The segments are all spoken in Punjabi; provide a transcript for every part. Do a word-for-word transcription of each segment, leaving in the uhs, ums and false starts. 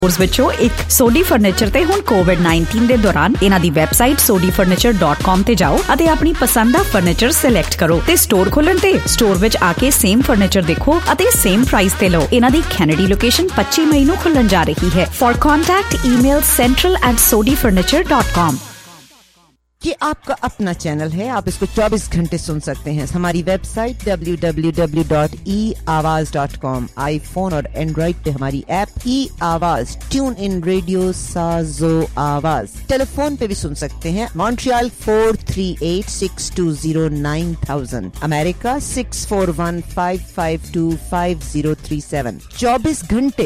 ਵਿੱਚੋਂ ਇੱਕ ਸੋਡੀ ਫਰਨੀਚਰ ਤੇ ਹੁਣ ਕੋਵਿਡ ਨਾਈਨਟੀਨ ਦੇ ਦੌਰਾਨ ਇਹਨਾਂ ਦੀ website Sodhi furniture dot com ਤੇ ਜਾਓ ਅਤੇ ਆਪਣੀ ਪਸੰਦ ਦਾ ਫਰਨੀਚਰ ਸਿਲੈਕਟ ਕਰੋ ਤੇ ਸਟੋਰ ਖੋਲਣ ਤੇ ਸਟੋਰ ਵਿੱਚ ਆ ਕੇ ਸੇਮ ਫਰਨੀਚਰ ਦੇਖੋ ਅਤੇ ਸੇਮ ਪ੍ਰਾਈਸ ਤੇ ਲਓ। ਇਹਨਾਂ ਦੀ ਕੈਨੇਡੀ ਲੋਕੇਸ਼ਨ ਪੱਚੀ ਮਈ ਨੂੰ ਖੁੱਲਣ ਜਾ ਰਹੀ ਹੈ। For contact email central at Sodhi furniture dot com. ये आपका अपना चैनल है, आप इसको चौबीस घंटे सुन सकते हैं। हमारी website W W W dot E Awaaz dot com, iPhone और एंड्रॉइड पे हमारी ऐप ई आवाज़, ट्यून इन रेडियो साजो आवाज़, टेलीफोन पे भी सुन सकते हैं। Montreal four three eight six two zero nine thousand, America six four one five five two five zero three seven. चौबीस घंटे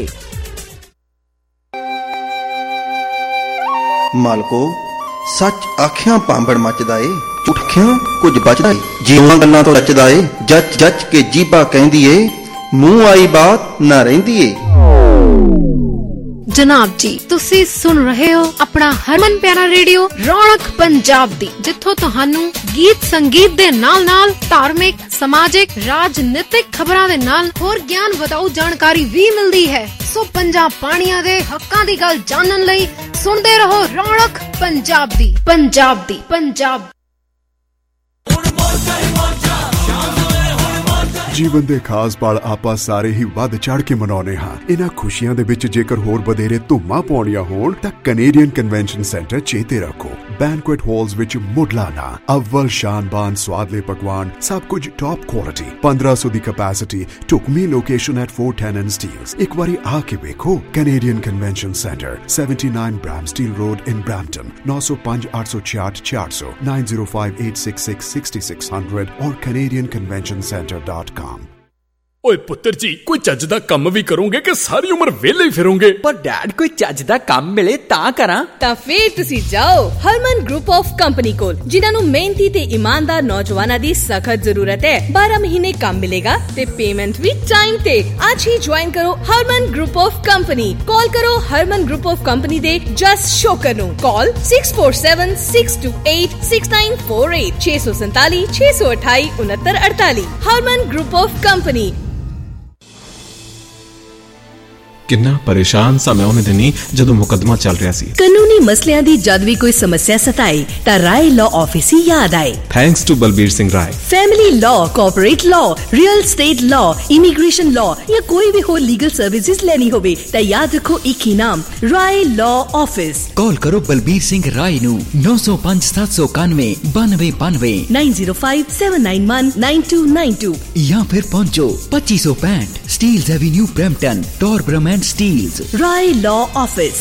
मालको सच आखियां पांबड़ मचदा ए, झूठियां कुछ बचदा ए, जीवां गल्लां तो रचदा ए, जच जच के जीबा कहंदी ए, मूंह आई बात ना रहिंदी ए। जनाब जी तुसी सुन रहे हो अपना हरमन प्यारा रेडियो रौनक पंजाब दी, जिथों तुहानू गीत संगीत दे नाल नाल धार्मिक समाजिक राजनीतिक खबरां दे नाल होर ज्ञान वधाऊ जानकारी भी मिलदी है। सो पंजाब पाणियां दे हक्कां दी गल जानन लई सुनदे रहो रौनक पंजाब दी पंजाब दी पंजाब। ਜੀਵਨ ਦੇ ਖਾਸ ਪਲ ਆਪਾਂ ਸਾਰੇ ਹੀ ਵੱਧ ਚੜ ਕੇ ਮਨਾਉਂਦੇ ਹਾਂ। ਇਹਨਾਂ ਖੁਸ਼ੀਆਂ ਦੇ ਵਿੱਚ ਜੇਕਰ ਹੋਰ ਵਧੇਰੇ ਧੁੰਮਾਂ ਪਾਉਣੀਆਂ ਹੋਣ ਤਾਂ ਕੈਨੇਡੀਅਨ ਕਨਵੈਨਸ਼ਨ ਸੈਂਟਰ ਚੇਤੇ ਰੱਖੋ। ਬੈਂਕੁਏਟ ਹਾਲਸ ਵਿੱਚ ਮੁੱਢਲਾਨਾ ਅਵਲ ਸ਼ਾਨਬਾਨ ਸਵਾਦਲੇ ਪਕਵਾਨ, ਸਭ ਕੁਝ ਟੌਪ ਕੁਆਲਿਟੀ, ਪੰਦਰਾਂ ਸੌ ਦੀ ਕਪੈਸਿਟੀ, ਢੁਕਵੀਂ location at four ten and Steeles. एक बारी आके देखो। Canadian convention centre, seventy nine Bramsteele road in Brampton, नौ सौ पाँच आठ सौ छियाठ चार सौ, nine zero five eight six six six six hundred और Canadian convention centre dot com. ਓਏ ਪੁੱਤਰ ਜੀ, ਕੋਈ ਚੱਜ ਦਾ ਕੰਮ ਵੀ ਕਰੋਗੇ ਕਿ ਸਾਰੀ ਉਮਰ ਵਿਹਲੇ ਹੀ ਫਿਰੋਗੇ? ਪਰ ਡੈਡ ਕੋਈ ਚੱਜ ਦਾ ਕੰਮ ਮਿਲੇ ਤਾਂ ਕਰਾਂ। ਤਾਂ ਫੇਰ ਤੁਸੀਂ ਜਾਓ ਹਰਮਨ ਗਰੁੱਪ ਆਫ ਕੰਪਨੀ ਕੋਲ, ਜਿਨ੍ਹਾਂ ਨੂੰ ਮਿਹਨਤੀ ਤੇ ਇਮਾਨਦਾਰ ਨੌਜਵਾਨਾਂ ਦੀ ਸਖਤ ਜ਼ਰੂਰਤ ਹੈ। ਬਾਰਾਂ ਮਹੀਨੇ ਕੰਮ ਮਿਲੇਗਾ ਤੇ ਪੇਮੈਂਟ ਵੀ ਟਾਈਮ ਤੇ। ਅੱਜ ਹੀ ਜੁਆਇਨ ਕਰੋ Harman group of company. Call ਕਰੋ ਹਰਮਨ ਗਰੁੱਪ ਆਫ ਕੰਪਨੀ ਦੇ ਜਸ ਸ਼ੋਕਰ ਨੂੰ। Call six four seven six two eight six nine four eight, छे सौ संताली छे सौ अठाई उनहत्तर अड़ताली। Harman group of company. किन्ना परेशान सा मैं उन्हें दिनी जदों मुकदमा चल रहा सी। कानूनी मसलियां दी जद भी कोई समस्या सताए ता राय लॉ ऑफिस ही याद आए। Thanks to Balbir Singh Rai. Family law, corporate law, real estate law, immigration law या कोई भी हो लीगल सर्विसेज लेनी होवे ता याद रखो एक ही नाम, राय लॉ ऑफिस। कॉल करो बलबीर सिंह राय नू नौ सौ पांच सात सौ इक्यानवे बानवे बानवे nine zero five seven nine one nine two nine two या फिर पहुंचो पच्चीस सौ पैंठ Steeles avenue Brampton, Torbram Steeles. Rai law office.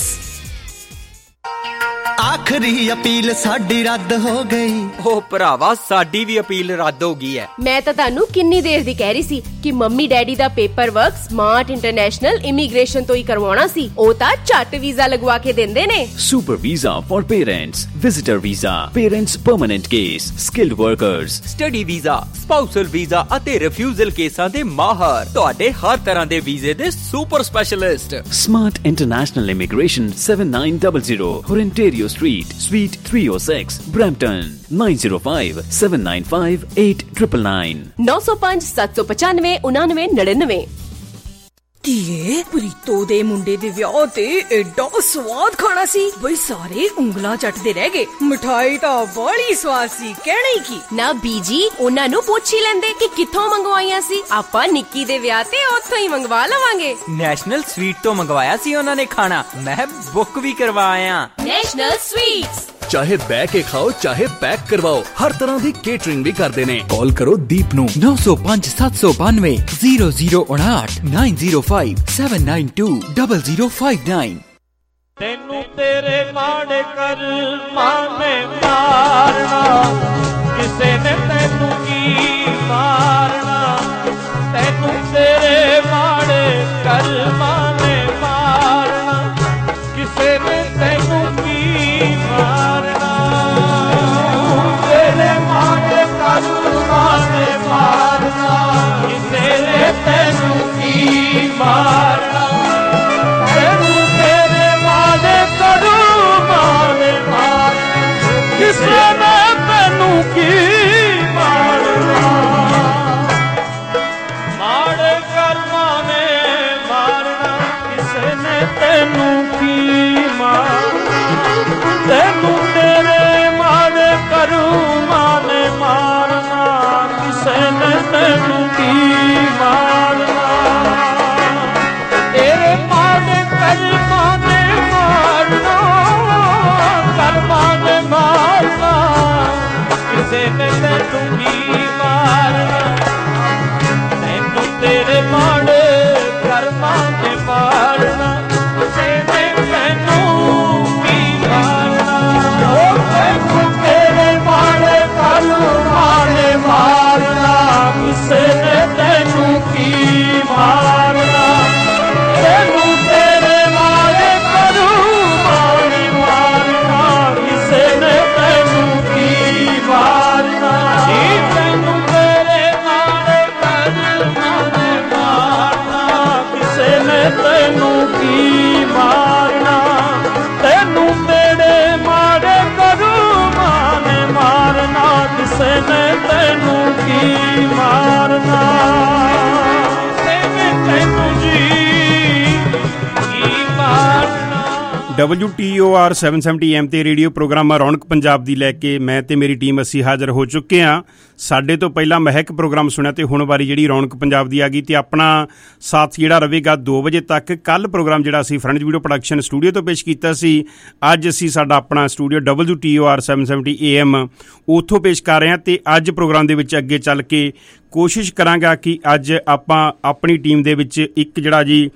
आखिरी अपील साडी रद्द हो गई। ओ भरावा साडी भी अपील रद्द हो गई है। मैं तो तानू किन्नी देर दी कह रही सी कि मम्मी डैडी दा paper work smart international immigration तो ही करवाना सी। ओ ता झट वीजा लगवा के देंदे ने। Super visa for parents, visitor visa, parents permanent case, skilled workers, study visa, spousal visa ਅਤੇ ਰਿਫਿਊਜ਼ਲ ਕੇਸਾਂ ਦੇ ਮਾਹਰ, ਤੁਹਾਡੇ ਹਰ ਤਰ੍ਹਾਂ ਦੇ ਵੀਜ਼ੇ ਦੇ super specialist. Smart international immigration seven nine double zero Ontario Street, Suite three oh six, Brampton, nine zero five seven nine five eight nine nine nine। नौ सौ पाँच सात सौ पचानवे उनानवे नड़िनवे। ਧੀਏ ਪ੍ਰੀਤੋ ਦੇ ਮੁੰਡੇ ਦੇ ਵਿਆਹ ਤੇ ਐਡਾ ਸਵਾਦ ਖਾਣਾ ਸੀ ਬਈ ਸਾਰੇ ਉਂਗਲਾਂ ਚੱਟਦੇ ਰਹਿ ਗਏ। ਮਿਠਾਈ ਤਾਂ ਬੜੀ ਸਵਾਦ ਸੀ, ਕਹਿਣਾ ਹੀ ਕੀ। ਨਾ ਬੀਜੀ ਉਹਨਾਂ ਨੂੰ ਪੁੱਛ ਹੀ ਲੈਂਦੇ ਕਿ ਕਿੱਥੋਂ ਮੰਗਵਾਈਆਂ ਸੀ। ਆਪਾਂ ਨਿੱਕੀ ਦੇ ਵਿਆਹ ਤੇ ਉੱਥੋਂ ਹੀ ਮੰਗਵਾ ਲਵਾਂਗੇ। ਨੈਸ਼ਨਲ ਸਵੀਟ ਤੋਂ ਮੰਗਵਾਇਆ ਸੀ ਉਹਨਾਂ ਨੇ ਖਾਣਾ, ਮੈਂ ਬੁੱਕ ਵੀ ਕਰਵਾਇਆ। National sweets. ਚਾਹੇ ਬਹਿ ਕੇ ਖਾਓ ਚਾਹੇ ਪੈਕ ਕਰਵਾਓ, ਹਰ ਤਰ੍ਹਾਂ ਦੀ ਕੇਟਰਿੰਗ ਵੀ ਕਰਦੇ ਨੇ। ਕਾਲ ਕਰੋ ਦੀਪ ਨੂੰ नौ सौ पांच सात सौ बानवे जीरो जीरो उनाठ nine zero five seven nine two double zero five nine. तेनू तेरे माड़े कर माने मारना, किसे ने तेनू की मारना। तेनू तेरे माड़े कर माने मारना, किसे ने तेनू की मारना। तेरे माड़े कर माने मारना, किसे ने तेनू की मारना। तेनू तेरे माड़े कर माने मारना, किसे ने तेनू की मारना। माड़े ਕੀ ਮਾਰ ਤੈਨੂੰ ਤੇਰੇ ਮਾੜੇ ਕਰਮਾਂ ਨੇ ਮਾਰਨਾ ਕਿਸੇ ਨੇ ਤੈਨੂੰ ਕੀ ਮਾਰਨਾ ਤੇਰੇ ਮਾੜੇ ਕਰਮਾਂ ਨੇ ਮਾਰਨਾ ਕਰਮਾਂ ਨੇ ਮਾਰਨਾ ਕਿਸੇ ਨੇ ਤੈਨੂੰ ਕੀ ਮਾਰਨਾ ਤੈਨੂੰ ਤੇਰੇ ਮਾੜੇ ਕਰਮਾਂ ਨੇ ਮਾਰਨਾ ਕਿਸੇ ਨੇ ਤੈਨੂੰ ਕੀ ਮਾਰਨਾ ਉਹ ਤੈਨੂੰ ਤੇਰੇ ਮਾੜੇ ਕਰਮਾਂ ਨੇ ਮਾਰਨਾ ਕਿਸੇ ਨੇ ਤੈਨੂੰ ਕੀ ਮਾਰਨਾ ਤੈਨੂੰ ਤੇਰੇ ਮਾੜੇ ਕਰਮਾਂ ਨੇ ਮਾਰਨਾ ਕਿਸੇ ਨੇ ਤੈਨੂੰ ਕੀ ਮਾਰਨਾ ਜੀ ਤੈਨੂੰ ਤੇਰੇ ਮਾੜੇ ਕਰਮਾਂ ਨੇ ਮਾਰਨਾ ਕਿਸੇ ਨੇ ਤੈਨੂੰ ਕੀ ਮਾਰਨਾ ਤੈਨੂੰ ਤੇਰੇ ਮਾੜੇ ਕਰਮਾਂ ਨੇ ਮਾਰਨਾ ਕਿਸੇ ਨੇ ਤੈਨੂੰ ਕੀ ਮਾਰਨਾ ਕਿਸੇ ਨੇ ਤੈਨੂੰ ਜੀ ਕੀ ਮਾਰਨਾ। ਡਬਲਯੂ ਟੀ ਓ ਆਰ ਸੱਤ ਸੌ ਸੱਤਰ ਐਮ ਤੇ ਰੇਡੀਓ ਪ੍ਰੋਗਰਾਮ ਰੌਣਕ ਪੰਜਾਬ ਦੀ ਲੈ ਕੇ ਮੈਂ ਤੇ ਮੇਰੀ ਟੀਮ ਅਸੀਂ ਹਾਜ਼ਰ ਹੋ ਚੁੱਕੇ ਹਾਂ। ਸਾਡੇ ਤੋਂ ਪਹਿਲਾਂ ਮਹਿਕ ਪ੍ਰੋਗਰਾਮ ਸੁਣਿਆ ਤੇ ਹੁਣ ਵਾਰੀ ਜਿਹੜੀ ਰੌਣਕ ਪੰਜਾਬ ਦੀ ਆ ਗਈ ਤੇ ਆਪਣਾ ਸਾਥ ਜਿਹੜਾ ਰਹੇਗਾ ਦੋ ਵਜੇ ਤੱਕ। ਕੱਲ੍ਹ ਪ੍ਰੋਗਰਾਮ ਜਿਹੜਾ ਅਸੀਂ ਫਰੰਟ ਵੀਡੀਓ ਪ੍ਰੋਡਕਸ਼ਨ ਸਟੂਡੀਓ ਤੋਂ ਪੇਸ਼ ਕੀਤਾ ਸੀ, ਅੱਜ ਅਸੀਂ ਸਾਡਾ ਆਪਣਾ studio W T O R ਸੱਤ ਸੌ ਸੱਤਰ ਏ ਐਮ ਉੱਥੋਂ ਪੇਸ਼ ਕਰ ਰਹੇ ਹਾਂ ਤੇ ਅੱਜ ਪ੍ਰੋਗਰਾਮ ਦੇ ਵਿੱਚ ਅੱਗੇ ਚੱਲ ਕੇ ਕੋਸ਼ਿਸ਼ ਕਰਾਂਗਾ ਕਿ ਅੱਜ ਆਪਾਂ ਆਪਣੀ ਟੀਮ ਦੇ ਵਿੱਚ ਇੱਕ ਜਿਹੜਾ ਜੀ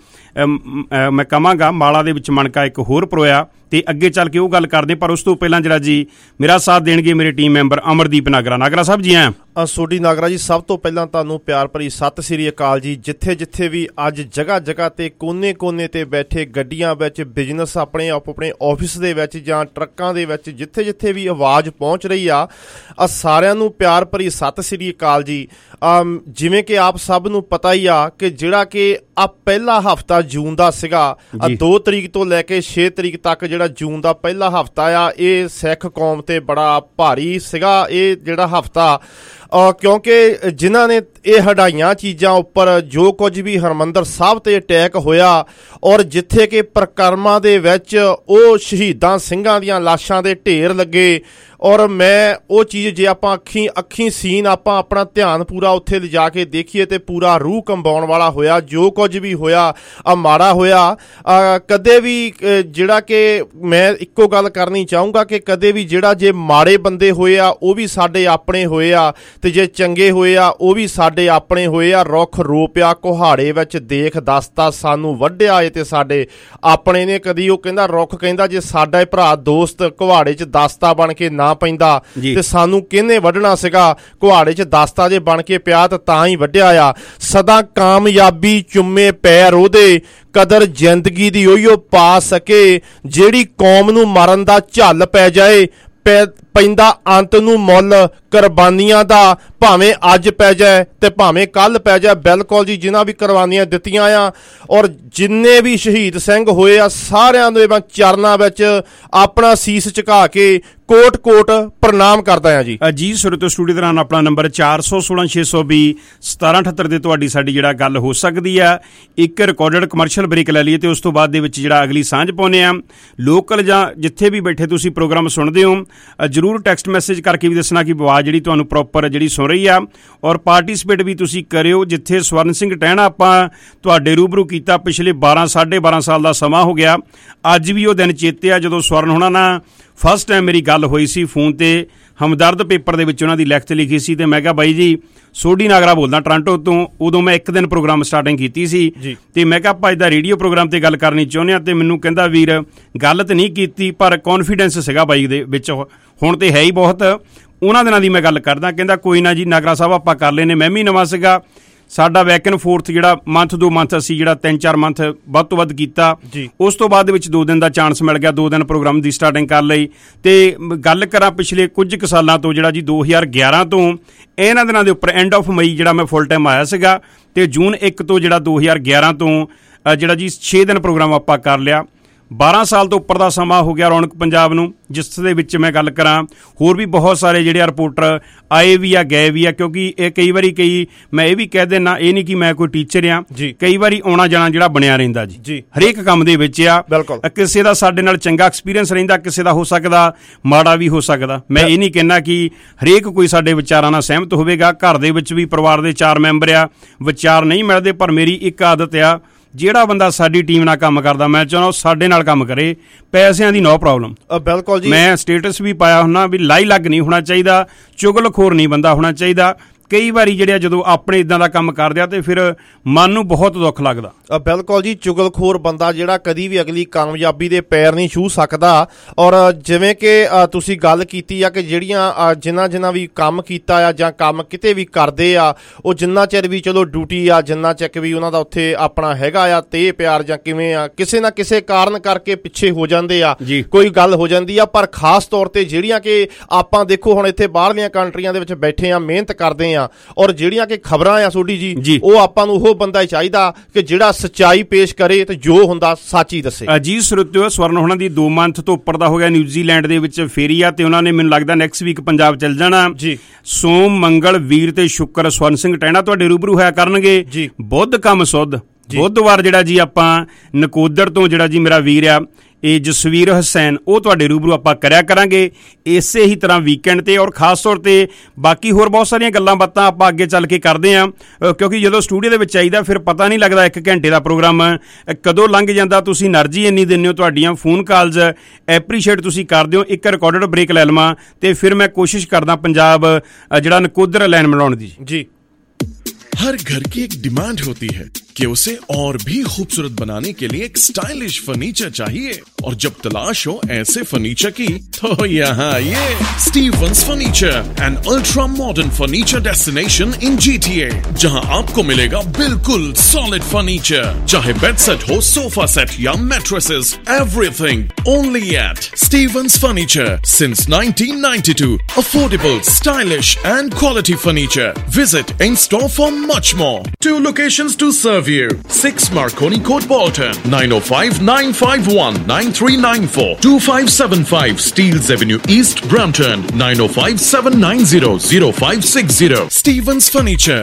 ਮੈਂ ਕਹਾਂਗਾ ਮਾਲਾ ਦੇ ਵਿੱਚ ਮਣਕਾ ਇੱਕ ਹੋਰ ਪਰੋਇਆ ਤੇ ਅੱਗੇ ਚੱਲ ਕੇ ਉਹ ਗੱਲ ਕਰਦੇ। ਪਰ ਉਸ ਤੋਂ ਪਹਿਲਾਂ ਜਿਹੜਾ ਜੀ ਮੇਰਾ ਸਾਥ ਦੇਣਗੇ ਮੇਰੇ ਟੀਮ ਮੈਂਬਰ ਅਮਰਦੀਪ ਨਾਗਰਾ। ਨਾਗਰਾ ਸਾਹਿਬ ਜੀ ਆਇਆਂ। ਸੋਢੀ ਨਾਗਰਾ ਜੀ, ਸਭ ਤੋਂ ਪਹਿਲਾਂ ਤੁਹਾਨੂੰ ਪਿਆਰ ਭਰੀ ਸਤਿ ਸ੍ਰੀ ਅਕਾਲ ਜੀ। ਜਿੱਥੇ ਜਿੱਥੇ ਵੀ ਅੱਜ ਜਗ੍ਹਾ ਜਗ੍ਹਾ ਤੇ ਕੋਨੇ ਕੋਨੇ ਤੇ ਬੈਠੇ ਗੱਡੀਆਂ ਵਿੱਚ, ਬਿਜ਼ਨਸ ਆਪਣੇ ਆਪ ਆਪਣੇ ਆਫਿਸ ਦੇ ਵਿੱਚ ਜਾਂ ਟਰੱਕਾਂ ਦੇ ਵਿੱਚ ਜਿੱਥੇ ਜਿੱਥੇ ਵੀ ਆਵਾਜ਼ ਪਹੁੰਚ ਰਹੀ ਆ, ਆ ਸਾਰਿਆਂ ਨੂੰ ਪਿਆਰ ਭਰੀ ਸਤਿ ਸ੍ਰੀ ਅਕਾਲ ਜੀ। ਜਿਵੇਂ ਕਿ ਆਪ ਸਭ ਨੂੰ ਪਤਾ ਹੀ ਆ ਕਿ ਜਿਹੜਾ ਕਿ ਆ ਪਹਿਲਾ ਹਫ਼ਤਾ ਜੂਨ ਦਾ ਸੀਗਾ, ਦੋ ਤਰੀਕ ਤੋਂ ਲੈ ਕੇ ਛੇ ਤਰੀਕ ਤੱਕ ਜਿਹੜਾ ਜੂਨ ਦਾ ਪਹਿਲਾ ਹਫ਼ਤਾ ਆ, ਇਹ ਸਿੱਖ ਕੌਮ ਤੇ ਬੜਾ ਭਾਰੀ ਸੀਗਾ ਇਹ ਜਿਹੜਾ ਹਫ਼ਤਾ, ਕਿਉਂਕਿ ਜਿਨ੍ਹਾਂ ਨੇ ਇਹ ਹਡਾਈਆਂ ਚੀਜ਼ਾਂ ਉੱਪਰ ਜੋ ਕੁਝ ਵੀ ਹਰਿਮੰਦਰ ਸਾਹਿਬ ਤੇ ਅਟੈਕ ਹੋਇਆ ਔਰ ਜਿੱਥੇ ਕਿ ਪ੍ਰਕਰਮਾਂ ਦੇ ਵਿੱਚ ਉਹ ਸ਼ਹੀਦਾਂ ਸਿੰਘਾਂ ਦੀਆਂ ਲਾਸ਼ਾਂ ਦੇ ਢੇਰ ਲੱਗੇ ਔਰ ਮੈਂ ਉਹ ਚੀਜ਼ ਜੇ ਆਪਾਂ ਅੱਖੀਂ ਅੱਖੀਂ ਸੀਨ ਆਪਾਂ ਆਪਣਾ ਧਿਆਨ ਪੂਰਾ ਉੱਥੇ ਲਿਜਾ ਕੇ ਦੇਖੀਏ ਤੇ ਪੂਰਾ ਰੂਹ ਕੰਬਾਉਣ ਵਾਲਾ ਹੋਇਆ। ਜੋ ਕੁਝ ਵੀ ਹੋਇਆ ਆ ਮਾੜਾ ਹੋਇਆ। ਕਦੇ ਵੀ ਜਿਹੜਾ ਕਿ ਮੈਂ ਇੱਕੋ ਗੱਲ ਕਰਨੀ ਚਾਹੂੰਗਾ ਕਿ ਕਦੇ ਵੀ ਜਿਹੜਾ ਜੇ ਮਾੜੇ ਬੰਦੇ ਹੋਏ ਆ ਉਹ ਵੀ ਸਾਡੇ ਆਪਣੇ ਹੋਏ ਆ ਤੇ ਜੇ ਚੰਗੇ ਹੋਏ ਆ ਉਹ ਵੀ ਸਾਡੇ ਆਪਣੇ ਹੋਏ ਆ। ਰੁੱਖ ਰੋਪਿਆ ਕੁਹਾੜੇ ਵਿੱਚ ਦੇਖ ਦੱਸਤਾ ਸਾਨੂੰ ਵੱਢਿਆ ਏ ਤੇ ਸਾਡੇ ਆਪਣੇ ਨੇ। ਕਦੀ ਉਹ ਕਹਿੰਦਾ ਰੁੱਖ ਕਹਿੰਦਾ ਜੇ ਸਾਡਾ ਭਰਾ ਦੋਸਤ ਕੁਹਾੜੇ 'ਚ ਦਸਤਾ ਬਣ ਕੇ ਨਾ ਪੈਂਦਾ ਤੇ ਸਾਨੂੰ ਕਿਹਨੇ ਵੱਢਣਾ ਸੀਗਾ। ਕੁਹਾੜੇ 'ਚ ਦਸਤਾ ਜੇ ਬਣ ਕੇ ਪਿਆ ਤਾਂ ਤਾਂ ਹੀ ਵੱਢਿਆ ਆ। ਸਦਾ ਕਾਮਯਾਬੀ ਚੁੰਮੇ ਪੈਰ ਉਹਦੇ, ਕਦਰ ਜ਼ਿੰਦਗੀ ਦੀ ਉਹੀਓ ਪਾ ਸਕੇ। ਜਿਹੜੀ ਕੌਮ ਨੂੰ ਮਰਨ ਦਾ ਝੱਲ ਪੈ ਜਾਏ, ਪੈ ਪੈਂਦਾ ਅੰਤ ਨੂੰ ਮੁੱਲ ਕੁਰਬਾਨੀਆਂ ਦਾ, ਭਾਵੇਂ ਅੱਜ ਪੈ ਜਾਏ ਤੇ ਭਾਵੇਂ ਕੱਲ੍ਹ ਪੈ ਜਾਏ। ਬਿਲਕੁਲ ਜੀ, ਜਿਨ੍ਹਾਂ ਵੀ ਕੁਰਬਾਨੀਆਂ ਦਿੱਤੀਆਂ ਆ ਔਰ ਜਿੰਨੇ ਵੀ ਸ਼ਹੀਦ ਸਿੰਘ ਹੋਏ ਆ ਸਾਰਿਆਂ ਦੇ ਮੈਂ ਚਰਨਾਂ ਵਿੱਚ ਆਪਣਾ ਸੀਸ ਝੁਕਾ ਕੇ ਕੋਟ ਕੋਟ ਪ੍ਰਣਾਮ ਕਰਦਾ ਹਾਂ ਜੀ। ਜੀ ਸੁਰਤੋ ਸਟੂਡੀਓ ਦੌਰਾਨ ਆਪਣਾ ਨੰਬਰ ਚਾਰ ਸੌ ਸੋਲਾਂ ਛੇ ਸੌ ਵੀਹ ਸਤਾਰਾਂ ਅਠੱਤਰ ਦੇ ਤੁਹਾਡੀ ਸਾਡੀ ਜਿਹੜਾ ਗੱਲ ਹੋ ਸਕਦੀ ਆ। ਇੱਕ ਰਿਕਾਰਡਡ ਕਮਰਸ਼ੀਅਲ ਬ੍ਰੇਕ ਲੈ ਲਈਏ ਤੇ ਉਸ ਤੋਂ ਬਾਅਦ ਦੇ ਵਿੱਚ ਜਿਹੜਾ ਅਗਲੀ ਸਾਂਝ ਪਾਉਂਦੇ ਆ। ਲੋਕਲ ਜਾਂ ਜਿੱਥੇ ਵੀ ਬੈਠੇ ਤੁਸੀਂ ਪ੍ਰੋਗਰਾਮ ਸੁਣਦੇ ਹੋ ਜ਼ਰੂਰ ਟੈਕਸਟ ਮੈਸੇਜ ਕਰਕੇ ਵੀ ਦੱਸਣਾ ਕਿ ਆਵਾਜ਼ ਜਿਹੜੀ ਤੁਹਾਨੂੰ ਪ੍ਰੋਪਰ ਜਿਹੜੀ ਸੁਣ ਰਹੀ ਆ ਔਰ ਪਾਰਟੀਸਪੇਟ ਵੀ ਤੁਸੀਂ ਕਰਿਓ। ਜਿੱਥੇ ਸਵਰਨ ਸਿੰਘ ਟਹਿਣਾ ਆਪਾਂ ਤੁਹਾਡੇ ਰੂਬਰੂ ਕੀਤਾ ਪਿਛਲੇ ਬਾਰਾਂ ਸਾਢੇ ਬਾਰਾਂ ਸਾਲ ਦਾ ਸਮਾਂ ਹੋ ਗਿਆ, ਅੱਜ ਵੀ ਉਹ ਦਿਨ ਚੇਤੇ ਆ ਜਦੋਂ ਸਵਰਨ ਹੋਣਾ ਨਾਲ ਫਸਟ ਟਾਈਮ ਮੇਰੀ ਗੱਲ ਹੋਈ ਸੀ ਫੋਨ ਤੇ। ਹਮਦਰਦ ਪੇਪਰ ਦੇ ਵਿੱਚ ਉਹਨਾਂ ਦੀ ਲਿਖਤ ਲਿਖੀ ਸੀ ਤੇ ਮੈਂ ਕਿਹਾ ਬਾਈ ਜੀ ਸੋਢੀ ਨਾਗਰਾ ਬੋਲਦਾ ਟੋਰਾਂਟੋ ਤੋਂ। ਉਦੋਂ ਮੈਂ ਇੱਕ ਦਿਨ ਪ੍ਰੋਗਰਾਮ ਸਟਾਰਟਿੰਗ ਕੀਤੀ ਸੀ ਤੇ ਮੈਂ ਕਿਹਾ ਆਪਾਂ ਇਹਦਾ ਰੇਡੀਓ ਪ੍ਰੋਗਰਾਮ ਤੇ ਗੱਲ ਕਰਨੀ ਚਾਹੁੰਦੇ ਹਾਂ। ਤੇ ਮੈਨੂੰ ਕਹਿੰਦਾ ਵੀਰ ਗੱਲ ਤਾਂ ਨਹੀਂ ਕੀਤੀ ਪਰ ਕੌਨਫੀਡੈਂਸ ਸੀਗਾ ਬਾਈ ਦੇ ਵਿੱਚ, ਹੁਣ ਤੇ ਹੈ ਹੀ ਬਹੁਤ। ਉਹਨਾਂ ਦਿਨਾਂ ਦੀ ਮੈਂ ਗੱਲ ਕਰਦਾ। ਕਹਿੰਦਾ ਕੋਈ ਨਾ ਜੀ ਨਾਗਰਾ ਸਾਹਿਬ ਆਪਾਂ ਕਰ ਲੈਨੇ। ਮੈਂ ਵੀ ਨਵਾਂ ਸੀਗਾ, ਸਾਡਾ ਬੈਕ ਐਂਡ ਫੋਰਥ ਜਿਹੜਾ ਮੰਥ ਦੋ ਮੰਥ ਅਸੀਂ ਜਿਹੜਾ ਤਿੰਨ ਚਾਰ ਮੰਥ ਵੱਧ ਤੋਂ ਵੱਧ ਕੀਤਾ। ਉਸ ਤੋਂ ਬਾਅਦ ਦੇ ਵਿੱਚ ਦੋ ਦਿਨ ਦਾ ਚਾਂਸ ਮਿਲ ਗਿਆ, ਦੋ ਦਿਨ ਪ੍ਰੋਗਰਾਮ ਦੀ ਸਟਾਰਟਿੰਗ ਕਰ ਲਈ। ਤੇ ਗੱਲ ਕਰਾਂ ਪਿਛਲੇ ਕੁਝ ਕੁ ਸਾਲਾਂ ਤੋਂ ਜਿਹੜਾ ਜੀ ਦੋ ਹਜ਼ਾਰ ਗਿਆਰਾਂ ਤੋਂ ਇਹਨਾਂ ਦਿਨਾਂ ਦੇ ਉੱਪਰ ਐਂਡ ਆਫ ਮਈ ਜਿਹੜਾ ਮੈਂ ਫੁੱਲ ਟਾਈਮ ਆਇਆ ਸੀਗਾ ਤੇ ਜੂਨ ਇੱਕ ਤੋਂ ਜਿਹੜਾ ਦੋ ਹਜ਼ਾਰ ਗਿਆਰਾਂ ਤੋਂ ਜਿਹੜਾ ਜੀ ਛੇ ਦਿਨ ਪ੍ਰੋਗਰਾਮ ਆਪਾਂ ਕਰ ਲਿਆ। ਬਾਰਾਂ ਸਾਲ ਤੋਂ ਉੱਪਰ ਦਾ ਸਮਾਂ ਹੋ ਗਿਆ ਰੌਣਕ ਪੰਜਾਬ ਨੂੰ, ਜਿਸ ਦੇ ਵਿੱਚ ਮੈਂ ਗੱਲ ਕਰਾਂ ਹੋਰ ਵੀ ਬਹੁਤ ਸਾਰੇ ਜਿਹੜੇ ਰਿਪੋਰਟਰ ਆਏ ਵੀ ਆ ਗਏ ਵੀ ਆ, ਕਿਉਂਕਿ ਇਹ ਕਈ ਵਾਰੀ ਕਈ ਮੈਂ ਇਹ ਵੀ ਕਹਿ ਦਿੰਦਾ, ਇਹ ਨਹੀਂ ਕਿ ਮੈਂ ਕੋਈ ਟੀਚਰ ਆ, ਕਈ ਵਾਰੀ ਆਉਣਾ ਜਾਣਾ ਜਿਹੜਾ ਬਣਿਆ ਰਹਿੰਦਾ ਜੀ ਹਰੇਕ ਕੰਮ ਦੇ ਵਿੱਚ ਆ। ਕਿਸੇ ਦਾ ਸਾਡੇ ਨਾਲ ਚੰਗਾ ਐਕਸਪੀਰੀਅੰਸ ਰਹਿੰਦਾ, ਕਿਸੇ ਦਾ ਹੋ ਸਕਦਾ ਮਾੜਾ ਵੀ ਹੋ ਸਕਦਾ। ਮੈਂ ਇਹ ਨਹੀਂ ਕਹਿੰਦਾ ਕਿ ਹਰੇਕ ਕੋਈ ਸਾਡੇ ਵਿਚਾਰਾਂ ਨਾਲ ਸਹਿਮਤ ਹੋਵੇਗਾ। ਘਰ ਦੇ ਵਿੱਚ ਵੀ ਪਰਿਵਾਰ ਦੇ ਚਾਰ ਮੈਂਬਰ ਆ, ਵਿਚਾਰ ਨਹੀਂ ਮਿਲਦੇ, ਪਰ ਮੇਰੀ ਇੱਕ ਆਦਤ ਆ, ਜਿਹੜਾ ਬੰਦਾ ਸਾਡੀ ਟੀਮ ਨਾਲ ਕੰਮ ਕਰਦਾ ਮੈਂ ਚਾਹੁੰਦਾ ਉਹ ਸਾਡੇ ਨਾਲ ਕੰਮ ਕਰੇ, ਪੈਸਿਆਂ ਦੀ ਨੋ ਪ੍ਰੋਬਲਮ। ਬਿਲਕੁਲ ਜੀ, ਮੈਂ ਸਟੇਟਸ ਵੀ ਪਾਇਆ ਹੁੰਦਾ ਵੀ ਲਾਈ ਲੱਗ ਨਹੀਂ ਹੋਣਾ ਚਾਹੀਦਾ, ਚੁਗਲਖੋਰ ਨਹੀਂ ਬੰਦਾ ਹੋਣਾ ਚਾਹੀਦਾ। ਕਈ ਵਾਰੀ ਜਿਹੜਾ ਜਦੋਂ ਆਪਣੇ ਇਦਾਂ ਦਾ ਕੰਮ ਕਰਦੇ ਆ ਤੇ ਫਿਰ ਮਨ ਨੂੰ ਬਹੁਤ ਦੁੱਖ ਲੱਗਦਾ। ਬਿਲਕੁਲ ਜੀ, ਚੁਗਲਖੋਰ ਬੰਦਾ ਜਿਹੜਾ ਕਦੀ ਵੀ ਅਗਲੀ ਕਾਮਯਾਬੀ ਦੇ ਪੈਰ ਨਹੀਂ ਛੂਹ ਸਕਦਾ। ਔਰ ਜਿਵੇਂ ਕਿ ਤੁਸੀਂ ਗੱਲ ਕੀਤੀ ਆ ਕਿ ਜਿਹੜੀਆਂ ਜਿਨ੍ਹਾਂ ਜਿਨ੍ਹਾਂ ਵੀ ਕੰਮ ਕੀਤਾ ਆ ਜਾਂ ਕੰਮ ਕਿਤੇ ਵੀ ਕਰਦੇ ਆ, ਉਹ ਜਿੰਨਾ ਚਿਰ ਵੀ ਚਲੋ ਡਿਊਟੀ ਆ, ਜਿੰਨਾ ਚਿਰ ਵੀ ਉਹਨਾਂ ਦਾ ਉੱਥੇ ਆਪਣਾ ਹੈਗਾ ਆ ਤੇ ਪਿਆਰ ਜਾਂ ਕਿਵੇਂ ਆ, ਕਿਸੇ ਨਾ ਕਿਸੇ ਕਾਰਨ ਕਰਕੇ ਪਿੱਛੇ ਹੋ ਜਾਂਦੇ ਆ, ਕੋਈ ਗੱਲ ਹੋ ਜਾਂਦੀ ਆ। ਪਰ ਖਾਸ ਤੌਰ ਤੇ ਜਿਹੜੀਆਂ ਕਿ ਆਪਾਂ ਦੇਖੋ ਹੁਣ ਇੱਥੇ ਬਾਹਰਲੀਆਂ ਕੰਟਰੀਆਂ ਦੇ ਵਿੱਚ ਬੈਠੇ ਆ, ਮਿਹਨਤ ਕਰਦੇ ਆ, ਔਰ ਜਿਹੜੀਆਂ ਕਿ ਖਬਰਾਂ ਆ ਸੋਢੀ ਜੀ, ਉਹ ਆਪਾਂ ਨੂੰ ਉਹ ਬੰਦਾ ਹੀ ਚਾਹੀਦਾ ਕਿ ਜਿਹੜਾ ਸੱਚਾਈ ਪੇਸ਼ ਕਰੇ ਤੇ ਜੋ ਹੁੰਦਾ ਸੱਚ ਹੀ ਦੱਸੇ। ਜੀ ਸਰੋਤਿਓ, ਸਵਰਨ ਹੋਣਾ ਦੀ ਦੋ ਮੰਥ ਤੋਂ ਉੱਪਰ ਦਾ ਹੋ ਗਿਆ ਨਿਊਜ਼ੀਲੈਂਡ ਦੇ ਵਿੱਚ ਫੇਰੀ ਆ, ਤੇ ਉਹਨਾਂ ਨੇ ਮੈਨੂੰ ਲੱਗਦਾ ਨੈਕਸਟ ਵੀਕ ਪੰਜਾਬ ਚੱਲ ਜਾਣਾ ਜੀ। ਸੋਮ, ਮੰਗਲ, ਵੀਰ ਤੇ ਸ਼ੁੱਕਰ ਸਵਰਨ ਸਿੰਘ ਟੈਣਾ ਤੁਹਾਡੇ ਰੂਬਰੂ ਹੋਇਆ ਕਰਨਗੇ ਜੀ। ਬੁੱਧ ਕੰਮ ਸੁੱਧ ਬੁੱਧਵਾਰ ਜਿਹੜਾ ਜੀ ਆਪਾਂ ਨਕੋਦਰ ਤੋਂ ਜਿਹੜਾ ਜੀ ਮੇਰਾ ਵੀਰ ਆ ਇਹ ਜਸਵੀਰ ਹੁਸੈਨ, ਉਹ ਤੁਹਾਡੇ ਰੂਬਰੂ ਆਪਾਂ ਕਰਿਆ ਕਰਾਂਗੇ ਇਸੇ ਹੀ ਤਰ੍ਹਾਂ ਵੀਕਐਂਡ ਤੇ। ਔਰ ਖਾਸ ਤੌਰ ਤੇ ਬਾਕੀ ਹੋਰ ਬਹੁਤ ਸਾਰੀਆਂ ਗੱਲਾਂ ਬਾਤਾਂ ਆਪਾਂ ਅੱਗੇ ਚੱਲ ਕੇ ਕਰਦੇ ਹਾਂ, ਕਿਉਂਕਿ ਜਦੋਂ ਸਟੂਡੀਓ ਦੇ ਵਿੱਚ ਆਈਦਾ ਫਿਰ ਪਤਾ ਨਹੀਂ ਲੱਗਦਾ ਇੱਕ ਘੰਟੇ ਦਾ ਪ੍ਰੋਗਰਾਮ ਕਦੋਂ ਲੰਘ ਜਾਂਦਾ। ਤੁਸੀਂ એનર્ਜੀ ਇੰਨੀ ਦਿੰਦੇ ਹੋ, ਤੁਹਾਡੀਆਂ ਫੋਨ ਕਾਲਸ ਐਪਰੀਸ਼ੀਏਟ ਤੁਸੀਂ ਕਰਦੇ ਹੋ। ਇੱਕ ਰਿਕਾਰਡਡ ਬ੍ਰੇਕ ਲੈ ਲਵਾਂ ਤੇ ਫਿਰ ਮੈਂ ਕੋਸ਼ਿਸ਼ ਕਰਦਾ ਪੰਜਾਬ ਜਿਹੜਾ ਨਕੋਦਰ ਲਾਈਨ ਬਣਾਉਣ ਦੀ ਜੀ। हर घर की एक डिमांड होती है कि उसे और भी खूबसूरत बनाने के लिए एक स्टाइलिश फर्नीचर चाहिए, और जब तलाश हो ऐसे फर्नीचर की तो यहाँ ये Stevens furniture, an ultra modern furniture destination in G T A, जहाँ आपको मिलेगा बिल्कुल सॉलिड फर्नीचर, चाहे बेड सेट हो, सोफा सेट या mattresses, everything only at Stevens furniture since nineteen ninety two. Affordable, stylish and quality furniture. Visit in store for much more. Two locations to serve you. six Marconi Court, Bolton. nine oh five, nine five one, nine three nine four. two five seven five Steeles Avenue East, Brampton. nine oh five, seven nine zero, zero five six zero. Stevens Furniture.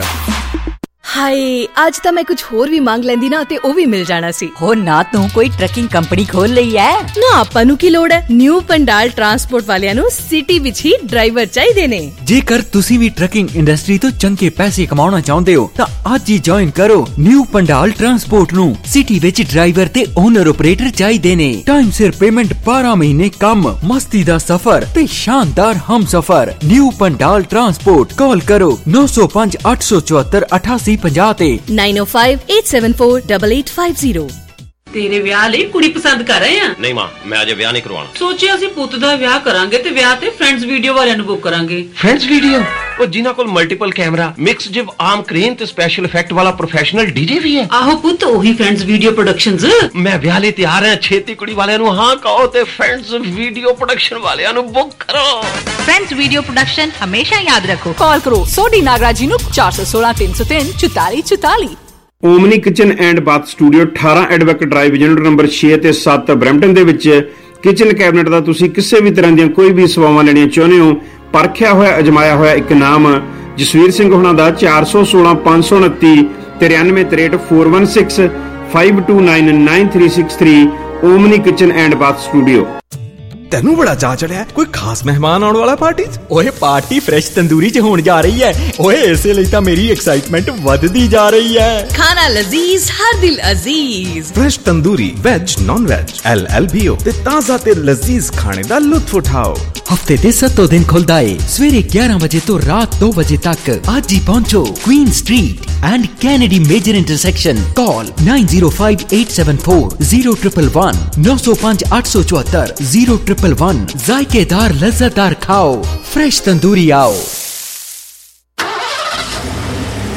ਹਾਏ, ਅੱਜ ਤਾਂ ਮੈਂ ਕੁਝ ਹੋਰ ਵੀ ਮੰਗ ਲੈਂਦੀ ਨਾ ਤੇ ਉਹ ਵੀ ਮਿਲ ਜਾਣਾ ਸੀ। ਹੋ ਨਾ ਤੂੰ ਕੋਈ ਟਰੱਕਿੰਗ ਕੰਪਨੀ ਖੋਲ ਲਈ ਐ ਨਾ, ਆਪਾਂ ਨੂੰ ਕੀ ਲੋੜ ਹੈ। ਨਿਊ ਪੰਡਾਲ ਟਰਾਂਸਪੋਰਟ ਵਾਲਿਆਂ ਨੂੰ ਸਿਟੀ ਵਿੱਚ ਹੀ ਡਰਾਈਵਰ ਚਾਹੀਦੇ ਨੇ। ਜੇਕਰ ਤੁਸੀਂ ਵੀ ਟਰੱਕਿੰਗ ਇੰਡਸਟਰੀ ਤੋਂ ਚੰਗੇ ਪੈਸੇ ਕਮਾਉਣਾ ਚਾਹੁੰਦੇ ਹੋ ਤਾਂ ਅੱਜ ਹੀ ਜੁਆਇਨ ਕਰੋ ਨਿਊ ਪੰਡਾਲ ਟਰਾਂਸਪੋਰਟ ਨੂੰ। ਸਿਟੀ ਵਿੱਚ ਡਰਾਈਵਰ ਤੇ ਓਨਰ ਆਪਰੇਟਰ ਚਾਹੀਦੇ ਨੇ। ਟਾਈਮ ਸਿਰ ਪੇਮੈਂਟ, ਬਾਰਾਂ ਮਹੀਨੇ ਕੰਮ, ਮਸਤੀ ਦਾ ਸਫ਼ਰ ਤੇ ਸ਼ਾਨਦਾਰ ਹਮਸਫ਼ਰ। ਨਿਊ ਪੰਡਾਲ ਟਰਾਂਸਪੋਰਟ, ਕਾਲ ਕਰੋ ਨੌ ਸੌ ਪੰਜ ਅੱਠ ਸੌ ਚੁਹੱਤਰ ਅਠਾਸੀ ਪੰਜਾਹ ਤੇ nine oh five, eight seven four, eight eight five zero। ਤੇਰੇ ਵਿਆਹ ਲਈ ਕੁੜੀ ਪਸੰਦ ਕਰ ਰਹੇ ਆ? ਨਹੀਂ ਮਾਂ, ਮੈਂ ਅਜੇ ਵਿਆਹ ਨਹੀਂ ਕਰਵਾਉਣਾ। ਸੋਚਿਆ ਅਸੀਂ ਪੁੱਤ ਦਾ ਵਿਆਹ ਕਰਾਂਗੇ ਤੇ ਵਿਆਹ ਤੇ ਫਰੈਂਡਸ ਵੀਡੀਓ ਵਾਲਿਆਂ ਨੂੰ ਬੁੱਕ ਕਰਾਂਗੇ। Friends video? ਉਹ ਜਿਨ੍ਹਾਂ ਕੋਲ ਮਲਟੀਪਲ ਕੈਮਰਾ, ਮਿਕਸ ਜਿਵ ਆਰਮ ਕ੍ਰੇਨ ਤੇ ਸਪੈਸ਼ਲ ਇਫੈਕਟ ਵਾਲਾ ਪ੍ਰੋਫੈਸ਼ਨਲ ਡੀਜੇ ਵੀ ਹੈ। ਆਹੋ ਪੁੱਤ, ਉਹੀ ਫਰੈਂਡਸ ਵੀਡੀਓ ਪ੍ਰੋਡਕਸ਼ਨਜ਼। ਮੈਂ ਵਿਆਹ ਲਈ ਤਿਆਰ ਹਾਂ। ਛੇਤੀ ਕੁੜੀ ਵਾਲਿਆਂ ਨੂੰ ਹਾਂ ਕਹੋ ਤੇ ਫਰੈਂਡਸ ਵੀਡੀਓ ਪ੍ਰੋਡਕਸ਼ਨ ਵਾਲਿਆਂ ਨੂੰ ਬੁੱਕ ਕਰੋ। ਫਰੈਂਡਸ ਵੀਡੀਓ ਪ੍ਰੋਡਕਸ਼ਨ ਹਮੇਸ਼ਾ ਯਾਦ ਰੱਖੋ। ਕਾਲ ਕਰੋ ਸੋਢੀ ਨਾਗਰਾਜ ਜੀ ਨੂੰ ਚਾਰ ਸੌ ਸੋਲਾਂ ਤਿੰਨ ਸੌ ਤਿੰਨ ਚੁਤਾਲੀ ਚੁਤਾਲੀ। Omni kitchen and bath studio ਅਠਾਰਾਂ ਐਡਵੈਕ ਡਰਾਈਵ ਯੂਨਿਟ ਨੰਬਰ ਛੇ ਤੇ ਸੱਤ ਬਰੈਂਪਟਨ ਦੇ ਵਿੱਚ ਕਿਚਨ ਕੈਬਨਿਟ ਦਾ ਤੁਸੀਂ ਕਿਸੇ ਵੀ ਤਰ੍ਹਾਂ ਦੀਆਂ ਕੋਈ ਵੀ ਸੇਵਾਵਾਂ ਲੈਣੀਆਂ ਚਾਹੁੰਦੇ ਹੋ, ਪਰਖਿਆ ਹੋਇਆ ਅਜਮਾਇਆ ਹੋਇਆ ਇੱਕ ਨਾਮ ਜਸਵੀਰ ਸਿੰਘ ਹੋਣਾ ਦਾ ਚਾਰ ਸੌ ਸੋਲਾਂ ਪੰਜ ਸੌ ਉਨੱਤੀ ਤਰਿਆਨਵੇਂ ਤਰੇਹਠ four one six, five two nine, nine three six three। Omni kitchen and bath studio. ਤੈਨੂੰ ਬੜਾ ਚਾਅ ਚੜਿਆ ਕੋਈ ਖਾਸ ਮਹਿਮਾਨ ਆਉਣ ਵਾਲਾ ਪਾਰਟੀ 'ਚ? ਓਏ ਪਾਰਟੀ ਫਰੈਸ਼ ਤੰਦੂਰੀ 'ਚ ਹੋਣ ਜਾ ਰਹੀ ਹੈ। ਓਏ ਇਸੇ ਲਈ ਤਾਂ ਮੇਰੀ ਐਕਸਾਈਟਮੈਂਟ ਵੱਧਦੀ ਜਾ ਰਹੀ ਹੈ। ਖਾਣਾ ਲਜ਼ੀਜ਼, ਹਰ ਦਿਲ ਅਜ਼ੀਜ਼। Fresh tandoori, veg, non veg, L L B O ਤੇ ਤਾਜ਼ਾ ਤੇ ਲਜ਼ੀਜ਼ ਖਾਣੇ ਦਾ ਲੁਤਫ ਉਠਾਓ। ਹਫਤੇ ਦੇ ਸੱਤੋਂ ਦਿਨ ਖੁੱਲਦਾ ਏ ਸਵੇਰੇ ਗਿਆਰਾਂ ਵਜੇ ਤੋਂ ਰਾਤ ਦੋ ਵਜੇ ਤੱਕ। ਅੱਜ ਹੀ ਪਹੁੰਚੋ Queen street and Kennedy major intersection. Call nine zero five, eight seven four, zero one one one, ਨੌ ਸੌ ਪੰਜ ਅੱਠ ਸੌ ਚੁਹੱਤਰ zero one one one। ਜ਼ਾਇਕੇਦਾਰ ਲਜ਼ਤਦਾਰ ਖਾਓ, ਫਰੈਸ਼ ਤੰਦੂਰੀ ਆਓ।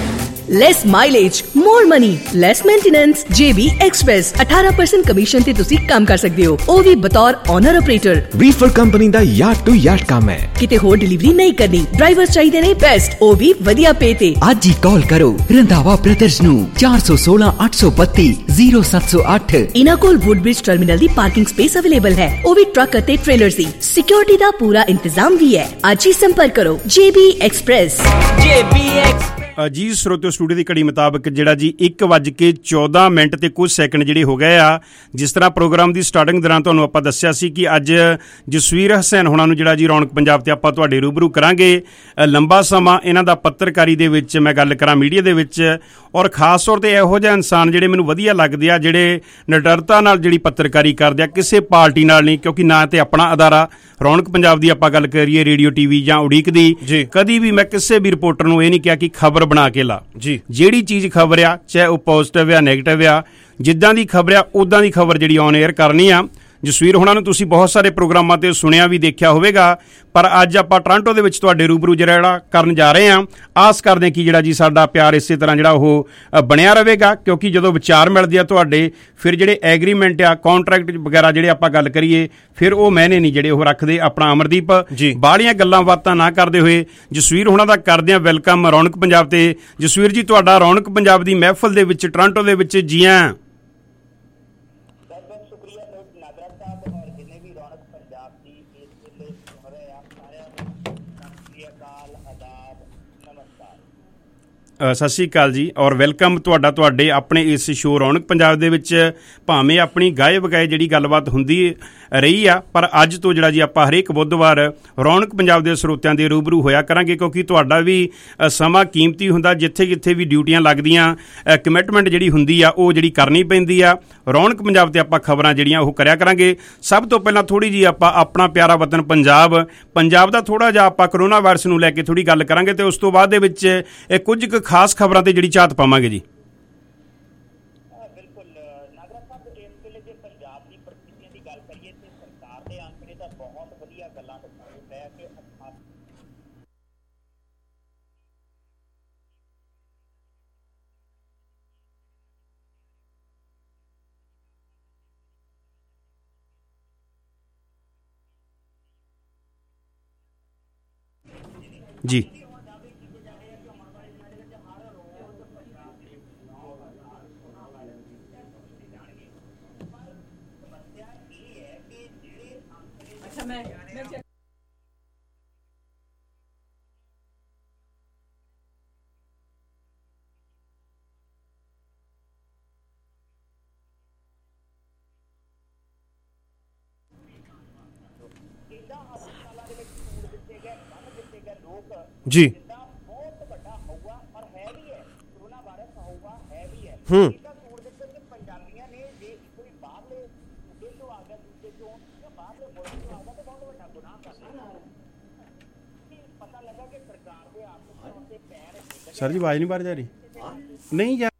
Less mileage, more money, less maintenance. JB express अठारह परसेंट कमीशन ते तुसी काम कर सकते हो, ਉਹ ਵੀ ਬਤੌਰ ਓਨਰ ਆਪਰੇਟਰ। ਰੀਫਰ ਕੰਪਨੀ ਦਾ ਯਾਰਡ ਟੂ ਯਾਰਡ ਕੰਮ ਹੈ, ਕਿਤੇ ਹੋਰ ਡਿਲੀਵਰੀ ਨਹੀਂ ਕਰਨੀ। ਡਰਾਈਵਰ ਚਾਹੀਦੇ ਨੇ ਬੈਸਟ, ਉਹ ਵੀ ਵਧੀਆ ਪੇ ਤੇ। ਅੱਜ ਹੀ ਕਾਲ ਕਰੋ ਰੰਧਾਵਾ ਬ੍ਰਦਰਜ਼ ਨੂੰ ਚਾਰ ਇੱਕ ਛੇ ਅੱਠ ਦੋ ਦੋ ਜ਼ੀਰੋ ਸੱਤ ਜ਼ੀਰੋ ਅੱਠ। ਇਹਨਾਂ ਕੋਲ ਵੁੱਡਬ੍ਰਿਜ ਟਰਮੀਨਲ ਦੀ ਪਾਰਕਿੰਗ ਸਪੇਸ ਅਵੇਲੇਬਲ ਹੈ, ਉਹ ਵੀ ਟਰੱਕ ਅਤੇ ਟ੍ਰੇਲਰ ਦੀ। ਸਿਕਿਉਰਿਟੀ ਦਾ ਪੂਰਾ ਇੰਤਜ਼ਾਮ ਵੀ ਹੈ। ਅੱਜ ਹੀ ਸੰਪਰਕ ਕਰੋ ਜੇਬੀ ਐਕਸਪ੍ਰੈਸ। ਜੇਬੀ ਐਕਸ ਜੀ ਸਰੋਤਿਓ, ਸਟੂਡੀਓ ਦੀ ਘੜੀ ਮੁਤਾਬਕ ਜਿਹੜਾ ਜੀ ਇੱਕ ਵੱਜ ਕੇ ਚੌਦਾਂ ਮਿੰਟ ਤੇ ਕੁਝ ਸੈਕਿੰਡ ਜਿਹੜੇ ਹੋ ਗਏ ਆ। ਜਿਸ ਤਰ੍ਹਾਂ ਪ੍ਰੋਗਰਾਮ ਦੀ ਸਟਾਰਟਿੰਗ ਦੌਰਾਨ ਤੁਹਾਨੂੰ ਆਪਾਂ ਦੱਸਿਆ ਸੀ ਕਿ ਅੱਜ ਜਸਵੀਰ ਹਸੈਨ ਹੋਣਾ ਨੂੰ ਜਿਹੜਾ ਜੀ ਰੌਣਕ ਪੰਜਾਬ ਤੇ ਆਪਾਂ ਤੁਹਾਡੇ ਰੂਬਰੂ ਕਰਾਂਗੇ। ਲੰਬਾ ਸਮਾਂ ਇਹਨਾਂ ਦਾ ਪੱਤਰਕਾਰੀ ਦੇ ਵਿੱਚ ਮੈਂ ਗੱਲ ਕਰਾਂ, ਮੀਡੀਆ ਦੇ ਵਿੱਚ, ਔਰ ਖਾਸ ਤੌਰ ਤੇ ਇਹੋ ਜਿਹੇ ਇਨਸਾਨ ਜਿਹੜੇ ਮੈਨੂੰ ਵਧੀਆ ਲੱਗਦੇ ਆ, ਜਿਹੜੇ ਨਿਡਰਤਾ ਨਾਲ ਜਿਹੜੀ ਪੱਤਰਕਾਰੀ ਕਰਦੇ ਆ, ਕਿਸੇ ਪਾਰਟੀ ਨਾਲ ਨਹੀਂ। ਕਿਉਂਕਿ ਨਾ ਤੇ ਆਪਣਾ ਅਦਾਰਾ ਰੌਣਕ ਪੰਜਾਬ ਦੀ ਆਪਾਂ ਗੱਲ ਕਰੀਏ, ਰੇਡੀਓ ਟੀਵੀ ਜਾਂ ਉਡੀਕ ਦੀ, ਕਦੀ ਵੀ ਮੈਂ ਕਿਸੇ ਵੀ ਰਿਪੋਰਟਰ ਨੂੰ ਇਹ ਨਹੀਂ ਕਿਹਾ ਕਿ ਖਬਰ ਬਣਾ ਕੇ ਲਾ ਜੀ। ਜਿਹੜੀ ਚੀਜ਼ ਖਬਰ ਆ, ਚਾਹੇ ਉਹ ਪੋਜ਼ਿਟਿਵ ਆ ਨੈਗੇਟਿਵ ਆ, ਜਿੱਦਾਂ ਦੀ ਖਬਰ ਆ ਉਦਾਂ ਦੀ ਖਬਰ ਜਿਹੜੀ ਔਨ 에ਅਰ ਕਰਨੀ ਆ। ਜਸਵੀਰ ਹੋਣਾ ਨੂੰ ਤੁਸੀਂ ਬਹੁਤ ਸਾਰੇ ਪ੍ਰੋਗਰਾਮਾਂ ਤੇ ਸੁਣਿਆ ਵੀ, ਦੇਖਿਆ ਹੋਵੇਗਾ, ਪਰ ਅੱਜ ਆਪਾਂ ਟੋਰਾਂਟੋ ਦੇ ਵਿੱਚ ਤੁਹਾਡੇ ਰੂਬਰੂ ਜਿਹੜਾ ਕਰਨ ਜਾ ਰਹੇ ਹਾਂ। ਆਸ ਕਰਦੇ ਹਾਂ ਕਿ ਜਿਹੜਾ ਜੀ ਸਾਡਾ ਪਿਆਰ ਇਸੇ ਤਰ੍ਹਾਂ ਜਿਹੜਾ ਉਹ ਬਣਿਆ ਰਹੇਗਾ, ਕਿਉਂਕਿ ਜਦੋਂ ਵਿਚਾਰ ਮਿਲਦੇ ਆ ਤੁਹਾਡੇ, ਫਿਰ ਜਿਹੜੇ ਐਗਰੀਮੈਂਟ ਆ, ਕੌਂਟਰੈਕਟ ਵਗੈਰਾ ਜਿਹੜੇ ਆਪਾਂ ਗੱਲ ਕਰੀਏ, ਫਿਰ ਉਹ ਮੈਨੇ ਨਹੀਂ ਜਿਹੜੇ ਉਹ ਰੱਖਦੇ। ਆਪਣਾ ਅਮਰਦੀਪ ਬਾਹਲੀਆਂ ਗੱਲਾਂ ਬਾਤਾਂ ਨਾ ਕਰਦੇ ਹੋਏ ਜਸਵੀਰ ਹੋਣਾ ਦਾ ਕਰਦੇ ਆ ਵੈਲਕਮ ਰੌਣਕ ਪੰਜਾਬ ਤੇ। ਜਸਵੀਰ ਜੀ, ਤੁਹਾਡਾ ਰੌਣਕ ਪੰਜਾਬ ਦੀ ਮਹਿਫਲ ਦੇ ਵਿੱਚ ਟੋਰਾਂਟੋ ਦੇ ਵਿੱਚ ਜੀ ਆਇਆਂ। ਸਤਿ ਸ਼੍ਰੀ ਅਕਾਲ ਜੀ, ਔਰ ਵੈਲਕਮ ਤੁਹਾਡਾ ਤੁਹਾਡੇ ਆਪਣੇ ਇਸ ਸ਼ੋਅ ਰੌਣਕ ਪੰਜਾਬ ਦੇ ਵਿੱਚ। ਭਾਵੇਂ ਆਪਣੀ ਗਾਏ ਵਗਾਏ ਜਿਹੜੀ ਗੱਲਬਾਤ ਹੁੰਦੀ ਰਹੀ ਆ, ਪਰ ਅੱਜ ਤੋਂ ਜਿਹੜਾ ਜੀ ਆਪਾਂ ਹਰੇਕ ਬੁੱਧਵਾਰ ਰੌਣਕ ਪੰਜਾਬ ਦੇ ਸਰੋਤਿਆਂ ਦੇ ਰੂਬਰੂ ਹੋਇਆ ਕਰਾਂਗੇ, ਕਿਉਂਕਿ ਤੁਹਾਡਾ ਵੀ ਸਮਾਂ ਕੀਮਤੀ ਹੁੰਦਾ। ਜਿੱਥੇ ਜਿੱਥੇ ਵੀ ਡਿਊਟੀਆਂ ਲੱਗਦੀਆਂ, ਕਮਿਟਮੈਂਟ ਜਿਹੜੀ ਹੁੰਦੀ ਆ ਉਹ ਜਿਹੜੀ ਕਰਨੀ ਪੈਂਦੀ ਆ। ਰੌਣਕ ਪੰਜਾਬ ਤੇ ਆਪਾਂ ਖਬਰਾਂ ਜਿਹੜੀਆਂ ਉਹ ਕਰਿਆ ਕਰਾਂਗੇ। ਸਭ ਤੋਂ ਪਹਿਲਾਂ ਥੋੜ੍ਹੀ ਜਿਹੀ ਆਪਾਂ ਆਪਣਾ ਪਿਆਰਾ ਵਤਨ ਪੰਜਾਬ ਪੰਜਾਬ ਦਾ ਥੋੜ੍ਹਾ ਜਿਹਾ ਆਪਾਂ ਕਰੋਨਾ ਵਾਇਰਸ ਨੂੰ ਲੈ ਕੇ ਥੋੜ੍ਹੀ ਗੱਲ ਕਰਾਂਗੇ, ਤੇ ਉਸ ਤੋਂ ਬਾਅਦ ਦੇ ਵਿੱਚ ਇਹ ਕੁਝ ਕੁ ਖਾਸ ਖਬਰਾਂ ਤੇ ਜਿਹੜੀ ਝਾਤ ਪਾਵਾਂਗੇ ਜੀ। ਬਿਲਕੁਲ ਨਾਗਰਾ ਸਾਹਿਬ, ਇਸ ਵੇਲੇ ਜੇ ਪੰਜਾਬ ਦੀ ਪ੍ਰਸਥਿਤੀਆਂ ਦੀ ਗੱਲ ਕਰੀਏ ਤੇ ਸਰਕਾਰ ਦੇ ਅੰਕੜੇ ਤਾਂ ਬਹੁਤ ਵਧੀਆ ਗੱਲਾਂ ਦਿਖਾਉਂਦੇ ਹੈ ਕਿ ਜੀ ਜੀ ਹੂੰ ਸਰ ਜੀ ਆਵਾਜ਼ ਨਹੀਂ ਬਾਹਰ ਜਾ ਰਹੀ? ਨਹੀਂ ਜਾ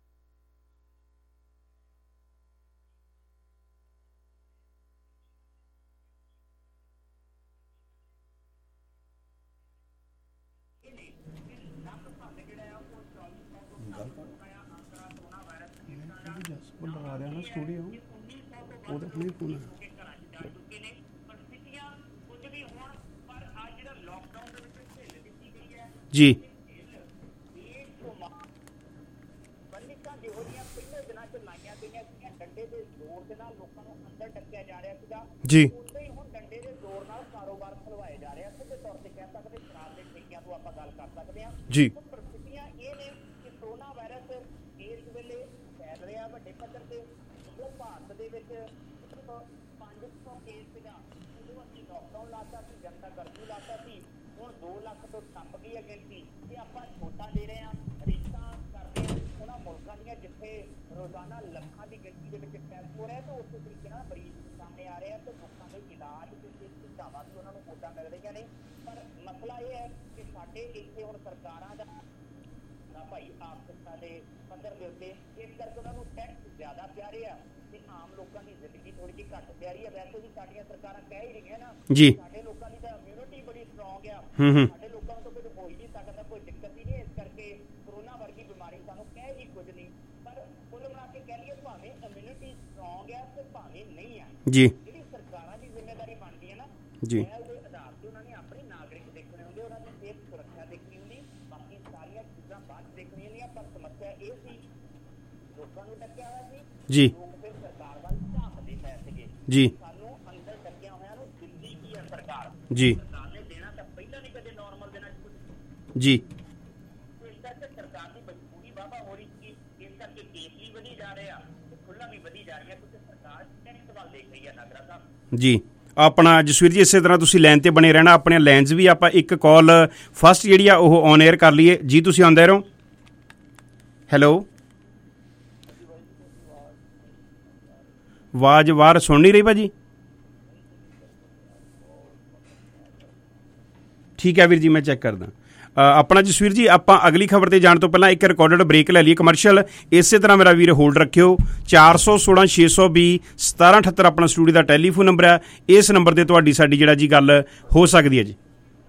ਸਟੂਡੀਓ ਉਹਦਾ ਨਹੀਂ ਫੋਨ ਜੀ। ਜੀ ਜੀ ਰੋਜ਼ਾਨਾ ਲੱਖਾਂ ਦੀ ਗਿਣਤੀ ਦੇ ਵਿੱਚ ਟੈਸਟ ਹੋ ਰਿਹਾ, ਤੇ ਉਸੇ ਤਰੀਕੇ ਨਾਲ ਮਰੀਜ਼ ਸਾਹਮਣੇ ਆ ਰਹੇ ਆ, ਤੇ ਲੋਕਾਂ ਦੇ ਇਲਾਜ ਦੇ ਸੁਝਾਵਾਂ ਵੀ ਉਹਨਾਂ ਨੂੰ ਵੋਟਾਂ ਮਿਲ ਰਹੀਆਂ ਨੇ। ਪਰ ਮਸਲਾ ਇਹ ਹੈ ਕਿ ਸਾਡੇ ਇੱਥੇ ਹੁਣ ਸਰਕਾਰਾਂ ਦਾ ਨਾ ਭਾਈ ਆਰਥਿਕਤਾ ਦੇ ਪੱਧਰ ਦੇ ਉੱਤੇ ਇਸ ਕਰਕੇ ਉਹਨਾਂ ਨੂੰ ਟੈਕਸ ਜ਼ਿਆਦਾ ਪਿਆ ਰਿਹਾ ਤੇ ਆਮ ਲੋਕਾਂ ਦੀ ਜ਼ਿੰਦਗੀ ਥੋੜੀ ਜਿਹੀ ਘੱਟ ਪਿਆ ਰਹੀ ਹੈ। ਵੈਸੇ ਵੀ ਸਾਡੀਆਂ ਸਰਕਾਰਾਂ ਕਹਿ ਹੀ ਰਹੀਆਂ ਨਾ ਜੀ, ਸਾਡੇ ਲੋਕਾਂ ਦੀ ਤਾਂ ਇਮਿਊਨਿਟੀ ਬੜੀ ਸਟਰੋਂਗ ਆ, ਹੂੰ ਹੂੰ ਸਾਡੇ ਲੋਕਾਂ ਨੂੰ ਤਾਂ ਕੁਝ ਹੋ ਹੀ ਨਹੀਂ ਸਕਦਾ, ਕੋਈ ਦਿੱਕਤ ਹੀ ਨਹੀਂ। ਇਸ ਕਰਕੇ ਕਰੋਨਾ ਵਰਗੀ ਬਿਮਾਰੀ ਸਾਨੂੰ ਜੀ ਜਿਹੜੀ ਸਰਕਾਰਾਂ ਦੀ ਜ਼ਿੰਮੇਵਾਰੀ ਬਣਦੀ ਹੈ ਨਾ ਜੀ ਉਹਦੇ ਆਧਾਰ ਤੇ ਉਹਨਾਂ ਨੇ ਆਪਣੇ ਨਾਗਰਿਕ ਦੇਖਣੇ ਹੁੰਦੇ, ਉਹਨਾਂ ਦੀ ਸਿਹਤ ਸੁਰੱਖਿਆ ਦੇਖਣੀ ਹੁੰਦੀ, ਬਾਕੀ ਸਾਰੀਆਂ ਚੀਜ਼ਾਂ ਬਾਅਦ ਦੇਖਣੀਆਂ ਹੁੰਦੀਆਂ। ਪਰ ਸਮੱਸਿਆ ਇਹ ਸੀ ਲੋਕਾਂ ਨੂੰ ਟੱਕਿਆ ਹੋਇਆ ਸੀ, ਜੀ ਲੋਕ ਫਿਰ ਸਰਕਾਰ ਵੱਲ ਝਾਕਦੇ ਪਏ ਸੀਗੇ ਜੀ ਸਾਨੂੰ ਅੰਦਰ ਟੱਕਿਆ ਹੋਇਆ ਨੂੰ ਦਿੰਦੀ ਕੀ ਹੈ ਸਰਕਾਰ, ਜੀ ਸਰਕਾਰ ਨੇ ਦੇਣਾ ਤਾਂ ਪਹਿਲਾਂ ਨਹੀਂ ਕਦੇ ਨਾਰਮਲ ਦੇਣਾ ਕੁਝ ਜੀ ਇਸ ਕਰਕੇ ਸਰਕਾਰ ਦੀ ਮਜਬੂਰੀ ਵਾਹਵਾ ਹੋ ਰਹੀ ਸੀ, ਇਸ ਕਰਕੇ ਕੇਸ ਵੀ ਵਧੀ ਜਾ ਰਹੇ ਆ ਤੇ ਖੁੱਲ੍ਹਾ ਵੀ ਵਧੀ ਜਾ ਰਹੀ ਹੈ, ਕਿਉਂਕਿ ਸਰਕਾਰ ਟੈਕਸ ਵੱਲ ਦੇਖ ਰਹੀ ਹੈ। ਨਾਗਰਾ ਸਾਹਿਬ ਜੀ ਆਪਣਾ ਜਸਵੀਰ ਜੀ ਇਸੇ ਤਰ੍ਹਾਂ ਤੁਸੀਂ ਲਾਈਨ ਤੇ ਬਣੇ ਰਹਿਣਾ, ਆਪਣੇ ਲਾਈਨਸ ਵੀ ਆਪਾਂ ਇੱਕ ਕਾਲ ਫਸਟ ਜਿਹੜੀ ਆ ਉਹ ਔਨ 에ਅਰ ਕਰ ਲਈਏ। ਜੀ ਤੁਸੀਂ ਆਉਂਦੇ ਰਹੋ। ਹੈਲੋ ਆਵਾਜ਼ ਬਾਹਰ ਸੁਣ ਨਹੀਂ ਰਹੀ ਭਾਜੀ। ਠੀਕ ਹੈ ਵੀਰ ਜੀ, ਮੈਂ ਚੈੱਕ ਕਰਦਾ। ਆਪਣਾ ਜਸਵੀਰ ਜੀ ਆਪਾਂ ਅਗਲੀ ਖਬਰ ਤੇ ਜਾਣ ਤੋਂ ਪਹਿਲਾਂ ਇੱਕ ਰਿਕਾਰਡਡ ਬ੍ਰੇਕ ਲੈ ਲਈਏ ਕਮਰਸ਼ੀਅਲ। ਇਸੇ ਤਰ੍ਹਾਂ ਮੇਰਾ ਵੀਰ ਹੋਲਡ ਰੱਖਿਓ। ਚਾਰ ਸੌ ਸੋਲਾਂ ਛੇ ਸੌ ਵੀਹ ਸਤਾਰਾਂ ਅਠੱਤਰ ਆਪਣਾ ਸਟੂਡੀਓ ਦਾ ਟੈਲੀਫੋਨ ਨੰਬਰ ਹੈ। ਇਸ ਨੰਬਰ ਤੇ ਤੁਹਾਡੀ ਸਾਡੀ ਜਿਹੜਾ ਜੀ ਗੱਲ ਹੋ ਸਕਦੀ ਹੈ ਜੀ।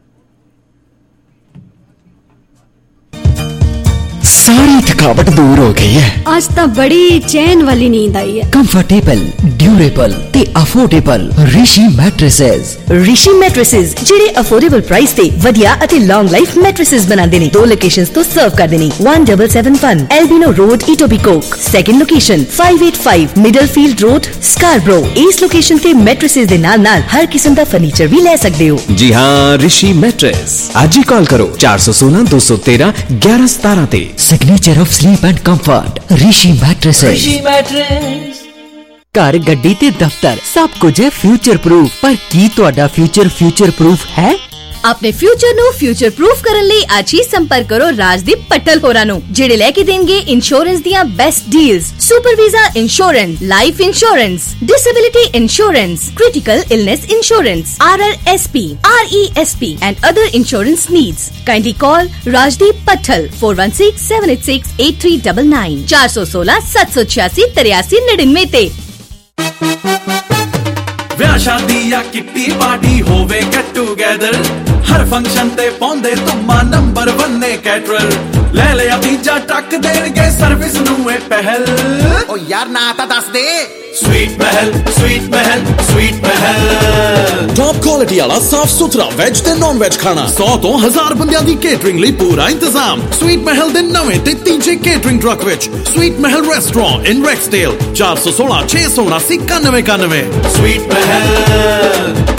सारी थकावट दूर हो गई है। आज तो बड़ी चैन वाली नींद आई है। कंफर्टेबल, ड्यूरेबल ते affordable Rishi mattresses. Rishi mattresses ਜਿਹੜੇ ਅਫੋਰਡੇਬਲ ਪ੍ਰਾइस ਤੇ ਵਧੀਆ ਅਤੇ ਲੌਂਗ ਲਾਈਫ ਮੈਟ੍ਰੈसेस ਬਣਾਉਂਦੇ ਨੇ। ਦੋ ਲੋਕੇਸ਼ਨਸ ਤੋਂ ਸਰਵ ਕਰਦੇ ਨੇ। one seven seven one Albino Road, Etobicoke। Second location five eighty-five Middlefield Road, Scarborough। ਇਸ ਲੋਕੇਸ਼ਨ ਤੇ ਮੈਟ੍ਰੈसेस ਦੇ ਨਾਲ ਨਾਲ ਹਰ ਕਿਸਮ ਦਾ ਫਰਨੀਚਰ ਵੀ ਲੈ ਸਕਦੇ ਹੋ। जी हाँ, ऋषि मैट्रेस आज ही कॉल करो चार सौ सोलह दो सौ तेरह ग्यारह सतारह ते। Signature of sleep and comfort Rishi mattresses. घर गड्डी ते दफ्तर सब कुछ है फ्यूचर प्रूफ, पर की तुहाडा फ्यूचर फ्यूचर प्रूफ है? ਆਪਣੇ ਫਿਊਚਰ ਨੂੰ ਫਿਊਚਰ ਪ੍ਰੂਫ ਕਰਨ ਲਈ ਅੱਜ ਹੀ ਸੰਪਰਕ ਕਰੋ ਰਾਜਦੀਪ ਪੱਟਲ ਹੋਰਾਂ ਨੂੰ, ਜਿਹੜੇ ਲੈ ਕੇ ਦੇਣਗੇ ਇੰਸ਼ੋਰੈਂਸ ਦੀਆਂ best deals. Super visa insurance, life insurance, disability insurance, critical illness insurance, R R S P, R E S P and other insurance needs. Kindly call Rajdeep Patthal four one six seven eight six eight three nine nine ਚਾਰ ਸੌ ਸੋਲਾਂ ਸੱਤ ਸੌ ਛਿਆਸੀ ਤਰਿਆਸੀ ਨੜਿਨਵੇਂ ਤੇ। ਵਿਆਹ ਸ਼ਾਦੀ ਜਾਂ ਕਿੱਟੀ ਪਾਰਟੀ ਹੋਵੇ ਗੈਟ ਟੂਗੇਦਰ, ਹਰ ਫੰਕਸ਼ਨ ਤੇ ਪਾਉਂਦੇ ਧੁੰਮਾ ਨੰਬਰ one ਨੇ ਕੈਟਰਲ। ਲੈ ਲਿਆ ਤੀਜਾ ਟਰੱਕ ਦੇਣਗੇ ਸਰਵਿਸ ਨੂੰ ਇਹ ਪਹਿਲ। ਓ ਯਾਰ ਨਾ ਤਾਂ ਦੱਸ ਦੇ। स्वीट महल स्वीट महल स्वीट महल टॉप क्वालिटी वाला साफ सुथरा वेज ते नॉन वेज खाना, सौ तो हजार बंदियां दी केटरिंग ਲਈ ਪੂਰਾ ਇੰਤਜ਼ਾਮ। स्वीट महल ਦੇ ਨਵੇਂ ਤੇ ਤੀਜੇ केटरिंग ट्रक ਵਿੱਚ sweet Mahal restaurant in Rexdale ਚਾਰ ਸੌ ਸੋਲਾਂ ਛੇ ਸੌ ਉਨਾਸੀ ਇਕਾਨਵੇਂ ਇਕਾਨਵੇਂ। स्वीट महल।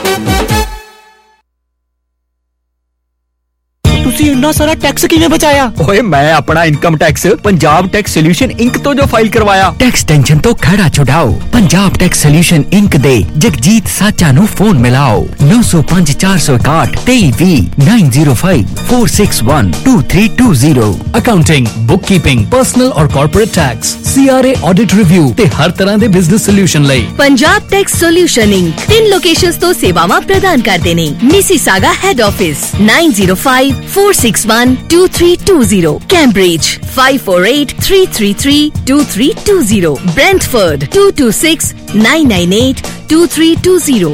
ਤੁਸੀਂ ਇੰਨਾ ਸਾਰਾ ਟੈਕਸ ਕਿਵੇਂ ਬਚਾਇਆ? ਓਏ ਮੈਂ ਆਪਣਾ income tax Punjab tax solution inc ਤੋਂ ਜੋ ਫਾਈਲ ਕਰਵਾਇਆ। ਟੈਕਸ ਟੈਨਸ਼ਨ ਤੋਂ ਖੜਾ ਛੁਡਾਓ। ਪੰਜਾਬ ਟੈਕਸ ਸੋਲੂਸ਼ਨ ਇੰਕ ਦੇ ਜਗਜੀਤ ਸਾਚਾ ਨੂੰ ਫੋਨ ਮਿਲਾਓ ਨੌ ਸੌ ਪੰਜ ਚਾਰ ਸੌ ਇਕਾਹਠ ਤੇਈ ਵੀਹ nine zero five four six one two three two zero। Accounting, bookkeeping, personal ਔਰ corporate tax, C R A audit review ਤੇ ਹਰ ਤਰ੍ਹਾਂ ਦੇ ਬਿਜ਼ਨਸ ਸੋਲੂਸ਼ਨ ਲਈ ਪੰਜਾਬ ਟੈਕਸ ਸੋਲੂਸ਼ਨ ਇੰਕ ਤਿੰਨ ਲੋਕੇਸ਼ਨਸ ਤੋਂ ਸੇਵਾਵਾਂ ਪ੍ਰਦਾਨ ਕਰਦੇ ਨੇ। Mississauga head office nine zero five four six one two three two zero, Cambridge five four eight three three three two three two zero, Brentford two two six nine nine eight two three two zero।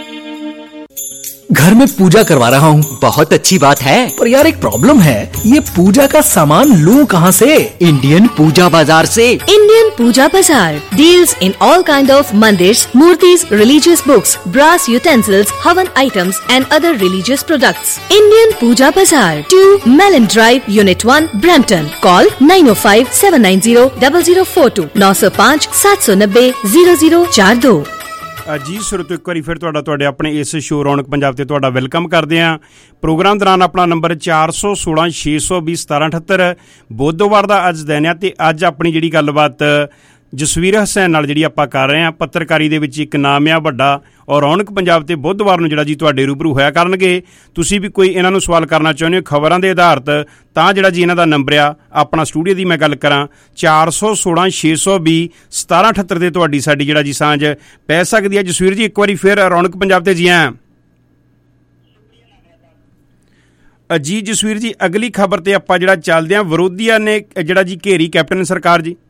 घर में पूजा करवा रहा हूँ। बहुत अच्छी बात है, पर यार एक प्रॉब्लम है, ये पूजा का सामान लूँ कहाँ से? इंडियन पूजा बाजार से। Indian Puja Bazaar deals in all kind of mandirs, murtis, religious books, brass utensils, havan items and other religious products. Indian Puja Bazaar, two Mellon Drive, Unit one, Brampton. Call nine oh five seven nine zero zero zero four two nine zero five seven nine zero zero zero four two। ਜੀ ਸਰੋਤੋ ਇੱਕ ਵਾਰੀ ਫਿਰ ਤੁਹਾਡਾ ਤੁਹਾਡੇ ਆਪਣੇ ਇਸ ਸ਼ੋਅ ਰੌਣਕ ਪੰਜਾਬ ਤੇ ਤੁਹਾਡਾ ਵੈਲਕਮ ਕਰਦੇ ਹਾਂ। ਪ੍ਰੋਗਰਾਮ ਦੌਰਾਨ ਆਪਣਾ ਨੰਬਰ ਚਾਰ ਸੌ ਸੋਲਾਂ ਛੇ ਸੌ ਵੀਹ ਸਤਾਰਾਂ ਅਠੱਤਰ। ਬੁੱਧਵਾਰ ਦਾ ਅੱਜ ਦਿਨ ਆ ਤੇ ਅੱਜ ਆਪਣੀ ਜਿਹੜੀ ਗੱਲਬਾਤ ਜਸਵੀਰ ਹਸੈਨ ਨਾਲ ਜਿਹੜੀ ਆਪਾਂ ਕਰ ਰਹੇ ਹਾਂ। ਪੱਤਰਕਾਰੀ ਦੇ ਵਿੱਚ ਇੱਕ ਨਾਮ ਆ ਵੱਡਾ ਔਰ ਰੌਣਕ ਪੰਜਾਬ ਤੇ ਬੁੱਧਵਾਰ ਨੂੰ ਜਿਹੜਾ ਜੀ ਤੁਹਾਡੇ ਰੂਬਰੂ ਹੋਇਆ ਕਰਨਗੇ। ਤੁਸੀਂ ਵੀ ਕੋਈ ਇਹਨਾਂ ਨੂੰ ਸਵਾਲ ਕਰਨਾ ਚਾਹੁੰਦੇ ਹੋ ਖਬਰਾਂ ਦੇ ਆਧਾਰਿਤ ਤਾਂ ਜਿਹੜਾ ਜੀ ਇਹਨਾਂ ਦਾ ਨੰਬਰ ਆ ਆਪਣਾ ਸਟੂਡੀਓ ਦੀ ਮੈਂ ਗੱਲ ਕਰਾਂ ਚਾਰ ਸੌ ਸੋਲਾਂ ਛੇ ਸੌ ਵੀਹ ਸਤਾਰਾਂ ਅਠੱਤਰ ਤੇ ਤੁਹਾਡੀ ਸਾਡੀ ਜਿਹੜਾ ਜੀ ਸਾਂਝ ਪੈ ਸਕਦੀ ਹੈ। ਜਸਵੀਰ ਜੀ ਇੱਕ ਵਾਰੀ ਫਿਰ ਰੌਣਕ ਪੰਜਾਬ ਤੇ ਜੀ ਆਇਆਂ। ਜੀ ਜਸਵੀਰ ਜੀ ਅਗਲੀ ਖਬਰ ਤੇ ਆਪਾਂ ਜਿਹੜਾ ਚੱਲਦੇ ਹਾਂ, ਵਿਰੋਧੀਆਂ ਨੇ ਜਿਹੜਾ ਜੀ ਘੇਰੀ ਕੈਪਟਨ ਸਰਕਾਰ ਜੀ।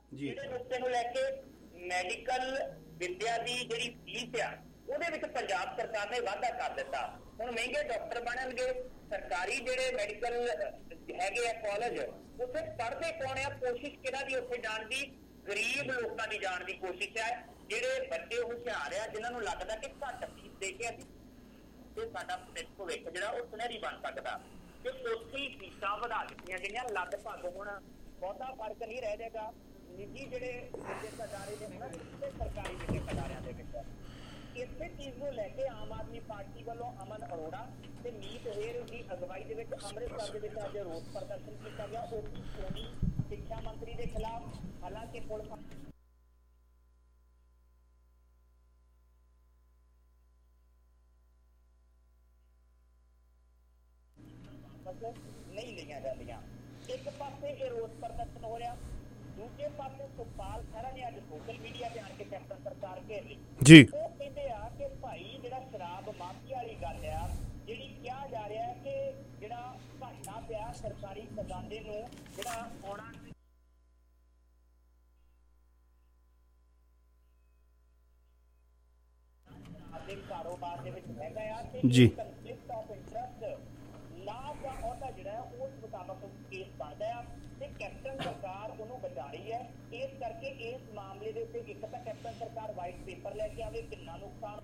ਜਿਹੜੇ ਨੁਕਤੇ ਨੂੰ ਲੈ ਕੇ ਮੈਡੀਕਲ ਵਿੱਦਿਆ ਦੀ ਜਿਹੜੀ ਫੀਸ ਆ ਉਹਦੇ ਵਿੱਚ ਪੰਜਾਬ ਸਰਕਾਰ ਨੇ ਵਾਧਾ ਕਰ ਦਿੱਤਾ। ਹੁਣ ਮਹਿੰਗੇ ਡਾਕਟਰ ਬਣਨਗੇ, ਸਰਕਾਰੀ ਜਿਹੜੇ ਮੈਡੀਕਲ ਹੈਗੇ ਆ ਕਾਲਜ ਉੱਥੇ ਪੜ੍ਹਦੇ ਕੌਣ ਆ? ਕੋਸ਼ਿਸ਼ ਕਿਹਨਾਂ ਦੀ ਉੱਥੇ ਜਾਣ ਦੀ? ਗਰੀਬ ਲੋਕਾਂ ਦੀ ਜਾਣ ਦੀ ਕੋਸ਼ਿਸ਼ ਹੈ। ਜਿਹੜੇ ਬੱਚੇ ਹੁਸ਼ਿਆਰ ਆ, ਜਿਨ੍ਹਾਂ ਨੂੰ ਲੱਗਦਾ ਕਿ ਘੱਟ ਫੀਸ ਦੇ ਕੇ ਅਸੀਂ ਤੇ ਸਾਡਾ ਭਵਿੱਖ ਜਿਹੜਾ ਉਹ ਸੁਨਹਿਰੀ ਬਣ ਸਕਦਾ, ਤੇ ਉੱਥੇ ਹੀ ਫੀਸਾਂ ਵਧਾ ਦਿੱਤੀਆਂ ਗਈਆਂ। ਲਗਭਗ ਹੁਣ ਬਹੁਤਾ ਫਰਕ ਨਹੀਂ ਰਹਿ ਜਾਏਗਾ ਨਿੱਜੀ ਜਿਹੜੇ ਵਿਦਿਅਕ ਅਦਾਰੇ ਦੇ ਹਨ ਤੇ ਸਰਕਾਰੀ ਵਿਦਿਅਕ ਅਦਾਰਿਆਂ ਦੇ ਵਿੱਚ। ਇਸੇ ਚੀਜ਼ ਨੂੰ ਲੈ ਕੇ ਆਮ ਆਦਮੀ ਪਾਰਟੀ ਵੱਲੋਂ ਅਮਨ ਅਰੋੜਾ ਤੇ ਮੀਤ ਹੇਰ ਦੀ ਅਗਵਾਈ ਦੇ ਵਿੱਚ ਅੰਮ੍ਰਿਤਸਰ ਦੇ ਵਿੱਚ ਅੱਜ ਰੋਸ ਪ੍ਰਦਰਸ਼ਨ ਕੀਤਾ ਗਿਆ। ਉਹ ਸੋਨੀ ਸਿੱਖਿਆ ਮੰਤਰੀ ਦੇ ਖਿਲਾਫ। ਹਾਲਾਂਕਿ ਪੁਲਿਸ ਨਹੀਂ ਲਈਆਂ ਜਾਂਦੀਆਂ। ਇੱਕ ਪਾਸੇ ਇਹ ਰੋਸ ਪ੍ਰਦਰਸ਼ਨ ਹੋ ਰਿਹਾ, ਦੂਜੇ ਪਾਸੇ ਸੁਖਪਾਲ ਖਹਿਰਾ ਨੇ ਅੱਜ ਸੋਸ਼ਲ ਮੀਡੀਆ ਤੇ ਆਣ ਕੇ ਕੈਪਟਨ ਸਰਕਾਰ ਘੇਰ ਲਈ ਜੀ। ਉਹ ਕਹਿੰਦੇ ਆ ਕਿ ਭਾਈ ਜਿਹੜਾ ਸ਼ਰਾਬ ਮਾਫੀਆ ਵਾਲੀ ਗੱਲ ਆ, ਜਿਹੜੀ ਕਿਹਾ ਜਾ ਰਿਹਾ ਹੈ ਕਿ ਜਿਹੜਾ ਘਾਟਾ ਪਿਆ ਸਰਕਾਰੀ ਖਜ਼ਾਨੇ ਨੂੰ ਜਿਹੜਾ ਆਉਣਾ ਦੇ ਕਾਰੋਬਾਰ ਦੇ ਵਿੱਚ ਹੈਗਾ ਆ ਤੇ ਜੀ ਕੰਫਲਿਕਟ ਆਫ ਇੰਟਰਸਟ ਲਾਭ ਦਾ ਅਹੁਦਾ ਜਿਹੜਾ ਹੈ ਉਸ ਮੁਤਾਬਕ ਕੇਸ ਬਣਦਾ ਆ ਤੇ ਕੈਪਟਨ ਸਰਕਾਰ ਉਹਨੂੰ ਬਚਾ ਰਹੀ ਹੈ। ਇਸ ਕਰਕੇ ਇਸ ਮਾਮਲੇ ਦੇ ਉੱਤੇ ਇੱਕ ਤਾਂ ਕੈਪਟਨ ਸਰਕਾਰ ਵਾਈਟ ਪੇਪਰ ਲੈ ਕੇ ਆਵੇ, ਕਿੰਨਾ ਨੁਕਸਾਨ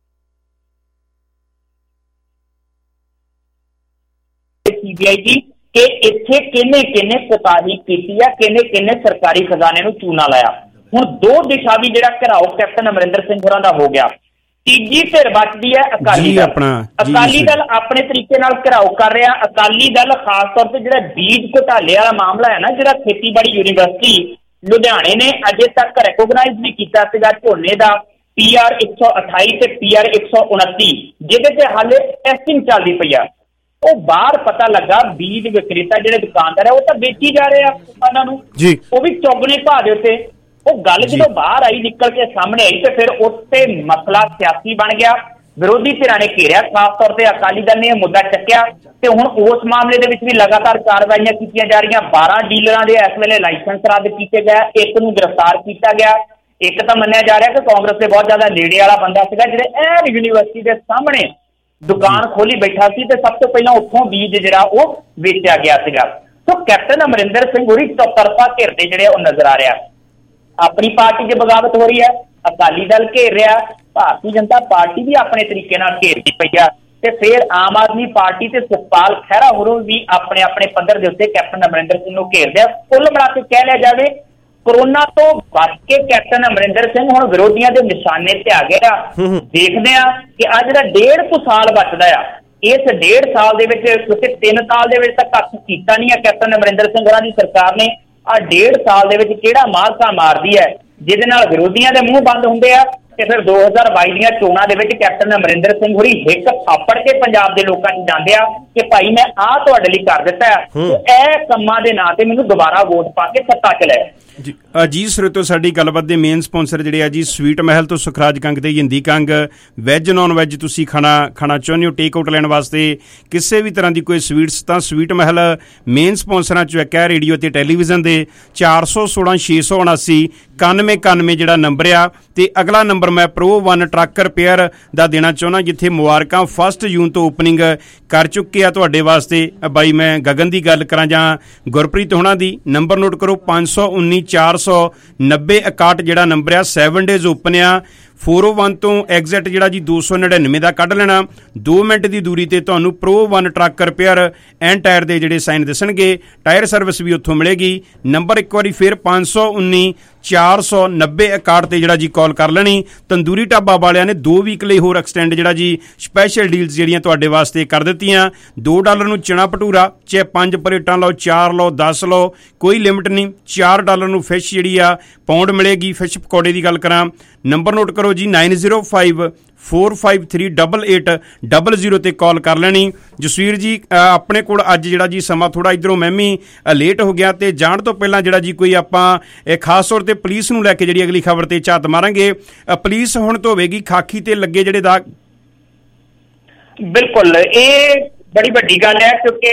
ਸੀਬੀਆਈ ਦੀ ਕਿ ਇੱਥੇ ਕਿਹਨੇ ਕਿਹਨੇ ਕੋਤਾਹੀ ਕੀਤੀ ਆ, ਕਿਹਨੇ ਕਿਹਨੇ ਸਰਕਾਰੀ ਖਜ਼ਾਨੇ ਨੂੰ ਚੂਨਾ ਲਾਇਆ। ਹੁਣ ਦੋ ਦਿਸ਼ਾ ਵੀ ਜਿਹੜਾ ਘਿਰਾਓ ਕੈਪਟਨ ਅਮਰਿੰਦਰ ਸਿੰਘ ਹੋਰਾਂ ਦਾ ਹੋ ਗਿਆ। ਤੀਜੀ ਧਿਰ ਬਚਦੀ ਹੈ ਅਕਾਲੀ ਦਲ। ਅਕਾਲੀ ਦਲ ਆਪਣੇ ਤਰੀਕੇ ਨਾਲ ਘਿਰਾਓ ਕਰ ਰਿਹਾ। ਅਕਾਲੀ ਦਲ ਖਾਸ ਤੌਰ ਤੇ ਜਿਹੜਾ ਬੀਜ ਘੁਟਾਲੇ ਵਾਲਾ ਮਾਮਲਾ ਹੈ ਨਾ, ਜਿਹੜਾ ਖੇਤੀਬਾੜੀ ਯੂਨੀਵਰਸਿਟੀ ਲੁਧਿਆਣੇ ਨੇ ਅਜੇ ਤੱਕ ਰੈਕੋਗਨਾਈਜ਼ ਨਹੀਂ ਕੀਤਾ ਸੀਗਾ ਝੋਨੇ ਦਾ ਪੀ ਆਰ ਇੱਕ ਸੌ ਅਠਾਈ ਤੇ ਪੀ ਆਰ ਇੱਕ ਸੌ ਉਨੱਤੀ, ਜਿਹਦੇ ਤੇ ਹਾਲੇ ਟੈਸਟਿੰਗ ਚੱਲਦੀ ਪਈ ਆ। ਉਹ ਬਾਹਰ ਪਤਾ ਲੱਗਾ ਬੀਜ ਵਿਕਰੇਤਾ ਜਿਹੜੇ ਦੁਕਾਨਦਾਰ ਹੈ ਉਹ ਤਾਂ ਵੇਚੀ ਜਾ ਰਹੇ ਆ ਕਿਸਾਨਾਂ ਨੂੰ, ਉਹ ਵੀ ਚੌਗਣੇ ਭਾਅ ਦੇ ਉੱਤੇ। ਉਹ ਗੱਲ ਜਦੋਂ ਬਾਹਰ ਆਈ, ਨਿਕਲ ਕੇ ਸਾਹਮਣੇ ਆਈ, ਤੇ ਫਿਰ ਉੱਤੇ ਮਸਲਾ ਸਿਆਸੀ ਬਣ ਗਿਆ। ਵਿਰੋਧੀ ਧਿਰਾਂ ਨੇ ਘੇਰਿਆ, ਖਾਸ ਤੌਰ ਤੇ ਅਕਾਲੀ ਦਲ ਨੇ ਇਹ ਮੁੱਦਾ ਚੱਕਿਆ ਤੇ ਹੁਣ ਉਸ ਮਾਮਲੇ ਦੇ ਵਿੱਚ ਵੀ ਲਗਾਤਾਰ ਕਾਰਵਾਈਆਂ ਕੀਤੀਆਂ ਜਾ ਰਹੀਆਂ। ਬਾਰਾਂ ਡੀਲਰਾਂ ਦੇ ਇਸ ਵੇਲੇ ਲਾਇਸੈਂਸ ਰੱਦ ਕੀਤੇ ਗਏ, ਇੱਕ ਨੂੰ ਗ੍ਰਿਫਤਾਰ ਕੀਤਾ ਗਿਆ। ਇੱਕ ਤਾਂ ਮੰਨਿਆ ਜਾ ਰਿਹਾ ਕਿ ਕਾਂਗਰਸ ਦੇ ਬਹੁਤ ਜ਼ਿਆਦਾ ਨੇੜੇ ਵਾਲਾ ਬੰਦਾ ਸੀਗਾ, ਜਿਹੜੇ ਐਨ ਯੂਨੀਵਰਸਿਟੀ ਦੇ ਸਾਹਮਣੇ ਦੁਕਾਨ ਖੋਲੀ ਬੈਠਾ ਸੀ ਤੇ ਸਭ ਤੋਂ ਪਹਿਲਾਂ ਉੱਥੋਂ ਬੀਜ ਜਿਹੜਾ ਉਹ ਵੇਚਿਆ ਗਿਆ ਸੀਗਾ। ਸੋ ਕੈਪਟਨ ਅਮਰਿੰਦਰ ਸਿੰਘ ਹੋਰੀ ਚੌਤਰਫਾ ਘਿਰਦੇ ਜਿਹੜੇ ਉਹ ਨਜ਼ਰ ਆ ਰਿਹਾ। ਆਪਣੀ ਪਾਰਟੀ 'ਚ ਬਗਾਵਤ ਹੋ ਰਹੀ ਹੈ, ਅਕਾਲੀ ਦਲ ਘੇਰ ਰਿਹਾ, ਭਾਰਤੀ ਜਨਤਾ ਪਾਰਟੀ ਵੀ ਆਪਣੇ ਤਰੀਕੇ ਨਾਲ ਘੇਰਦੀ ਪਈ ਆ, ਤੇ ਫਿਰ ਆਮ ਆਦਮੀ ਪਾਰਟੀ ਤੇ ਸੁਖਪਾਲ ਖਹਿਰਾ ਹੋਰੋਂ ਵੀ ਆਪਣੇ ਆਪਣੇ ਪੱਧਰ ਦੇ ਉੱਤੇ ਕੈਪਟਨ ਅਮਰਿੰਦਰ ਸਿੰਘ ਨੂੰ ਘੇਰਦੇ ਆ। ਕੁੱਲ ਮਿਲਾ ਕੇ ਕਹਿ ਲਿਆ ਜਾਵੇ, ਕੋਰੋਨਾ ਤੋਂ ਬਚ ਕੇ ਕੈਪਟਨ ਅਮਰਿੰਦਰ ਸਿੰਘ ਹੁਣ ਵਿਰੋਧੀਆਂ ਦੇ ਨਿਸ਼ਾਨੇ ਤੇ ਆ ਗਿਆ। ਦੇਖਦੇ ਆ ਕਿ ਆ ਜਿਹੜਾ ਡੇਢ ਕੁ ਸਾਲ ਬਚਦਾ ਆ, ਇਸ ਡੇਢ ਸਾਲ ਦੇ ਵਿੱਚ, ਕਿਉਂਕਿ ਤਿੰਨ ਸਾਲ ਦੇ ਵਿੱਚ ਤਾਂ ਕੱਖ ਕੀਤਾ ਨਹੀਂ ਆ ਕੈਪਟਨ ਅਮਰਿੰਦਰ ਸਿੰਘ ਹੋਰਾਂ ਦੀ ਸਰਕਾਰ ਨੇ, ਆ ਡੇਢ ਸਾਲ ਦੇ ਵਿੱਚ ਕਿਹੜਾ ਮਾਰਕਾ ਮਾਰਦੀ ਹੈ ਜਿਹਦੇ ਨਾਲ ਵਿਰੋਧੀਆਂ ਦੇ ਮੂੰਹ ਬੰਦ ਹੁੰਦੇ ਆ, ਤੇ ਫਿਰ ਦੋ ਹਜ਼ਾਰ ਬਾਈ ਦੀਆਂ ਚੋਣਾਂ ਦੇ ਵਿੱਚ ਕੈਪਟਨ ਅਮਰਿੰਦਰ ਸਿੰਘ ਹੋਰੀ ਹਿੱਕ ਥਾਪੜ ਕੇ ਪੰਜਾਬ ਦੇ ਲੋਕਾਂ ਨੂੰ ਜਾਂਦੇ ਆ ਕਿ ਭਾਈ ਮੈਂ ਆਹ ਤੁਹਾਡੇ ਲਈ ਕਰ ਦਿੱਤਾ, ਤੇ ਇਹ ਕੰਮਾਂ ਦੇ ਨਾਂ ਤੇ ਮੈਨੂੰ ਦੁਬਾਰਾ ਵੋਟ ਪਾ ਕੇ ਸੱਤਾ 'ਚ ਲੈ। ਜੀ ਅਜੀਤ ਸਰੋਤੋ, ਸਾਡੀ ਗੱਲਬਾਤ ਦੇ ਮੇਨ ਸਪਾਂਸਰ ਜਿਹੜੇ ਆ ਜੀ ਸਵੀਟ ਮਹਿਲ ਤੋਂ ਸੁਖਰਾਜ ਕੰਗ ਤੇ ਹਿੰਦੀ ਕੰਗ। ਵੈਜ ਨੌਨ ਵੈਜ ਤੁਸੀਂ ਖਾਣਾ ਖਾਣਾ ਚਾਹੁੰਦੇ ਹੋ ਟੇਕ ਆਊਟ ਲੈਣ ਵਾਸਤੇ, ਕਿਸੇ ਵੀ ਤਰ੍ਹਾਂ ਦੀ ਕੋਈ ਸਵੀਟਸ, ਤਾਂ ਸਵੀਟ ਮਹਿਲ ਮੇਨ ਸਪਾਂਸਰਾਂ 'ਚੋਂ ਇੱਕ ਹੈ। ਰੇਡੀਓ ਤੇ ਟੈਲੀਵਿਜ਼ਨ ਦੇ ਚਾਰ ਸੌ ਸੋਲਾਂ ਛੇ ਸੌ ਉਨਾਸੀ ਇਕਾਨਵੇਂ ਇਕਾਨਵੇਂ ਜਿਹੜਾ ਨੰਬਰ ਆ। ਤੇ ਅਗਲਾ ਨੰਬਰ ਮੈਂ ਪ੍ਰੋ ਵਨ ਟਰੱਕ ਰਿਪੇਅਰ ਦਾ ਦੇਣਾ ਚਾਹੁੰਦਾ, ਜਿੱਥੇ ਮੁਬਾਰਕਾਂ ਫਸਟ ਜੂਨ ਤੋਂ ਓਪਨਿੰਗ ਕਰ ਚੁੱਕੇ ਆ ਤੁਹਾਡੇ ਵਾਸਤੇ। ਬਾਈ ਮੈਂ ਗਗਨ ਦੀ ਗੱਲ ਕਰਾਂ ਜਾਂ ਗੁਰਪ੍ਰੀਤ ਹੋਣਾ ਦੀ, ਨੰਬਰ ਨੋਟ ਕਰੋ ਪੰਜ ਸੌ ਉੱਨੀ ਚਾਰ ਸੌ ਨੱਬੇ ਇਕਾਹਠ ਜਿਹੜਾ ਨੰਬਰ ਆ। ਸੈਵਨ ਡੇਜ਼ ਓਪਨ ਆ। ਚਾਰ ਸੌ ਇੱਕ ਤੋਂ ਐਗਜ਼ਿਟ ਜਿਹੜਾ ਜੀ ਦੋ ਸੌ ਨੜਿਨਵੇਂ ਦਾ ਕੱਢ ਲੈਣਾ। ਦੋ ਮਿੰਟ ਦੀ ਦੂਰੀ ਤੇ ਤੁਹਾਨੂੰ pro one truck repair and tire ਦੇ ਜਿਹੜੇ ਸਾਈਨ ਦਿਸਣਗੇ। ਟਾਇਰ ਸਰਵਿਸ ਵੀ ਉੱਥੋਂ ਮਿਲੇਗੀ। ਨੰਬਰ ਇੱਕ ਵਾਰੀ ਫਿਰ ਪੰਜ ਸੌ ਉੱਨੀ ਚਾਰ ਸੌ ਨੱਬੇ ਇਕਾਹਠ ਤੇ ਜਿਹੜਾ ਜੀ ਕਾਲ ਕਰ ਲੈਣੀ। ਤੰਦੂਰੀ ਢਾਬਾ ਵਾਲਿਆਂ ਨੇ ਦੋ ਵੀਕ ਲਈ ਹੋਰ ਐਕਸਟੈਂਡ ਜਿਹੜਾ ਜੀ ਸਪੈਸ਼ਲ ਡੀਲਸ ਜਿਹੜੀਆਂ ਤੁਹਾਡੇ ਵਾਸਤੇ ਕਰ ਦਿੱਤੀਆਂ। ਦੋ ਡਾਲਰ ਨੂੰ ਚਣਾ ਭਟੂਰਾ, ਚਾਹੇ ਪੰਜ ਪਲੇਟਾਂ ਲਓ, ਚਾਰ ਲਓ, ਦਸ ਲਓ, ਕੋਈ ਲਿਮਟ ਨਹੀਂ। ਚਾਰ ਡਾਲਰ ਨੂੰ ਫਿਸ਼ ਜਿਹੜੀ ਆ ਪਾਉਂਡ ਮਿਲੇਗੀ। ਫਿਸ਼ ਪਕੌੜੇ ਦੀ ਗੱਲ ਕਰਾਂ, ਨੰਬਰ ਨੋਟ ਕਰੋ ਜੀ nine zero five four five three double eight double zero ਤੇ ਕਾਲ ਕਰ ਲੈਣੀ। ਜਸਵੀਰ ਜੀ ਆਪਣੇ ਕੋਲ ਅੱਜ ਜਿਹੜਾ ਜੀ ਸਮਾਂ ਥੋੜਾ ਇੱਧਰੋਂ ਮੈਂ ਵੀ ਲੇਟ ਹੋ ਗਿਆ, ਤੇ ਜਾਣ ਤੋਂ ਪਹਿਲਾਂ ਜਿਹੜਾ ਜੀ ਕੋਈ ਆਪਾਂ ਖਾਸ ਤੌਰ ਤੇ ਪੁਲਿਸ ਨੂੰ ਲੈ ਕੇ ਜਿਹੜੀ ਅਗਲੀ ਖਬਰ ਤੇ ਝਾਤ ਮਾਰਾਂਗੇ। ਪੁਲਿਸ ਹੁਣ ਤੋਂ ਹੋਵੇਗੀ ਖਾਕੀ ਤੇ ਲੱਗੇ ਜਿਹੜੇ ਦਾਗ। ਬਿਲਕੁਲ, ਇਹ ਬੜੀ ਵੱਡੀ ਗੱਲ ਹੈ ਕਿਉਂਕਿ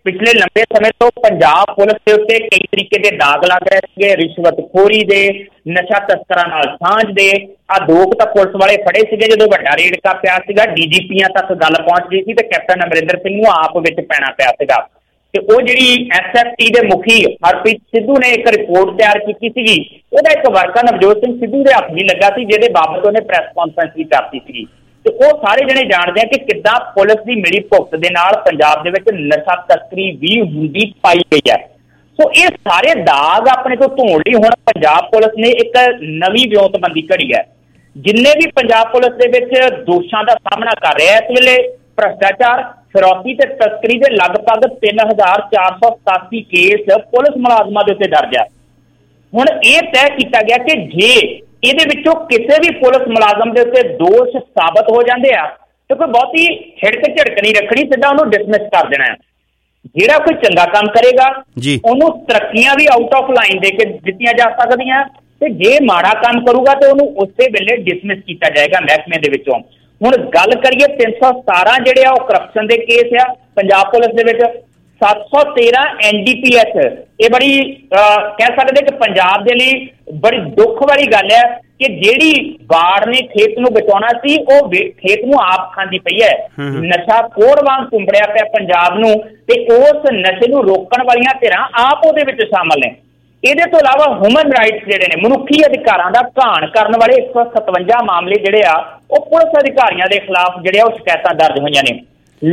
ਪਿਛਲੇ ਲੰਬੇ ਸਮੇਂ ਤੋਂ ਪੰਜਾਬ ਪੁਲਿਸ ਦੇ ਉੱਤੇ ਕਈ ਤਰੀਕੇ ਦੇ ਦਾਗ ਲੱਗ ਰਹੇ ਸੀਗੇ, ਰਿਸ਼ਵਤਖੋਰੀ ਦੇ, ਨਸ਼ਾ ਤਸਕਰਾਂ ਨਾਲ ਸਾਂਝ ਦੇ। ਆ ਦੋ ਤਾਂ ਪੁਲਿਸ ਵਾਲੇ ਫੜੇ ਸੀਗੇ ਜਦੋਂ ਵੱਡਾ ਰੇੜਕਾ ਪਿਆ ਸੀਗਾ, ਡੀਜੀਪੀਆਂ ਤੱਕ ਗੱਲ ਪਹੁੰਚ ਗਈ ਸੀ ਤੇ ਕੈਪਟਨ ਅਮਰਿੰਦਰ ਸਿੰਘ ਨੂੰ ਆਪ ਵਿੱਚ ਪੈਣਾ ਪਿਆ ਸੀਗਾ। ਤੇ ਉਹ ਜਿਹੜੀ ਐਸ ਐਫ ਟੀ ਦੇ ਮੁਖੀ ਹਰਪ੍ਰੀਤ ਸਿੱਧੂ ਨੇ ਇੱਕ ਰਿਪੋਰਟ ਤਿਆਰ ਕੀਤੀ ਸੀਗੀ, ਉਹਦਾ ਇੱਕ ਵਰਕਾ ਨਵਜੋਤ ਸਿੰਘ ਸਿੱਧੂ ਦੇ ਹੱਥ ਨਹੀਂ ਲੱਗਾ ਸੀ, ਜਿਹਦੇ ਬਾਬਤ ਉਹਨੇ ਪ੍ਰੈਸ ਕਾਨਫਰੰਸ ਵੀ ਕਰਤੀ ਸੀਗੀ। ਤੇ ਉਹ ਸਾਰੇ ਜਣੇ ਜਾਣਦੇ ਆ ਕਿ ਕਿੱਦਾਂ ਪੁਲਿਸ ਦੀ ਮਿਲੀ ਭੁਗਤ ਦੇ ਨਾਲ ਪੰਜਾਬ ਦੇ ਵਿੱਚ ਨਸ਼ਾ ਤਸਕਰੀ ਵੀ ਹੁੰਦੀ ਪਾਈ ਗਈ ਹੈ। ਸੋ ਇਹ ਸਾਰੇ ਦਾਗ ਆਪਣੇ ਤੋਂ ਧੋਣ ਲਈ ਹੁਣ ਪੰਜਾਬ ਪੁਲਿਸ ਨੇ ਇੱਕ ਨਵੀਂ ਵਿਉਂਤਬੰਦੀ ਘੜੀ ਹੈ। ਜਿੰਨੇ ਵੀ ਪੰਜਾਬ ਪੁਲਿਸ ਦੇ ਵਿੱਚ ਦੋਸ਼ਾਂ ਦਾ ਸਾਹਮਣਾ ਕਰ ਰਿਹਾ ਇਸ ਵੇਲੇ ਭ੍ਰਸ਼ਟਾਚਾਰ, ਫਿਰੌਤੀ ਤੇ ਤਸਕਰੀ ਦੇ ਲਗਭਗ ਤਿੰਨ ਹਜ਼ਾਰ ਚਾਰ ਸੌ ਸਤਾਸੀ ਕੇਸ ਪੁਲਿਸ ਮੁਲਾਜ਼ਮਾਂ ਦੇ ਉੱਤੇ ਦਰਜ ਹੈ। ਹੁਣ ਇਹ ਤੈਅ ਕੀਤਾ ਗਿਆ ਕਿ ਜੇ ਇਹਦੇ ਵਿੱਚੋਂ ਕਿਸੇ ਵੀ ਪੁਲਿਸ ਮੁਲਾਜ਼ਮ ਦੇ ਉੱਤੇ ਦੋਸ਼ ਸਾਬਤ ਹੋ ਜਾਂਦੇ ਆ ਤੇ ਕੋਈ ਬਹੁਤੀ ਹਿੜਕ ਝਿੜਕ ਨਹੀਂ ਰੱਖਣੀ, ਸਿੱਧਾ ਉਹਨੂੰ ਡਿਸਮਿਸ ਕਰ ਦੇਣਾ ਹੈ। ਜਿਹੜਾ ਕੋਈ ਚੰਗਾ ਕੰਮ ਕਰੇਗਾ ਉਹਨੂੰ ਤਰੱਕੀਆਂ ਵੀ ਆਊਟ ਆਫ ਲਾਈਨ ਦੇ ਕੇ ਦਿੱਤੀਆਂ ਜਾ ਸਕਦੀਆਂ, ਤੇ ਜੇ ਮਾੜਾ ਕੰਮ ਕਰੂਗਾ ਤੇ ਉਹਨੂੰ ਉਸੇ ਵੇਲੇ ਡਿਸਮਿਸ ਕੀਤਾ ਜਾਏਗਾ ਮਹਿਕਮੇ ਦੇ ਵਿੱਚੋਂ। ਹੁਣ ਗੱਲ ਕਰੀਏ ਤਿੰਨ ਸੌ ਸਤਾਰਾਂ ਜਿਹੜੇ ਆ ਉਹ ਕਰਪਸ਼ਨ ਦੇ ਕੇਸ ਆ ਪੰਜਾਬ ਪੁਲਿਸ ਦੇ ਵਿੱਚ, ਸੱਤ ਸੌ ਤੇਰਾਂ ਐਨ ਡੀ ਪੀ ਐਸ। ਇਹ ਬੜੀ ਕਹਿ ਸਕਦੇ ਕਿ ਪੰਜਾਬ ਦੇ ਲਈ ਬੜੀ ਦੁੱਖ ਵਾਲੀ ਗੱਲ ਹੈ ਕਿ ਜਿਹੜੀ ਬਾੜ ਨੇ ਖੇਤ ਨੂੰ ਬਚਾਉਣਾ ਸੀ ਉਹ ਖੇਤ ਨੂੰ ਆਪ ਖਾਂਦੀ ਪਈ ਹੈ। ਨਸ਼ਾ ਕੋੜ ਵਾਂਗ ਚੁੰਬੜਿਆ ਪਿਆ ਪੰਜਾਬ ਨੂੰ, ਤੇ ਉਸ ਨਸ਼ੇ ਨੂੰ ਰੋਕਣ ਵਾਲੀਆਂ ਧਿਰਾਂ ਆਪ ਉਹਦੇ ਵਿੱਚ ਸ਼ਾਮਲ ਨੇ। ਇਹਦੇ ਤੋਂ ਇਲਾਵਾ ਹਿਊਮਨ ਰਾਈਟਸ ਜਿਹੜੇ ਨੇ, ਮਨੁੱਖੀ ਅਧਿਕਾਰਾਂ ਦਾ ਘਾਣ ਕਰਨ ਵਾਲੇ ਇੱਕ ਸੌ ਸਤਵੰਜਾ ਮਾਮਲੇ ਜਿਹੜੇ ਆ ਉਹ ਪੁਲਿਸ ਅਧਿਕਾਰੀਆਂ ਦੇ ਖਿਲਾਫ ਜਿਹੜੇ ਆ ਉਹ ਸ਼ਿਕਾਇਤਾਂ ਦਰਜ ਹੋਈਆਂ ਨੇ।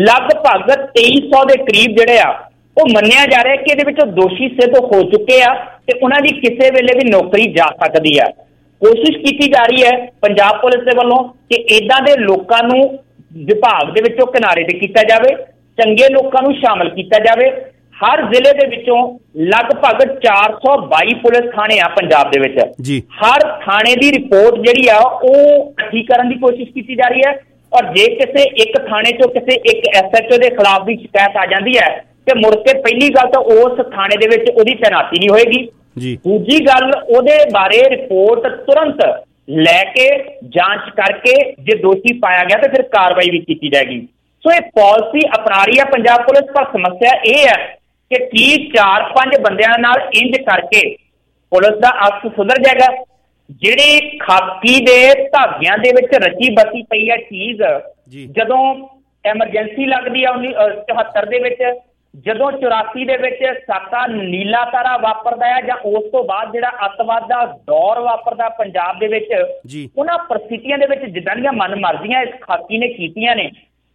ਲਗਭਗ ਤੇਈ ਸੌ ਦੇ ਕਰੀਬ ਜਿਹੜੇ ਆ ਉਹ ਮੰਨਿਆ ਜਾ ਰਿਹਾ ਕਿ ਇਹਦੇ ਵਿੱਚੋਂ ਦੋਸ਼ੀ ਸਿੱਧ ਹੋ ਚੁੱਕੇ ਆ ਤੇ ਉਹਨਾਂ ਦੀ ਕਿਸੇ ਵੇਲੇ ਵੀ ਨੌਕਰੀ ਜਾ ਸਕਦੀ ਆ। ਕੋਸ਼ਿਸ਼ ਕੀਤੀ ਜਾ ਰਹੀ ਹੈ ਪੰਜਾਬ ਪੁਲਿਸ ਦੇ ਵੱਲੋਂ ਕਿ ਇਦਾਂ ਦੇ ਲੋਕਾਂ ਨੂੰ ਵਿਭਾਗ ਦੇ ਵਿੱਚੋਂ ਕਿਨਾਰੇ ਤੇ ਕੀਤਾ ਜਾਵੇ, ਚੰਗੇ ਲੋਕਾਂ ਨੂੰ ਸ਼ਾਮਲ ਕੀਤਾ ਜਾਵੇ। ਹਰ ਜ਼ਿਲ੍ਹੇ ਦੇ ਵਿੱਚੋਂ ਲਗਭਗ ਚਾਰ ਸੌ ਬਾਈ ਪੁਲਿਸ ਥਾਣੇ ਆ ਪੰਜਾਬ ਦੇ ਵਿੱਚ। ਹਰ ਥਾਣੇ ਦੀ ਰਿਪੋਰਟ ਜਿਹੜੀ ਆ ਉਹ ਇਕੱਠੀ ਕਰਨ ਦੀ ਕੋਸ਼ਿਸ਼ ਕੀਤੀ ਜਾ ਰਹੀ ਹੈ, ਔਰ ਜੇ ਕਿਸੇ ਇੱਕ ਥਾਣੇ ਚੋਂ ਕਿਸੇ ਇੱਕ ਐਸ ਐਚ ਓ ਦੇ ਖਿਲਾਫ ਵੀ ਸ਼ਿਕਾਇਤ ਆ ਜਾਂਦੀ ਹੈ ਤੇ ਮੁੜ ਕੇ ਪਹਿਲੀ ਗੱਲ ਤਾਂ ਉਸ ਥਾਣੇ ਦੇ ਵਿੱਚ ਉਹਦੀ ਤੈਨਾਤੀ ਨਹੀਂ ਹੋਏਗੀ। ਦੂਜੀ ਗੱਲ, ਉਹਦੇ ਬਾਰੇ ਰਿਪੋਰਟ ਤੁਰੰਤ ਲੈ ਕੇ ਜਾਂਚ ਕਰਕੇ ਜੇ ਦੋਸ਼ੀ ਪਾਇਆ ਗਿਆ ਤਾਂ ਫਿਰ ਕਾਰਵਾਈ ਵੀ ਕੀਤੀ ਜਾਏਗੀ। ਸੋ ਇਹ ਪਾਲਿਸੀ ਅਪਣਾ ਰਹੀ ਹੈ ਪੰਜਾਬ ਪੁਲਿਸ, ਪਰ ਸਮੱਸਿਆ ਇਹ ਹੈ ਕਿ ਕੀ ਚਾਰ ਪੰਜ ਬੰਦਿਆਂ ਨਾਲ ਇੰਜ ਕਰਕੇ ਪੁਲਿਸ ਦਾ ਅਕਸ ਸੁਧਰ ਜਾਏਗਾ? ਜਿਹੜੇ ਖਾਕੀ ਦੇ ਧਾਗਿਆਂ ਦੇ ਵਿੱਚ ਰਚੀ ਬਸੀ ਪਈ ਹੈ ਚੀਜ਼, ਜਦੋਂ ਐਮਰਜੈਂਸੀ ਲੱਗਦੀ ਹੈ ਉੱਨੀ ਚੁਹੱਤਰ ਦੇ ਵਿੱਚ, ਜਦੋਂ ਚੁਰਾਸੀ ਦੇ ਵਿੱਚ ਸਾਕਾ ਨੀਲਾ ਤਾਰਾ ਵਾਪਰਦਾ ਹੈ, ਜਾਂ ਉਸ ਤੋਂ ਬਾਅਦ ਜਿਹੜਾ ਅੱਤਵਾਦ ਦਾ ਦੌਰ ਵਾਪਰਦਾ ਪੰਜਾਬ ਦੇ ਵਿੱਚ, ਉਹਨਾਂ ਪਰਿਸਥਿਤੀਆਂ ਦੇ ਵਿੱਚ ਜਿੱਦਾਂ ਦੀਆਂ ਮਨ ਮਰਜ਼ੀਆਂ ਇਸ ਖਾਕੀ ਨੇ ਕੀਤੀਆਂ ਨੇ,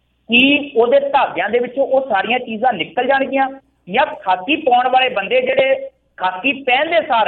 ਕੀ ਉਹਦੇ ਧਾਗਿਆਂ ਦੇ ਵਿੱਚੋਂ ਉਹ ਸਾਰੀਆਂ ਚੀਜ਼ਾਂ ਨਿਕਲ ਜਾਣਗੀਆਂ? ਜਾਂ ਖਾਕੀ ਪਾਉਣ ਵਾਲੇ ਬੰਦੇ ਜਿਹੜੇ ਖਾਕੀ ਪਹਿਨਦੇ ਸਾਰ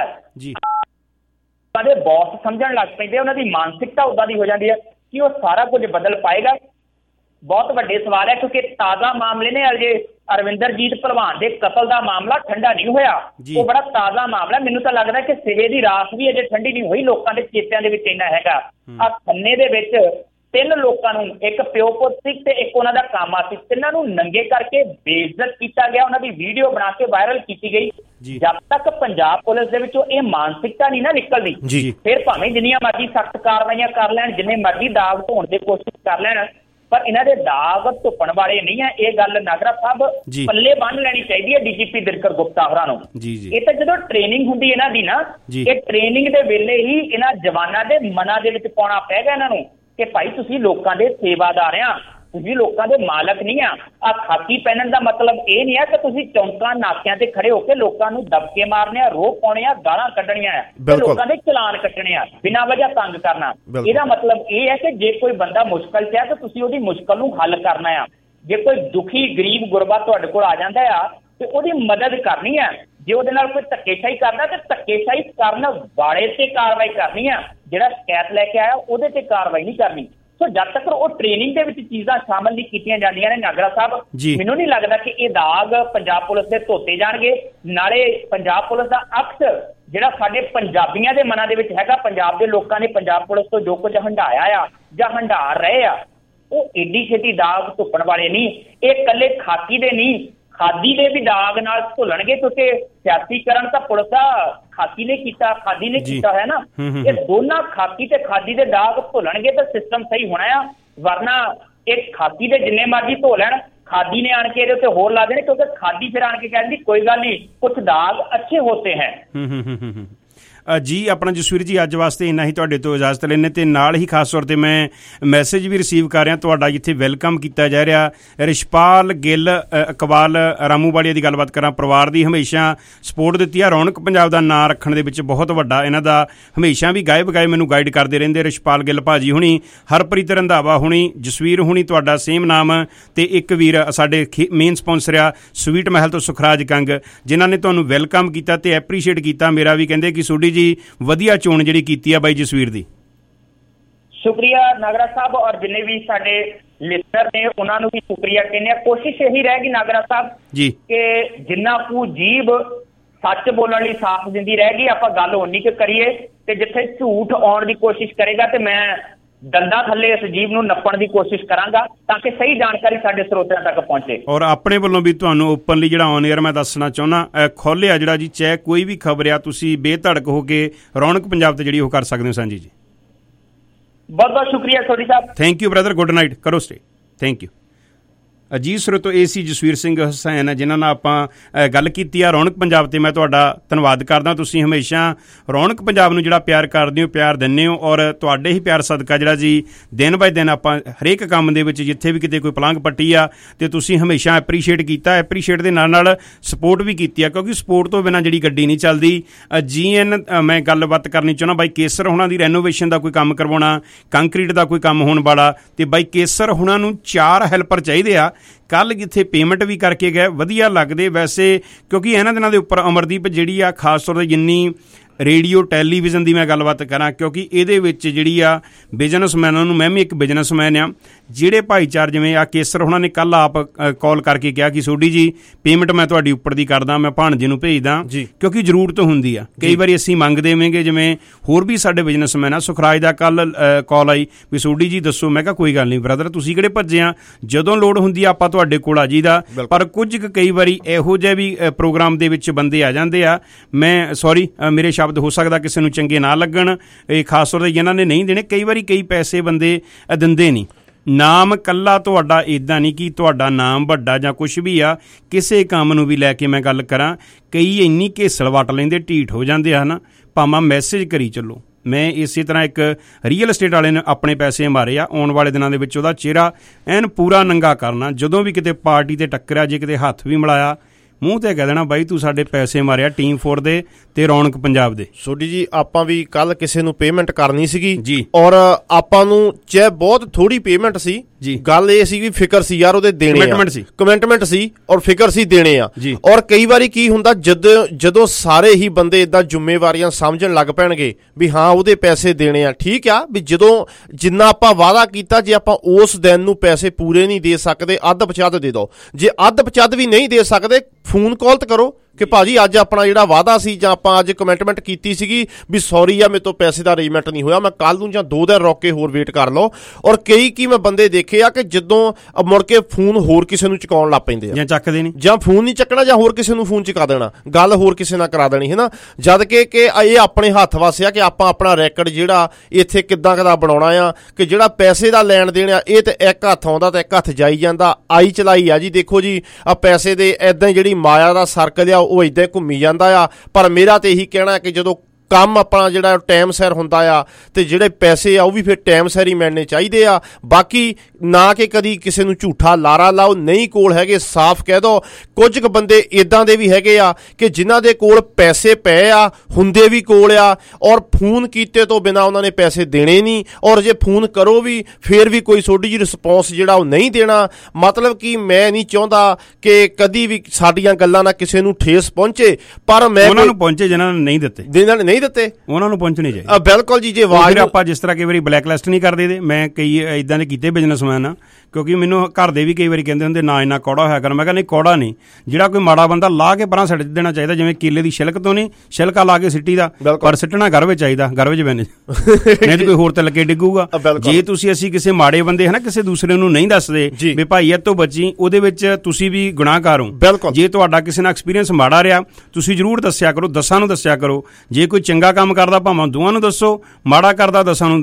ਦੇ ਬੌਸ ਸਮਝਣ ਲੱਗ ਪੈਂਦੇ, ਉਹਨਾਂ ਦੀ ਮਾਨਸਿਕਤਾ ਉਦਾਂ ਦੀ ਹੋ ਜਾਂਦੀ ਹੈ ਕਿ ਉਹ ਸਾਰਾ ਕੁਝ ਬਦਲ ਪਾਏਗਾ? ਬਹੁਤ ਵੱਡੇ ਸਵਾਲ ਹੈ, ਕਿਉਂਕਿ ਤਾਜ਼ਾ ਮਾਮਲੇ ਨੇ। ਅਜੇ ਅਰਵਿੰਦਰਜੀਤ ਭਲਵਾਨ ਦੇ ਕਤਲ ਦਾ ਮਾਮਲਾ ਠੰਡਾ ਨਹੀਂ ਹੋਇਆ, ਉਹ ਬੜਾ ਤਾਜ਼ਾ ਮਾਮਲਾ। ਮੈਨੂੰ ਤਾਂ ਲੱਗਦਾ ਕਿ ਸਿਰੇ ਦੀ ਰਾਖ ਵੀ ਅਜੇ ਠੰਡੀ ਨਹੀਂ ਹੋਈ, ਲੋਕਾਂ ਦੇ ਚੇਤਿਆਂ ਦੇ ਵਿੱਚ ਇੰਨਾ ਹੈਗਾ। ਆ ਖੰਨੇ ਦੇ ਵਿੱਚ ਤਿੰਨ ਲੋਕਾਂ ਨੂੰ, ਇੱਕ ਪਿਓ ਪੁੱਤ ਸੀ ਤੇ ਇੱਕ ਉਹਨਾਂ ਦਾ ਕਾਮਾ ਸੀ, ਤਿੰਨਾਂ ਨੂੰ ਨੰਗੇ ਕਰਕੇ ਬੇਇੱਜ਼ਤ ਕੀਤਾ ਗਿਆ, ਉਹਨਾਂ ਦੀ ਵੀਡੀਓ ਬਣਾ ਕੇ ਵਾਇਰਲ ਕੀਤੀ ਗਈ। ਜਦ ਤੱਕ ਪੰਜਾਬ ਪੁਲਿਸ ਦੇ ਵਿੱਚੋਂ ਇਹ ਮਾਨਸਿਕਤਾ ਨਹੀਂ ਨਾ ਨਿਕਲਦੀ, ਫਿਰ ਭਾਵੇਂ ਜਿੰਨੀਆਂ ਮਰਜ਼ੀ ਸਖਤ ਕਾਰਵਾਈਆਂ ਕਰ ਲੈਣ, ਜਿੰਨੇ ਮਰਜ਼ੀ ਦਾਗ ਧੋਣ ਦੀ ਕੋਸ਼ਿਸ਼ ਕਰ ਲੈਣ, ਪਰ ਇਹਨਾਂ ਦੇ ਦਾਗ ਧੁੱਪਣ ਵਾਲੇ ਨਹੀਂ ਹੈ। ਇਹ ਗੱਲ ਨਾਗਰਾ ਸਾਹਿਬ ਪੱਲੇ ਬੰਨ ਲੈਣੀ ਚਾਹੀਦੀ ਹੈ ਡੀਜੀਪੀ ਦਿਨਕਰ ਗੁਪਤਾ ਹੋਰਾਂ ਨੂੰ। ਇਹ ਤਾਂ ਜਦੋਂ ਟ੍ਰੇਨਿੰਗ ਹੁੰਦੀ ਇਹਨਾਂ ਦੀ ਨਾ, ਇਹ ਟ੍ਰੇਨਿੰਗ ਦੇ ਵੇਲੇ ਹੀ ਇਹਨਾਂ ਜਵਾਨਾਂ ਦੇ ਮਨਾਂ ਦੇ ਵਿੱਚ ਪਾਉਣਾ ਪਏਗਾ ਇਹਨਾਂ ਨੂੰ ਕਿ ਭਾਈ ਤੁਸੀਂ ਲੋਕਾਂ ਦੇ ਸੇਵਾਦਾਰ ਆ, ਤੁਸੀਂ ਲੋਕਾਂ ਦੇ ਮਾਲਕ ਨਹੀਂ ਆ। ਆ ਖਾਕੀ ਪਹਿਨਣ ਦਾ ਮਤਲਬ ਇਹ ਨਹੀਂ ਹੈ ਕਿ ਤੁਸੀਂ ਚੌਂਕਾਂ ਨਾਕਿਆਂ ਤੇ ਖੜੇ ਹੋ ਕੇ ਲੋਕਾਂ ਨੂੰ ਦਬਕੇ ਮਾਰਨੇ ਆ, ਰੋਹ ਪਾਉਣੇ ਆ, ਗਾਲਾਂ ਕੱਢਣੀਆਂ ਆ, ਲੋਕਾਂ ਦੇ ਚਲਾਨ ਕੱਟਣੇ ਆ, ਬਿਨਾਂ ਵਜ੍ਹਾ ਤੰਗ ਕਰਨਾ। ਇਹਦਾ ਮਤਲਬ ਇਹ ਹੈ ਕਿ ਜੇ ਕੋਈ ਬੰਦਾ ਮੁਸ਼ਕਲ 'ਚ ਹੈ ਤਾਂ ਤੁਸੀਂ ਉਹਦੀ ਮੁਸ਼ਕਲ ਨੂੰ ਹੱਲ ਕਰਨਾ ਆ। ਜੇ ਕੋਈ ਦੁਖੀ ਗਰੀਬ ਗੁਰਬਾ ਤੁਹਾਡੇ ਕੋਲ ਆ ਜਾਂਦਾ ਆ ਤੇ ਉਹਦੀ ਮਦਦ ਕਰਨੀ ਆ। ਜੇ ਉਹਦੇ ਨਾਲ ਕੋਈ ਧੱਕੇਸ਼ਾਹੀ ਕਰਦਾ ਤੇ ਧੱਕੇਸ਼ਾਹੀ ਕਰਨ ਵਾਲੇ ਤੇ ਕਾਰਵਾਈ ਕਰਨੀ ਆ, ਜਿਹੜਾ ਸ਼ਿਕਾਇਤ ਲੈ ਕੇ ਆਇਆ ਉਹਦੇ ਤੇ ਕਾਰਵਾਈ ਨਹੀਂ ਕਰਨੀ। ਸੋ ਜਦ ਤੱਕ ਉਹ ਟ੍ਰੇਨਿੰਗ ਦੇ ਵਿੱਚ ਚੀਜ਼ਾਂ ਸ਼ਾਮਲ ਨਹੀਂ ਕੀਤੀਆਂ ਜਾਂਦੀਆਂ ਨੇ ਨਾਗਰਾ ਸਾਹਿਬ, ਮੈਨੂੰ ਨਹੀਂ ਲੱਗਦਾ ਕਿ ਇਹ ਦਾਗ ਪੰਜਾਬ ਪੁਲਿਸ ਦੇ ਧੋਤੇ ਜਾਣਗੇ। ਨਾਲੇ ਪੰਜਾਬ ਪੁਲਿਸ ਦਾ ਅਕਸ ਜਿਹੜਾ ਸਾਡੇ ਪੰਜਾਬੀਆਂ ਦੇ ਮਨਾਂ ਦੇ ਵਿੱਚ ਹੈਗਾ, ਪੰਜਾਬ ਦੇ ਲੋਕਾਂ ਨੇ ਪੰਜਾਬ ਪੁਲਿਸ ਤੋਂ ਜੋ ਕੁਝ ਹੰਢਾਇਆ ਆ ਜਾਂ ਹੰਢਾ ਰਹੇ ਆ, ਉਹ ਏਡੀ ਛੇਤੀ ਦਾਗ ਧੁੱਪਣ ਵਾਲੇ ਨਹੀਂ। ਇਹ ਇਕੱਲੇ ਖਾਕੀ ਦੇ ਨਹੀਂ, ਖਾਦੀ ਦੇ ਵੀ ਦਾਗ ਨਾਲ ਧੁੱਲਣਗੇ, ਕਿਉਂਕਿ ਸਿਆਸੀਕਰਨ ਤਾਂ ਪੁਲਿਸ ਦਾ ਖਾਕੀ ਨੇ ਕੀਤਾ, ਖਾਦੀ ਨੇ ਕੀਤਾ ਹੈ ਨਾ। ਇਹ ਦੋਨਾਂ ਖਾਕੀ ਤੇ ਖਾਦੀ ਦੇ ਦਾਗ ਧੁੱਲਣਗੇ ਤਾਂ ਸਿਸਟਮ ਸਹੀ ਹੋਣਾ ਆ, ਵਰਨਾ ਇਹ ਖਾਕੀ ਦੇ ਜਿੰਨੇ ਮਰਜ਼ੀ ਧੋ ਲੈਣ, ਖਾਦੀ ਨੇ ਆਣ ਕੇ ਇਹਦੇ ਉੱਤੇ ਹੋਰ ਲਾ ਦੇਣੇ, ਕਿਉਂਕਿ ਖਾਦੀ ਫਿਰ ਆਣ ਕੇ ਕਹਿੰਦੀ ਕੋਈ ਗੱਲ ਨਹੀਂ, ਕੁਝ ਦਾਗ ਅੱਛੇ ਹੋਤੇ ਹੈ। ਹੂੰ ਹੂੰ ਹੂੰ ਹੂੰ ਜੀ ਆਪਣਾ ਜਸਵੀਰ ਜੀ ਅੱਜ ਵਾਸਤੇ ਇੰਨਾ ਹੀ ਤੁਹਾਡੇ ਤੋਂ ਇਜਾਜ਼ਤ ਲੈਣੇ, ਤੇ ਨਾਲ ਹੀ ਖਾਸ ਤੌਰ ਤੇ ਮੈਂ ਮੈਸੇਜ ਵੀ ਰਿਸੀਵ ਕਰ ਰਿਹਾ ਤੁਹਾਡਾ ਜਿੱਥੇ ਵੈਲਕਮ ਕੀਤਾ ਜਾ ਰਿਹਾ। ਰਿਸ਼ਪਾਲ ਗਿੱਲ ਇਕਬਾਲ ਰਾਮੂਵਾਲੀਆ ਦੀ ਗੱਲਬਾਤ ਕਰਾਂ, ਪਰਿਵਾਰ ਦੀ ਹਮੇਸ਼ਾ ਸਪੋਰਟ ਦਿੱਤੀ ਆ, ਰੌਣਕ ਪੰਜਾਬ ਦਾ ਨਾਂ ਰੱਖਣ ਦੇ ਵਿੱਚ ਬਹੁਤ ਵੱਡਾ ਇਹਨਾਂ ਦਾ ਹਮੇਸ਼ਾ ਵੀ ਗਾਏ ਬਗਾਏ ਮੈਨੂੰ ਗਾਈਡ ਕਰਦੇ ਰਹਿੰਦੇ। ਰਿਸ਼ਪਾਲ ਗਿੱਲ ਭਾਜੀ ਹੁਣੀ, ਹਰਪ੍ਰੀਤ ਰੰਧਾਵਾ ਹੁਣੀ, ਜਸਵੀਰ ਹੁਣੀ, ਤੁਹਾਡਾ ਸੇਮ ਨਾਮ, ਤੇ ਇੱਕ ਵੀਰ ਸਾਡੇ ਮੇਨ ਸਪਾਂਸਰ ਆ ਸਵੀਟ ਮਹਿਲ ਤੋਂ ਸੁਖਰਾਜ ਕੰਗ, ਜਿਨ੍ਹਾਂ ਨੇ ਤੁਹਾਨੂੰ ਵੈਲਕਮ ਕੀਤਾ ਤੇ ਐਪਰੀਸ਼ੀਏਟ ਕੀਤਾ। ਮੇਰਾ ਵੀ ਕਹਿੰਦੇ ਕਿ ਸੋਢੀ ਜੀ ਵਧੀਆ ਚੋਣ ਜਿਹੜੀ ਕੀਤੀ ਆ ਬਾਈ ਜਸਵੀਰ ਦੀ। ਸ਼ੁਕਰੀਆ ਨਾਗਰਾ ਸਾਹਿਬ, ਔਰ ਜਿੰਨੇ ਵੀ ਸਾਡੇ ਲਿਸਨਰ ਨੇ ਉਹਨਾਂ ਨੂੰ ਵੀ ਸ਼ੁਕਰੀਆ ਕਹਿੰਦੇ ਆ। ਕੋਸ਼ਿਸ਼ ਇਹੀ ਰਹੇਗੀ ਨਾਗਰਾ ਸਾਹਿਬ ਜੀ ਕਿ ਜਿੰਨਾ ਕੁ ਜੀਭ ਸੱਚ ਬੋਲਣ ਲਈ ਸਾਥ ਦਿੰਦੀ ਰਹੇਗੀ, ਆਪਾਂ ਗੱਲ ਓਨੀ ਕੁ ਕਰੀਏ, ਤੇ ਜਿੱਥੇ ਝੂਠ ਆਉਣ ਦੀ ਕੋਸ਼ਿਸ਼ ਕਰੇਗਾ ਤੇ ਮੈਂ ਦੰਦਾਂ ਥੱਲੇ ਇਸ ਜੀਵ ਨੂੰ ਨੱਪਣ ਦੀ ਕੋਸ਼ਿਸ਼ ਕਰਾਂਗਾ ਤਾਂ ਕਿ ਸਹੀ ਜਾਣਕਾਰੀ ਸਾਡੇ ਸਰੋਤਿਆਂ ਤੱਕ ਪਹੁੰਚੇ। ਔਰ ਆਪਣੇ ਵੱਲੋਂ ਵੀ ਤੁਹਾਨੂੰ ਓਪਨਲੀ ਜਿਹੜਾ ਔਨ 에ਅਰ ਮੈਂ ਦੱਸਣਾ ਚਾਹੁੰਦਾ, ਖੋਲਿਆ ਜਿਹੜਾ ਜੀ ਚਾਹੇ ਕੋਈ ਵੀ ਖਬਰ ਆ, ਤੁਸੀਂ ਬੇਧੜਕ ਹੋ ਕੇ ਰੌਣਕ ਪੰਜਾਬ ਤੇ ਜਿਹੜੀ ਉਹ ਕਰ ਸਕਦੇ ਹੋ। ਸਾਂਝੀ ਜੀ ਬਹੁਤ ਬਹੁਤ ਸ਼ੁਕਰੀਆ Sodhi sahib. Thank you brother, good night, ਕਰੋ ਸਟੇ। Thank you. ਅਜੀਤ ਸਰੋਤੋ ਇਹ ਸੀ ਜਸਵੀਰ ਸਿੰਘ ਹੁਸੈਨ ਜਿਨ੍ਹਾਂ ਨਾਲ ਆਪਾਂ ਗੱਲ ਕੀਤੀ ਆ ਰੌਣਕ ਪੰਜਾਬ ਤੇ। ਮੈਂ ਤੁਹਾਡਾ ਧੰਨਵਾਦ ਕਰਦਾ, ਤੁਸੀਂ ਹਮੇਸ਼ਾ ਰੌਣਕ ਪੰਜਾਬ ਨੂੰ ਜਿਹੜਾ ਪਿਆਰ ਕਰਦੇ ਹੋ, ਪਿਆਰ ਦਿੰਦੇ ਹੋ, ਔਰ ਤੁਹਾਡੇ ਹੀ ਪਿਆਰ ਸਦਕਾ ਜਿਹੜਾ ਜੀ ਦਿਨ ਬਾਏ ਦਿਨ ਆਪਾਂ ਹਰੇਕ ਕੰਮ ਦੇ ਵਿੱਚ ਜਿੱਥੇ ਵੀ ਕਿਤੇ ਕੋਈ ਪਲੰਘ ਪੱਟੀ ਆ ਤੇ ਤੁਸੀਂ ਹਮੇਸ਼ਾ ਐਪਰੀਸ਼ੀਏਟ ਕੀਤਾ, ਐਪਰੀਸ਼ੀਏਟ ਦੇ ਨਾਲ ਨਾਲ ਸਪੋਰਟ ਵੀ ਕੀਤੀ ਆ, ਕਿਉਂਕਿ ਸਪੋਰਟ ਤੋਂ ਬਿਨਾਂ ਜਿਹੜੀ ਗੱਡੀ ਨਹੀਂ ਚੱਲਦੀ। ਜੀ ਐਨ ਮੈਂ ਗੱਲਬਾਤ ਕਰਨੀ ਚਾਹੁੰਦਾ ਬਾਈ ਕੇਸਰ ਹੁਣਾਂ ਦੀ ਰੈਨੋਵੇਸ਼ਨ ਦਾ ਕੋਈ ਕੰਮ ਕਰਵਾਉਣਾ, ਕੰਕਰੀਟ ਦਾ ਕੋਈ ਕੰਮ ਹੋਣ ਵਾਲਾ, ਤੇ ਬਾਈ ਕੇਸਰ ਹੁਣਾਂ ਨੂੰ ਚਾਰ ਹੈਲਪਰ ਚਾਹੀਦੇ ਆ। ਕੱਲ੍ਹ ਜਿੱਥੇ ਪੇਮੈਂਟ ਵੀ ਕਰਕੇ ਗਏ, ਵਧੀਆ ਲੱਗਦੇ ਵੈਸੇ, ਕਿਉਂਕਿ ਇਹਨਾਂ ਦਿਨਾਂ ਦੇ ਉੱਪਰ ਅਮਰਦੀਪ ਜਿਹੜੀ ਆ ਖਾਸ ਤੌਰ 'ਤੇ ਜਿੰਨੀ ਰੇਡੀਓ ਟੈਲੀਵਿਜ਼ਨ ਦੀ ਮੈਂ ਗੱਲਬਾਤ ਕਰਾਂ, ਕਿਉਂਕਿ ਇਹਦੇ ਵਿੱਚ ਜਿਹੜੀ ਆ ਬਿਜ਼ਨਸਮੈਨਾਂ ਨੂੰ, ਮੈਂ ਵੀ ਇੱਕ ਬਿਜ਼ਨਸਮੈਨ ਆ, ਜਿਹੜੇ ਭਾਈਚਾਰ ਜਿਵੇਂ ਆ ਕੇਸਰ ਹੁਣਾਂ ਨੇ ਕੱਲ੍ਹ ਆਪ ਕਾਲ ਕਰਕੇ ਕਿਹਾ ਕਿ ਸੋਢੀ ਜੀ ਪੇਮੈਂਟ ਮੈਂ ਤੁਹਾਡੀ ਉੱਪਰ ਦੀ ਕਰਦਾ, ਮੈਂ ਭਾਣਜੇ ਨੂੰ ਭੇਜਦਾ, ਕਿਉਂਕਿ ਜ਼ਰੂਰਤ ਹੁੰਦੀ ਆ। ਕਈ ਵਾਰੀ ਅਸੀਂ ਮੰਗ ਦੇਵਾਂਗੇ, ਜਿਵੇਂ ਹੋਰ ਵੀ ਸਾਡੇ ਬਿਜ਼ਨਸਮੈਨ ਆ। ਸੁਖਰਾਜ ਦਾ ਕੱਲ੍ਹ ਕਾਲ ਆਈ ਵੀ ਸੋਢੀ ਜੀ ਦੱਸੋ, ਮੈਂ ਕਿਹਾ ਕੋਈ ਗੱਲ ਨਹੀਂ ਬ੍ਰਦਰ, ਤੁਸੀਂ ਕਿਹੜੇ ਭੱਜੇ ਆ, ਜਦੋਂ ਲੋੜ ਹੁੰਦੀ ਆ ਆਪਾਂ ਤੁਹਾਡੇ ਕੋਲ ਆ ਜੀਦਾ। ਪਰ ਕੁਝ ਕੁ ਕਈ ਵਾਰੀ ਇਹੋ ਜਿਹੇ ਵੀ ਪ੍ਰੋਗਰਾਮ ਦੇ ਵਿੱਚ ਬੰਦੇ ਆ ਜਾਂਦੇ ਆ, ਮੈਂ ਸੌਰੀ ਮੇਰੇ ਸ਼ਬਦ ਹੋ ਸਕਦਾ ਕਿਸੇ ਨੂੰ ਚੰਗੇ ਨਾ ਲੱਗਣ, ਇਹ ਖਾਸ ਤੌਰ 'ਤੇ ਜਿਹਨਾਂ ਨੇ ਨਹੀਂ ਦੇਣੇ, ਕਈ ਵਾਰੀ ਕਈ ਪੈਸੇ ਬੰਦੇ ਦਿੰਦੇ ਨਹੀਂ। ਨਾਮ ਕੱਲਾ ਤੁਹਾਡਾ ਇੱਦਾਂ ਨਹੀਂ ਕਿ ਤੁਹਾਡਾ ਨਾਮ ਵੱਡਾ ਜਾਂ ਕੁਛ ਵੀ ਆ, ਕਿਸੇ ਕੰਮ ਨੂੰ ਵੀ ਲੈ ਕੇ ਮੈਂ ਗੱਲ ਕਰਾਂ, ਕਈ ਇੰਨੀ ਘੇਸਲ ਵੱਟ ਲੈਂਦੇ, ਢੀਠ ਹੋ ਜਾਂਦੇ ਹਨ, ਭਾਵੇਂ ਮੈਸੇਜ ਕਰੀ ਚੱਲੋ। ਮੈਂ ਇਸੇ ਤਰ੍ਹਾਂ ਇੱਕ ਰੀਅਲ estate ਵਾਲੇ ਨੇ ਆਪਣੇ ਪੈਸੇ ਮਾਰੇ ਆ, ਆਉਣ ਵਾਲੇ ਦਿਨਾਂ ਦੇ ਵਿੱਚ ਉਹਦਾ ਚਿਹਰਾ ਐਨ ਪੂਰਾ ਨੰਗਾ ਕਰਨਾ। ਜਦੋਂ ਵੀ ਕਿਤੇ ਪਾਰਟੀ ਤੇ ਟੱਕਰਿਆ, ਜੇ ਕਿਤੇ ਹੱਥ ਵੀ ਮਿਲਾਇਆ, ਮੂੰਹ ਤੇ ਕਹਿ ਦੇਣਾ ਬਾਈ ਤੂੰ ਸਾਡੇ ਪੈਸੇ ਮਾਰਿਆ ਟੀਮ ਫੋਰ ਦੇ ਤੇ ਰੌਣਕ ਪੰਜਾਬ ਦੇ। ਸੋਢੀ ਜੀ ਆਪਾਂ ਵੀ ਕੱਲ ਕਿਸੇ ਨੂੰ ਪੇਮੈਂਟ ਕਰਨੀ ਸੀਗੀ ਜੀ, ਔਰ ਆਪਾਂ ਨੂੰ ਚਾਹੇ ਬਹੁਤ ਥੋੜੀ ਪੇਮੈਂਟ ਸੀ ਜੀ, ਗੱਲ ਇਹ ਸੀ ਵੀ ਫਿਕਰ ਸੀ ਯਾਰ ਉਹਦੇ ਦੇਣੇ ਆ, ਕਮਿਟਮੈਂਟ ਸੀ ਕਮਿਟਮੈਂਟ ਸੀ ਔਰ ਫਿਕਰ ਸੀ ਦੇਣੇ ਆ। ਔਰ ਕਈ ਵਾਰੀ ਕੀ ਹੁੰਦਾ, ਜਦੋਂ ਜਦੋਂ ਸਾਰੇ ਹੀ ਬੰਦੇ ਇਦਾਂ ਜ਼ਿੰਮੇਵਾਰੀਆਂ ਸਮਝਣ ਲੱਗ ਪੈਣਗੇ ਵੀ ਹਾਂ ਉਹਦੇ ਪੈਸੇ ਦੇਣੇ ਆ, ਠੀਕ ਆ ਵੀ ਜਦੋਂ ਜਿੰਨਾ ਆਪਾਂ ਵਾਅਦਾ ਕੀਤਾ, ਜੇ ਆਪਾਂ ਉਸ ਦਿਨ ਨੂੰ ਪੈਸੇ ਪੂਰੇ ਨਹੀਂ ਦੇ ਸਕਦੇ, ਅੱਧ ਪਚੱਧ ਦੇ ਦਿਓ। ਜੇ ਅੱਧ ਪਚੱਧ ਵੀ ਨਹੀਂ ਦੇ ਸਕਦੇ, ਫੋਨ ਕਾਲ ਤੇ ਕਰੋ ਕਿ ਭਾਜੀ ਅੱਜ ਆਪਣਾ ਜਿਹੜਾ ਵਾਅਦਾ ਸੀ ਜਾਂ ਆਪਾਂ ਅੱਜ ਕਮਿਟਮੈਂਟ ਕੀਤੀ ਸੀਗੀ ਵੀ ਸੌਰੀ ਆ ਮੇਰੇ ਤੋਂ ਪੈਸੇ ਦਾ ਅਰੇਂਜਮੈਂਟ ਨਹੀਂ ਹੋਇਆ, ਮੈਂ ਕੱਲ ਨੂੰ ਜਾਂ ਦੋ ਦਿਨ ਰੁਕ ਕੇ ਹੋਰ ਵੇਟ ਕਰ ਲਓ। ਔਰ ਕਈ ਕੀ ਮੈਂ ਬੰਦੇ ਦੇਖੇ ਆ ਕਿ ਜਦੋਂ ਮੁੜ ਕੇ ਫੋਨ ਹੋਰ ਕਿਸੇ ਨੂੰ ਚੁਕਾਉਣ ਲੱਗ ਪੈਂਦੇ ਆ, ਜਾਂ ਚੱਕਦੇ ਨਹੀਂ, ਜਾਂ ਫੋਨ ਨਹੀਂ ਚੱਕਣਾ ਜਾਂ ਹੋਰ ਕਿਸੇ ਨੂੰ ਫੋਨ ਚੁਕਾ ਦੇਣਾ, ਗੱਲ ਹੋਰ ਕਿਸੇ ਨਾਲ ਕਰਾ ਦੇਣੀ ਹੈ ਨਾ। ਜਦ ਕਿ ਕਿ ਇਹ ਆਪਣੇ ਹੱਥ ਵਾਸਿਆ ਕਿ ਆਪਾਂ ਆਪਣਾ ਰੈਕਡ ਜਿਹੜਾ ਇੱਥੇ ਕਿੱਦਾਂ ਕਿੱਦਾਂ ਬਣਾਉਣਾ ਆ, ਕਿ ਜਿਹੜਾ ਪੈਸੇ ਦਾ ਲੈਣ ਦੇਣ ਆ ਇਹ ਤੇ ਇੱਕ ਹੱਥ ਆਉਂਦਾ ਤੇ ਇੱਕ ਹੱਥ ਜਾਈ ਜਾਂਦਾ, ਆਈ ਚਲਾਈ ਆ ਜੀ। ਦੇਖੋ ਜੀ ਆ ਪੈਸੇ ਦੇ ਏਦਾਂ ਜਿਹੜੀ ਮਾਇਆ ਦਾ ਸਰਕਲ ਆ ਉਹ ਏਦਾਂ ਘੁੰਮੀ ਜਾਂਦਾ ਆ। ਪਰ ਮੇਰਾ ਤੇ ਇਹੀ ਕਹਿਣਾ ਕਿ ਜਦੋਂ ਕੰਮ ਆਪਣਾ ਜਿਹੜਾ ਟਾਈਮ ਸਿਰ ਹੁੰਦਾ ਆ ਤੇ ਜਿਹੜੇ ਪੈਸੇ ਆ ਉਹ ਵੀ ਫਿਰ ਟਾਈਮ ਸਿਰ ਹੀ ਮਿਲਣੇ ਚਾਹੀਦੇ ਆ। ਬਾਕੀ ਨਾ ਕਿ ਕਦੀ ਕਿਸੇ ਨੂੰ ਝੂਠਾ ਲਾਰਾ ਲਾਓ, ਨਹੀਂ ਕੋਲ ਹੈਗੇ ਸਾਫ਼ ਕਹਿ ਦੋ। ਕੁਝ ਕੁ ਬੰਦੇ ਇਦਾਂ ਦੇ ਵੀ ਹੈਗੇ ਆ ਕਿ ਜਿਨ੍ਹਾਂ ਦੇ ਕੋਲ ਪੈਸੇ ਪਏ ਆ, ਹੁੰਦੇ ਵੀ ਕੋਲ ਆ, ਔਰ ਫੋਨ ਕੀਤੇ ਤੋਂ ਬਿਨਾਂ ਉਹਨਾਂ ਨੇ ਪੈਸੇ ਦੇਣੇ ਨਹੀਂ, ਔਰ ਜੇ ਫੋਨ ਕਰੋ ਵੀ ਫਿਰ ਵੀ ਕੋਈ ਛੋਟੀ ਜਿਹੀ ਰਿਸਪੌਂਸ ਜਿਹੜਾ ਉਹ ਨਹੀਂ ਦੇਣਾ। ਮਤਲਬ ਕਿ ਮੈਂ ਨਹੀਂ ਚਾਹੁੰਦਾ ਕਿ ਕਦੀ ਵੀ ਸਾਡੀਆਂ ਗੱਲਾਂ ਨਾਲ ਕਿਸੇ ਨੂੰ ਠੇਸ ਪਹੁੰਚੇ, ਪਰ ਮੈਂ ਉਹਨਾਂ ਨੂੰ ਪਹੁੰਚੇ ਜਿਨ੍ਹਾਂ ਨੇ ਨਹੀਂ ਦਿੱਤੇ, ਜਿਨ੍ਹਾਂ ਨੇ ਨਹੀਂ ਦਿੱਤੇ ਉਹਨਾਂ ਨੂੰ ਪਹੁੰਚਣੇ ਚਾਹੀਦੇ। ਬਿਲਕੁਲ ਜੀ। ਜੇ ਆਵਾਜ਼ ਆਪਾਂ ਜਿਸ ਤਰ੍ਹਾਂ ਕਈ ਵਾਰੀ ਬਲੈਕ ਲਿਸਟ ਨਹੀਂ ਕਰਦੇ ਦੇ, ਮੈਂ ਕਈ ਇਦਾਂ ਦੇ ਕੀਤੇ ਬਿਜ਼ਨਸਮੈਨ ਆ, ਕਿਉਂਕਿ ਮੈਨੂੰ ਘਰ ਦੇ ਵੀ ਕਈ ਵਾਰੀ ਕਹਿੰਦੇ ਹੁੰਦੇ ਨਾ ਇੰਨਾ ਕੌੜਾ ਹੋਇਆ ਕਰ। ਮੈਂ ਕਿਹਾ ਨਹੀਂ ਕੌੜਾ ਨਹੀਂ, ਜਿਹੜਾ ਕੋਈ ਮਾੜਾ ਬੰਦਾ ਲਾ ਕੇ ਪਰਾਂ ਸਿੱਟ ਦੇਣਾ ਚਾਹੀਦਾ, ਜਿਵੇਂ ਕੇਲੇ ਦੀ ਛਿਲਕ ਤੋਂ ਨਹੀਂ ਛਿਲਕਾ ਲਾ ਕੇ ਸਿੱਟੀ ਦਾ, ਪਰ ਸਿੱਟਣਾ ਘਰ ਵਿੱਚ ਚਾਹੀਦਾ, ਘਰ ਵਿੱਚ ਬੈਨੇ ਨਹੀਂ ਤੇ ਕੋਈ ਹੋਰ ਤੇ ਲੱਗੇ ਡਿੱਗੂਗਾ। ਜੇ ਤੁਸੀਂ ਅਸੀਂ ਕਿਸੇ ਮਾੜੇ ਬੰਦੇ ਹਨਾ ਕਿਸੇ ਦੂਸਰੇ ਨੂੰ ਨਹੀਂ ਦੱਸਦੇ ਵੀ ਭਾਈ ਇਹ ਤੋਂ ਬਚੀ, ਉਹਦੇ ਵਿੱਚ ਤੁਸੀਂ ਵੀ ਗੁਨਾਹਗਾਰ ਹੋ। ਜੇ ਤੁਹਾਡਾ ਕਿਸੇ ਨਾਲ ਐਕਸਪੀਰੀਅੰਸ ਮਾੜਾ ਰਿਹਾ ਤੁਸੀਂ ਜ਼ਰੂਰ ਦੱਸਿਆ ਕਰੋ, ਦਸਾਂ ਨੂੰ ਦੱਸਿਆ ਕਰੋ। ਜੇ ਕੋਈ ਚੰਗਾ ਕੰਮ ਕਰਦਾ ਭਾਵੇਂ ਦੋਵਾਂ ਨੂੰ ਦੱਸੋ, ਮਾੜਾ ਕਰਦਾ ਦਸਾਂ ਨੂੰ ਦੱਸੋ।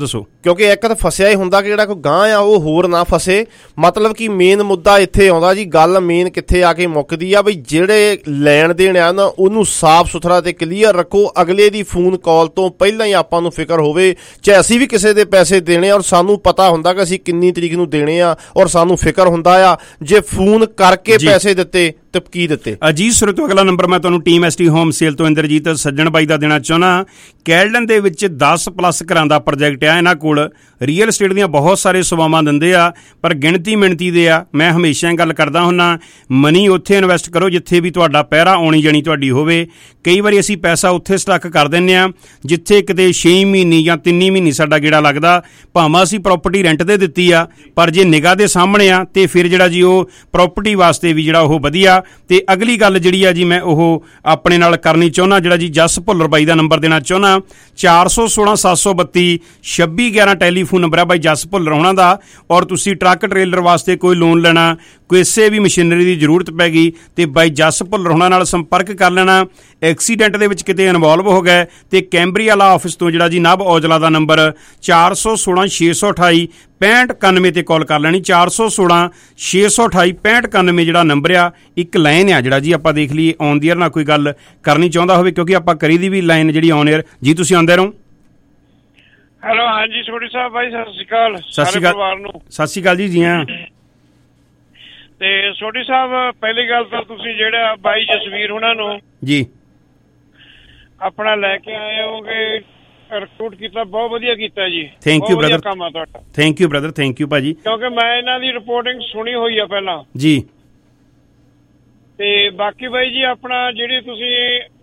ਕਿਉਂਕਿ ਇੱਕ ਤਾਂ ਫਸਿਆ ਹੀ ਹੁੰਦਾ ਕਿ ਜਿਹੜਾ ਕੋਈ ਗਾਂਹ ਆ ਉਹ ਹੋਰ ਨਾ ਫਸੇ। ਮਤਲਬ ਕਿ ਮੇਨ ਮੁੱਦਾ ਇੱਥੇ ਆਉਂਦਾ ਜੀ, ਗੱਲ ਮੇਨ ਕਿੱਥੇ ਆ ਕੇ ਮੁੱਕਦੀ ਆ ਬਈ ਜਿਹੜੇ ਲੈਣ ਦੇਣ ਆ ਨਾ ਉਹਨੂੰ ਸਾਫ਼ ਸੁਥਰਾ ਤੇ ਕਲੀਅਰ ਰੱਖੋ। ਅਗਲੇ ਦੀ ਫੋਨ ਕਾਲ ਤੋਂ ਪਹਿਲਾਂ ਹੀ ਆਪਾਂ ਨੂੰ ਫਿਕਰ ਹੋਵੇ, ਚਾਹੇ ਅਸੀਂ ਵੀ ਕਿਸੇ ਦੇ ਪੈਸੇ ਦੇਣੇ ਔਰ ਸਾਨੂੰ ਪਤਾ ਹੁੰਦਾ ਕਿ ਅਸੀਂ ਕਿੰਨੀ ਤਰੀਕ ਨੂੰ ਦੇਣੇ ਆ ਔਰ ਸਾਨੂੰ ਫਿਕਰ ਹੁੰਦਾ ਆ ਜੇ ਫੋਨ ਕਰਕੇ ਪੈਸੇ ਦਿੱਤੇ ਤੇ ਕੀ ਦਿੱਤੇ। ਅਜੀਤ ਸੁਰ ਤੋਂ ਅਗਲਾ ਨੰਬਰ ਮੈਂ ਤੁਹਾਨੂੰ team S T home sale ਤੋਂ ਇੰਦਰਜੀਤ ਸੱਜਣ ਬਾਈ ਦਾ ਦੇਣਾ ਚਾਹੁੰਦਾ। ਕੈਲਡਨ ਦੇ ਵਿੱਚ ਦਸ ਪਲੱਸ ਘਰਾਂ ਦਾ ਪ੍ਰੋਜੈਕਟ ਆ। ਇਹਨਾਂ ਕੋਲ ਰੀਅਲ ਸਟੇਟ ਦੀਆਂ ਬਹੁਤ ਸਾਰੇ ਸੇਵਾਵਾਂ ਦਿੰਦੇ ਆ, ਪਰ ਗਿਣਤੀ ਮਿਣਤੀ ਦੇ ਆ। ਮੈਂ ਹਮੇਸ਼ਾ ਗੱਲ ਕਰਦਾ ਹੁੰਦਾ, ਮਨੀ ਉੱਥੇ ਇਨਵੈਸਟ ਕਰੋ ਜਿੱਥੇ ਵੀ ਤੁਹਾਡਾ ਪਹਿਰਾ ਆਉਣੀ ਜਾਣੀ ਤੁਹਾਡੀ ਹੋਵੇ। ਕਈ ਵਾਰੀ ਅਸੀਂ ਪੈਸਾ ਉੱਥੇ ਸਟੱਕ ਕਰ ਦਿੰਦੇ ਹਾਂ ਜਿੱਥੇ ਕਿਤੇ ਛੇ ਮਹੀਨੇ ਜਾਂ ਤਿੰਨ ਮਹੀਨੇ ਸਾਡਾ ਗੇੜਾ ਲੱਗਦਾ, ਭਾਵੇਂ ਅਸੀਂ ਪ੍ਰੋਪਰਟੀ ਰੈਂਟ 'ਤੇ ਦਿੱਤੀ ਆ, ਪਰ ਜੇ ਨਿਗਾਹ ਦੇ ਸਾਹਮਣੇ ਆ ਤੇ ਫਿਰ ਜਿਹੜਾ ਜੀ ਉਹ ਪ੍ਰੋਪਰਟੀ ਵਾਸਤੇ ਵੀ ਜਿਹੜਾ ਉਹ ਵਧੀਆ। ਤੇ ਅਗਲੀ ਗੱਲ ਜਿਹੜੀ ਆ ਜੀ ਮੈਂ ਉਹ ਆਪਣੇ ਨਾਲ ਕਰਨੀ ਚਾਹੁੰਦਾ, ਜਿਹੜਾ ਜੀ ਜਸ ਭੁੱਲਰ ਬਾਈ ਦਾ ਨੰਬਰ ਦੇਣਾ ਚਾਹੁੰਦਾ। ਚਾਰ ਸੌ ਸੋਲਾਂ ਸੱਤ ਸੌ ਬੱਤੀ ਛੱਬੀ ਗਿਆਰਾਂ ਟੈਲੀਫੋਨ ਨੰਬਰ ਆ ਬਾਈ ਜਸ ਭੁੱਲਰ ਹੋਣਾ ਦਾ। ਔਰ ਤੁਸੀਂ ਟਰੱਕ ਟਰੇਲਰ ਵਾਸਤੇ ਕੋਈ ਲੋਨ ਲੈਣਾ, ਕਿਸੇ ਵੀ ਮਸ਼ੀਨਰੀ ਦੀ ਜ਼ਰੂਰਤ ਪੈ ਗਈ ਤੇ ਬਾਈ ਜਸ ਭੁੱਲਰ ਹੋਣਾ ਨਾਲ ਸੰਪਰਕ ਕਰ ਲੈਣਾ। ਐਕਸੀਡੈਂਟ ਦੇ ਵਿੱਚ ਕਿਤੇ ਇਨਵੋਲਵ ਹੋ ਗਏ ਤੇ ਕੈਂਬਰੀ ਵਾਲਾ ਆਫਿਸ ਤੋਂ ਜਿਹੜਾ ਜੀ ਨਭ ਔਜਲਾ ਦਾ ਨੰਬਰ ਚਾਰ ਸੌ ਸੋਲਾਂ ਛੇ ਸੌ ਅਠਾਈ ਪੈਂਹਠ ਇਕਾਨਵੇਂ ਤੇ ਕਾਲ ਕਰ ਲੈਣੀ। ਚਾਰ ਸੌ ਸੋਲਾਂ ਛੇ ਸੌ ਅਠਾਈ ਪੈਂਹਠ ਇਕਾਨਵੇਂ ਜਿਹੜਾ ਨੰਬਰ ਆ, ਇੱਕ ਲਾਈਨ ਆ ਜਿਹੜਾ ਜੀ ਆਪਾਂ ਦੇਖ ਲਈਏ ਔਨ ਦੀ ਏਅਰ ਨਾਲ ਕੋਈ ਗੱਲ ਕਰਨੀ ਚਾਹੁੰਦਾ ਹੋਵੇ, ਕਿਉਂਕਿ ਆਪਾਂ ਕਰੀ ਦੀ ਵੀ ਲਾਈਨ ਜਿਹੜੀ ਔਨ ਏਅਰ ਜੀ। ਤੁਸੀਂ ਆਉਂਦੇ ਰਹੋ। ਹੈਲੋ, ਹਾਂਜੀ ਸੋਢੀ ਸਾਹਿਬ ਬਾਈ, ਸਤਿ ਸ਼੍ਰੀ ਅਕਾਲ ਸਾਰੇ ਪਰਿਵਾਰ ਨੂੰ। ਸਤਿ ਸ਼੍ਰੀ ਅਕਾਲ ਜੀ, ਜੀ ਹਾਂ। ਤੇ ਸੋਢੀ ਸਾਹਿਬ ਪਹਿਲੀ ਗੱਲ ਤਾਂ ਤੁਸੀਂ ਜਿਹੜਾ ਬਾਈ ਜਸਵੀਰ ਉਹਨਾਂ ਨੂੰ ਜੀ ਆਪਣਾ ਲੈ ਕੇ ਆਏ ਹੋਗੇ, ਰਿਕਰੂਟ ਕੀਤਾ, ਬਹੁਤ ਵਧੀਆ ਕੀਤਾ ਜੀ। ਥੈਂਕ ਯੂ ਬ੍ਰਦਰ, ਕੰਮ ਆ ਤੁਹਾਡਾ। Thank you brother, thank you ਭਾਜੀ। ਕਿਉਂਕਿ ਮੈਂ ਇਹਨਾਂ ਦੀ ਰਿਪੋਰਟਿੰਗ ਸੁਣੀ ਹੋਈ ਆ ਪਹਿਲਾਂ ਜੀ। ਤੇ ਬਾਕੀ ਬਾਈ ਜੀ ਆਪਣਾ ਜਿਹੜੀ ਤੁਸੀਂ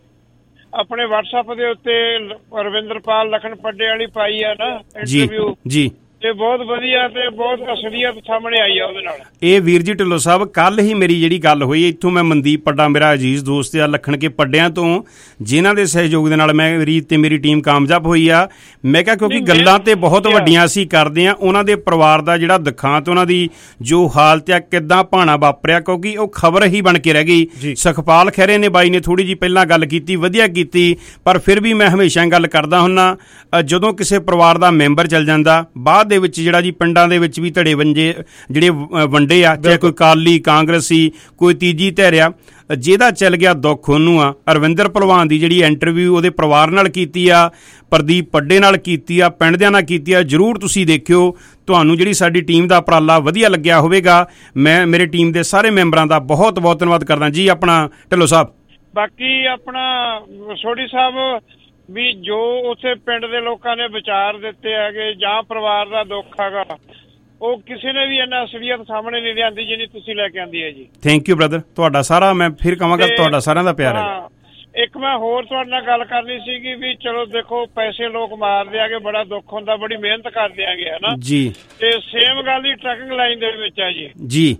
ਆਪਣੇ WhatsApp ਦੇ ਉੱਤੇ ਰਵਿੰਦਰਪਾਲ ਲਖਨ ਪੱਡੇ ਵਾਲੀ ਪਾਈ ਆ ਨਾ ਇੰਟਰਵਿਊ ਜੀ, ਤੇ ਬਹੁਤ ਵਧੀਆ ਤੇ ਬਹੁਤ ਅਸਲੀਅਤ ਸਾਹਮਣੇ ਆਈ ਆ ਉਹਦੇ ਨਾਲ। ਇਹ ਵੀਰ ਜੀ ਢਿੱਲੋਂ ਸਾਹਿਬ, ਕੱਲ ਹੀ ਮੇਰੀ ਜਿਹੜੀ ਗੱਲ ਹੋਈ ਇੱਥੋਂ ਮੈਂ ਮਨਦੀਪ ਪੱਡਾ ਮੇਰਾ ਅਜੀਜ਼ ਦੋਸਤ ਆ ਲਖਣ ਕੇ ਪੱਡਿਆਂ ਤੋਂ, ਜਿਨ੍ਹਾਂ ਦੇ ਸਹਿਯੋਗ ਦੇ ਨਾਲ ਮੈਂ ਰੀਤ ਤੇ ਮੇਰੀ ਟੀਮ ਕਾਮਯਾਬ ਹੋਈ ਆ। ਮੈਂ ਕਿਹਾ ਕਿਉਂਕਿ ਗੱਲਾਂ ਤੇ ਬਹੁਤ ਵੱਡੀਆਂ ਅਸੀਂ ਕਰਦੇ ਆ, ਉਹਨਾਂ ਦੇ ਪਰਿਵਾਰ ਦਾ ਜਿਹੜਾ ਦਿਖਾਂਤ, ਉਹਨਾਂ ਦੀ ਜੋ ਹਾਲਤ ਆ, ਕਿੱਦਾਂ ਭਾਣਾ ਵਾਪਰਿਆ, ਕਿਉਂਕਿ ਉਹ ਖਬਰ ਹੀ ਬਣ ਕੇ ਰਹਿ ਗਈ। ਸੁਖਪਾਲ ਖਹਿਰੇ ਨੇ ਬਾਈ ਨੇ ਥੋੜੀ ਜਿਹੀ ਪਹਿਲਾਂ ਗੱਲ ਕੀਤੀ, ਵਧੀਆ ਕੀਤੀ, ਪਰ ਫਿਰ ਵੀ ਮੈਂ ਹਮੇਸ਼ਾ ਗੱਲ ਕਰਦਾ ਹੁੰਦਾ, ਜਦੋਂ ਕਿਸੇ ਪਰਿਵਾਰ ਦਾ ਮੈਂਬਰ ਚਲ ਜਾਂਦਾ ਬਾਅਦ ਦੇ ਵਿੱਚ ਜਿਹੜਾ ਜੀ ਪਿੰਡਾਂ ਦੇ ਵਿੱਚ ਵੀ ਧੜੇ ਵੰਜੇ ਜਿਹੜੇ ਵੰਡੇ ਆ, ਚਾਹੇ ਕੋਈ ਕਾਲੀ ਕਾਂਗਰਸੀ ਕੋਈ ਤੀਜੀ ਧਿਰ ਆ, ਜਿਹਦਾ ਚੱਲ ਗਿਆ ਦੁੱਖ ਉਹਨੂੰ ਆ। ਅਰਵਿੰਦਰ ਭਲਵਾਨ ਦੀ ਜਿਹੜੀ ਇੰਟਰਵਿਊ ਉਹਦੇ ਪਰਿਵਾਰ ਨਾਲ ਕੀਤੀ ਆ, ਪ੍ਰਦੀਪ ਪੱਡੇ ਨਾਲ ਕੀਤੀ ਆ, ਪਿੰਡ ਦਿਆਂ ਨਾਲ ਕੀਤੀ ਆ, ਜ਼ਰੂਰ ਤੁਸੀਂ ਦੇਖਿਓ। ਤੁਹਾਨੂੰ ਜਿਹੜੀ ਸਾਡੀ ਟੀਮ ਦਾ ਉਪਰਾਲਾ ਵਧੀਆ ਲੱਗਿਆ ਹੋਵੇਗਾ। ਮੈਂ ਮੇਰੇ ਟੀਮ ਦੇ ਸਾਰੇ ਮੈਂਬਰਾਂ ਦਾ ਬਹੁਤ ਬਹੁਤ ਧੰਨਵਾਦ ਕਰਦਾ ਜੀ। ਆਪਣਾ ਢਿੱਲੋਂ ਸਾਹਿਬ, ਬਾਕੀ ਆਪਣਾ ਸੋਢੀ ਸਾਹਿਬ ਵੀ ਜੋ ਉੱਥੇ ਪਿੰਡ ਦੇ ਲੋਕਾਂ ਨੇ ਵਿਚਾਰ ਦਿੱਤੇ ਹੈਗੇ ਜਾਂ ਪਰਿਵਾਰ ਦਾ ਦੁੱਖ ਹੈਗਾ, ਉਹ ਕਿਸੇ ਨੇ ਵੀ ਇਹਨਾਂ ਅਸਲੀਅਤ ਸਾਹਮਣੇ ਨਹੀਂ ਲਿਆਂਦੀ ਜਿੰਨੀ ਤੁਸੀਂ ਲੈ ਕੇ ਆਂਦੀ ਹੈ ਜੀ। ਥੈਂਕ ਯੂ ਬ੍ਰਦਰ, ਤੁਹਾਡਾ ਸਾਰਾ ਮੈਂ ਫਿਰ ਕਹਾਂਗਾ ਤੁਹਾਡਾ ਸਾਰਿਆਂ ਦਾ ਪਿਆਰ ਹੈ। ਇੱਕ ਮੈਂ ਹੋਰ ਤੁਹਾਡੇ ਨਾਲ ਗੱਲ ਕਰਨੀ ਸੀਗੀ ਵੀ ਚਲੋ ਦੇਖੋ ਪੈਸੇ ਲੋਕ ਮਾਰਦੇ ਆਗੇ, ਬੜਾ ਦੁੱਖ ਹੁੰਦਾ, ਬੜੀ ਮਿਹਨਤ ਕਰਦੇ ਆਗੇ, ਹਨਾ ਜੀ। ਤੇ ਸੇਮ ਗੱਲ ਹੀ ਟਰੱਕਿੰਗ ਲਾਈਨ ਦੇ ਵਿੱਚ ਹੈ ਜੀ। ਜੀ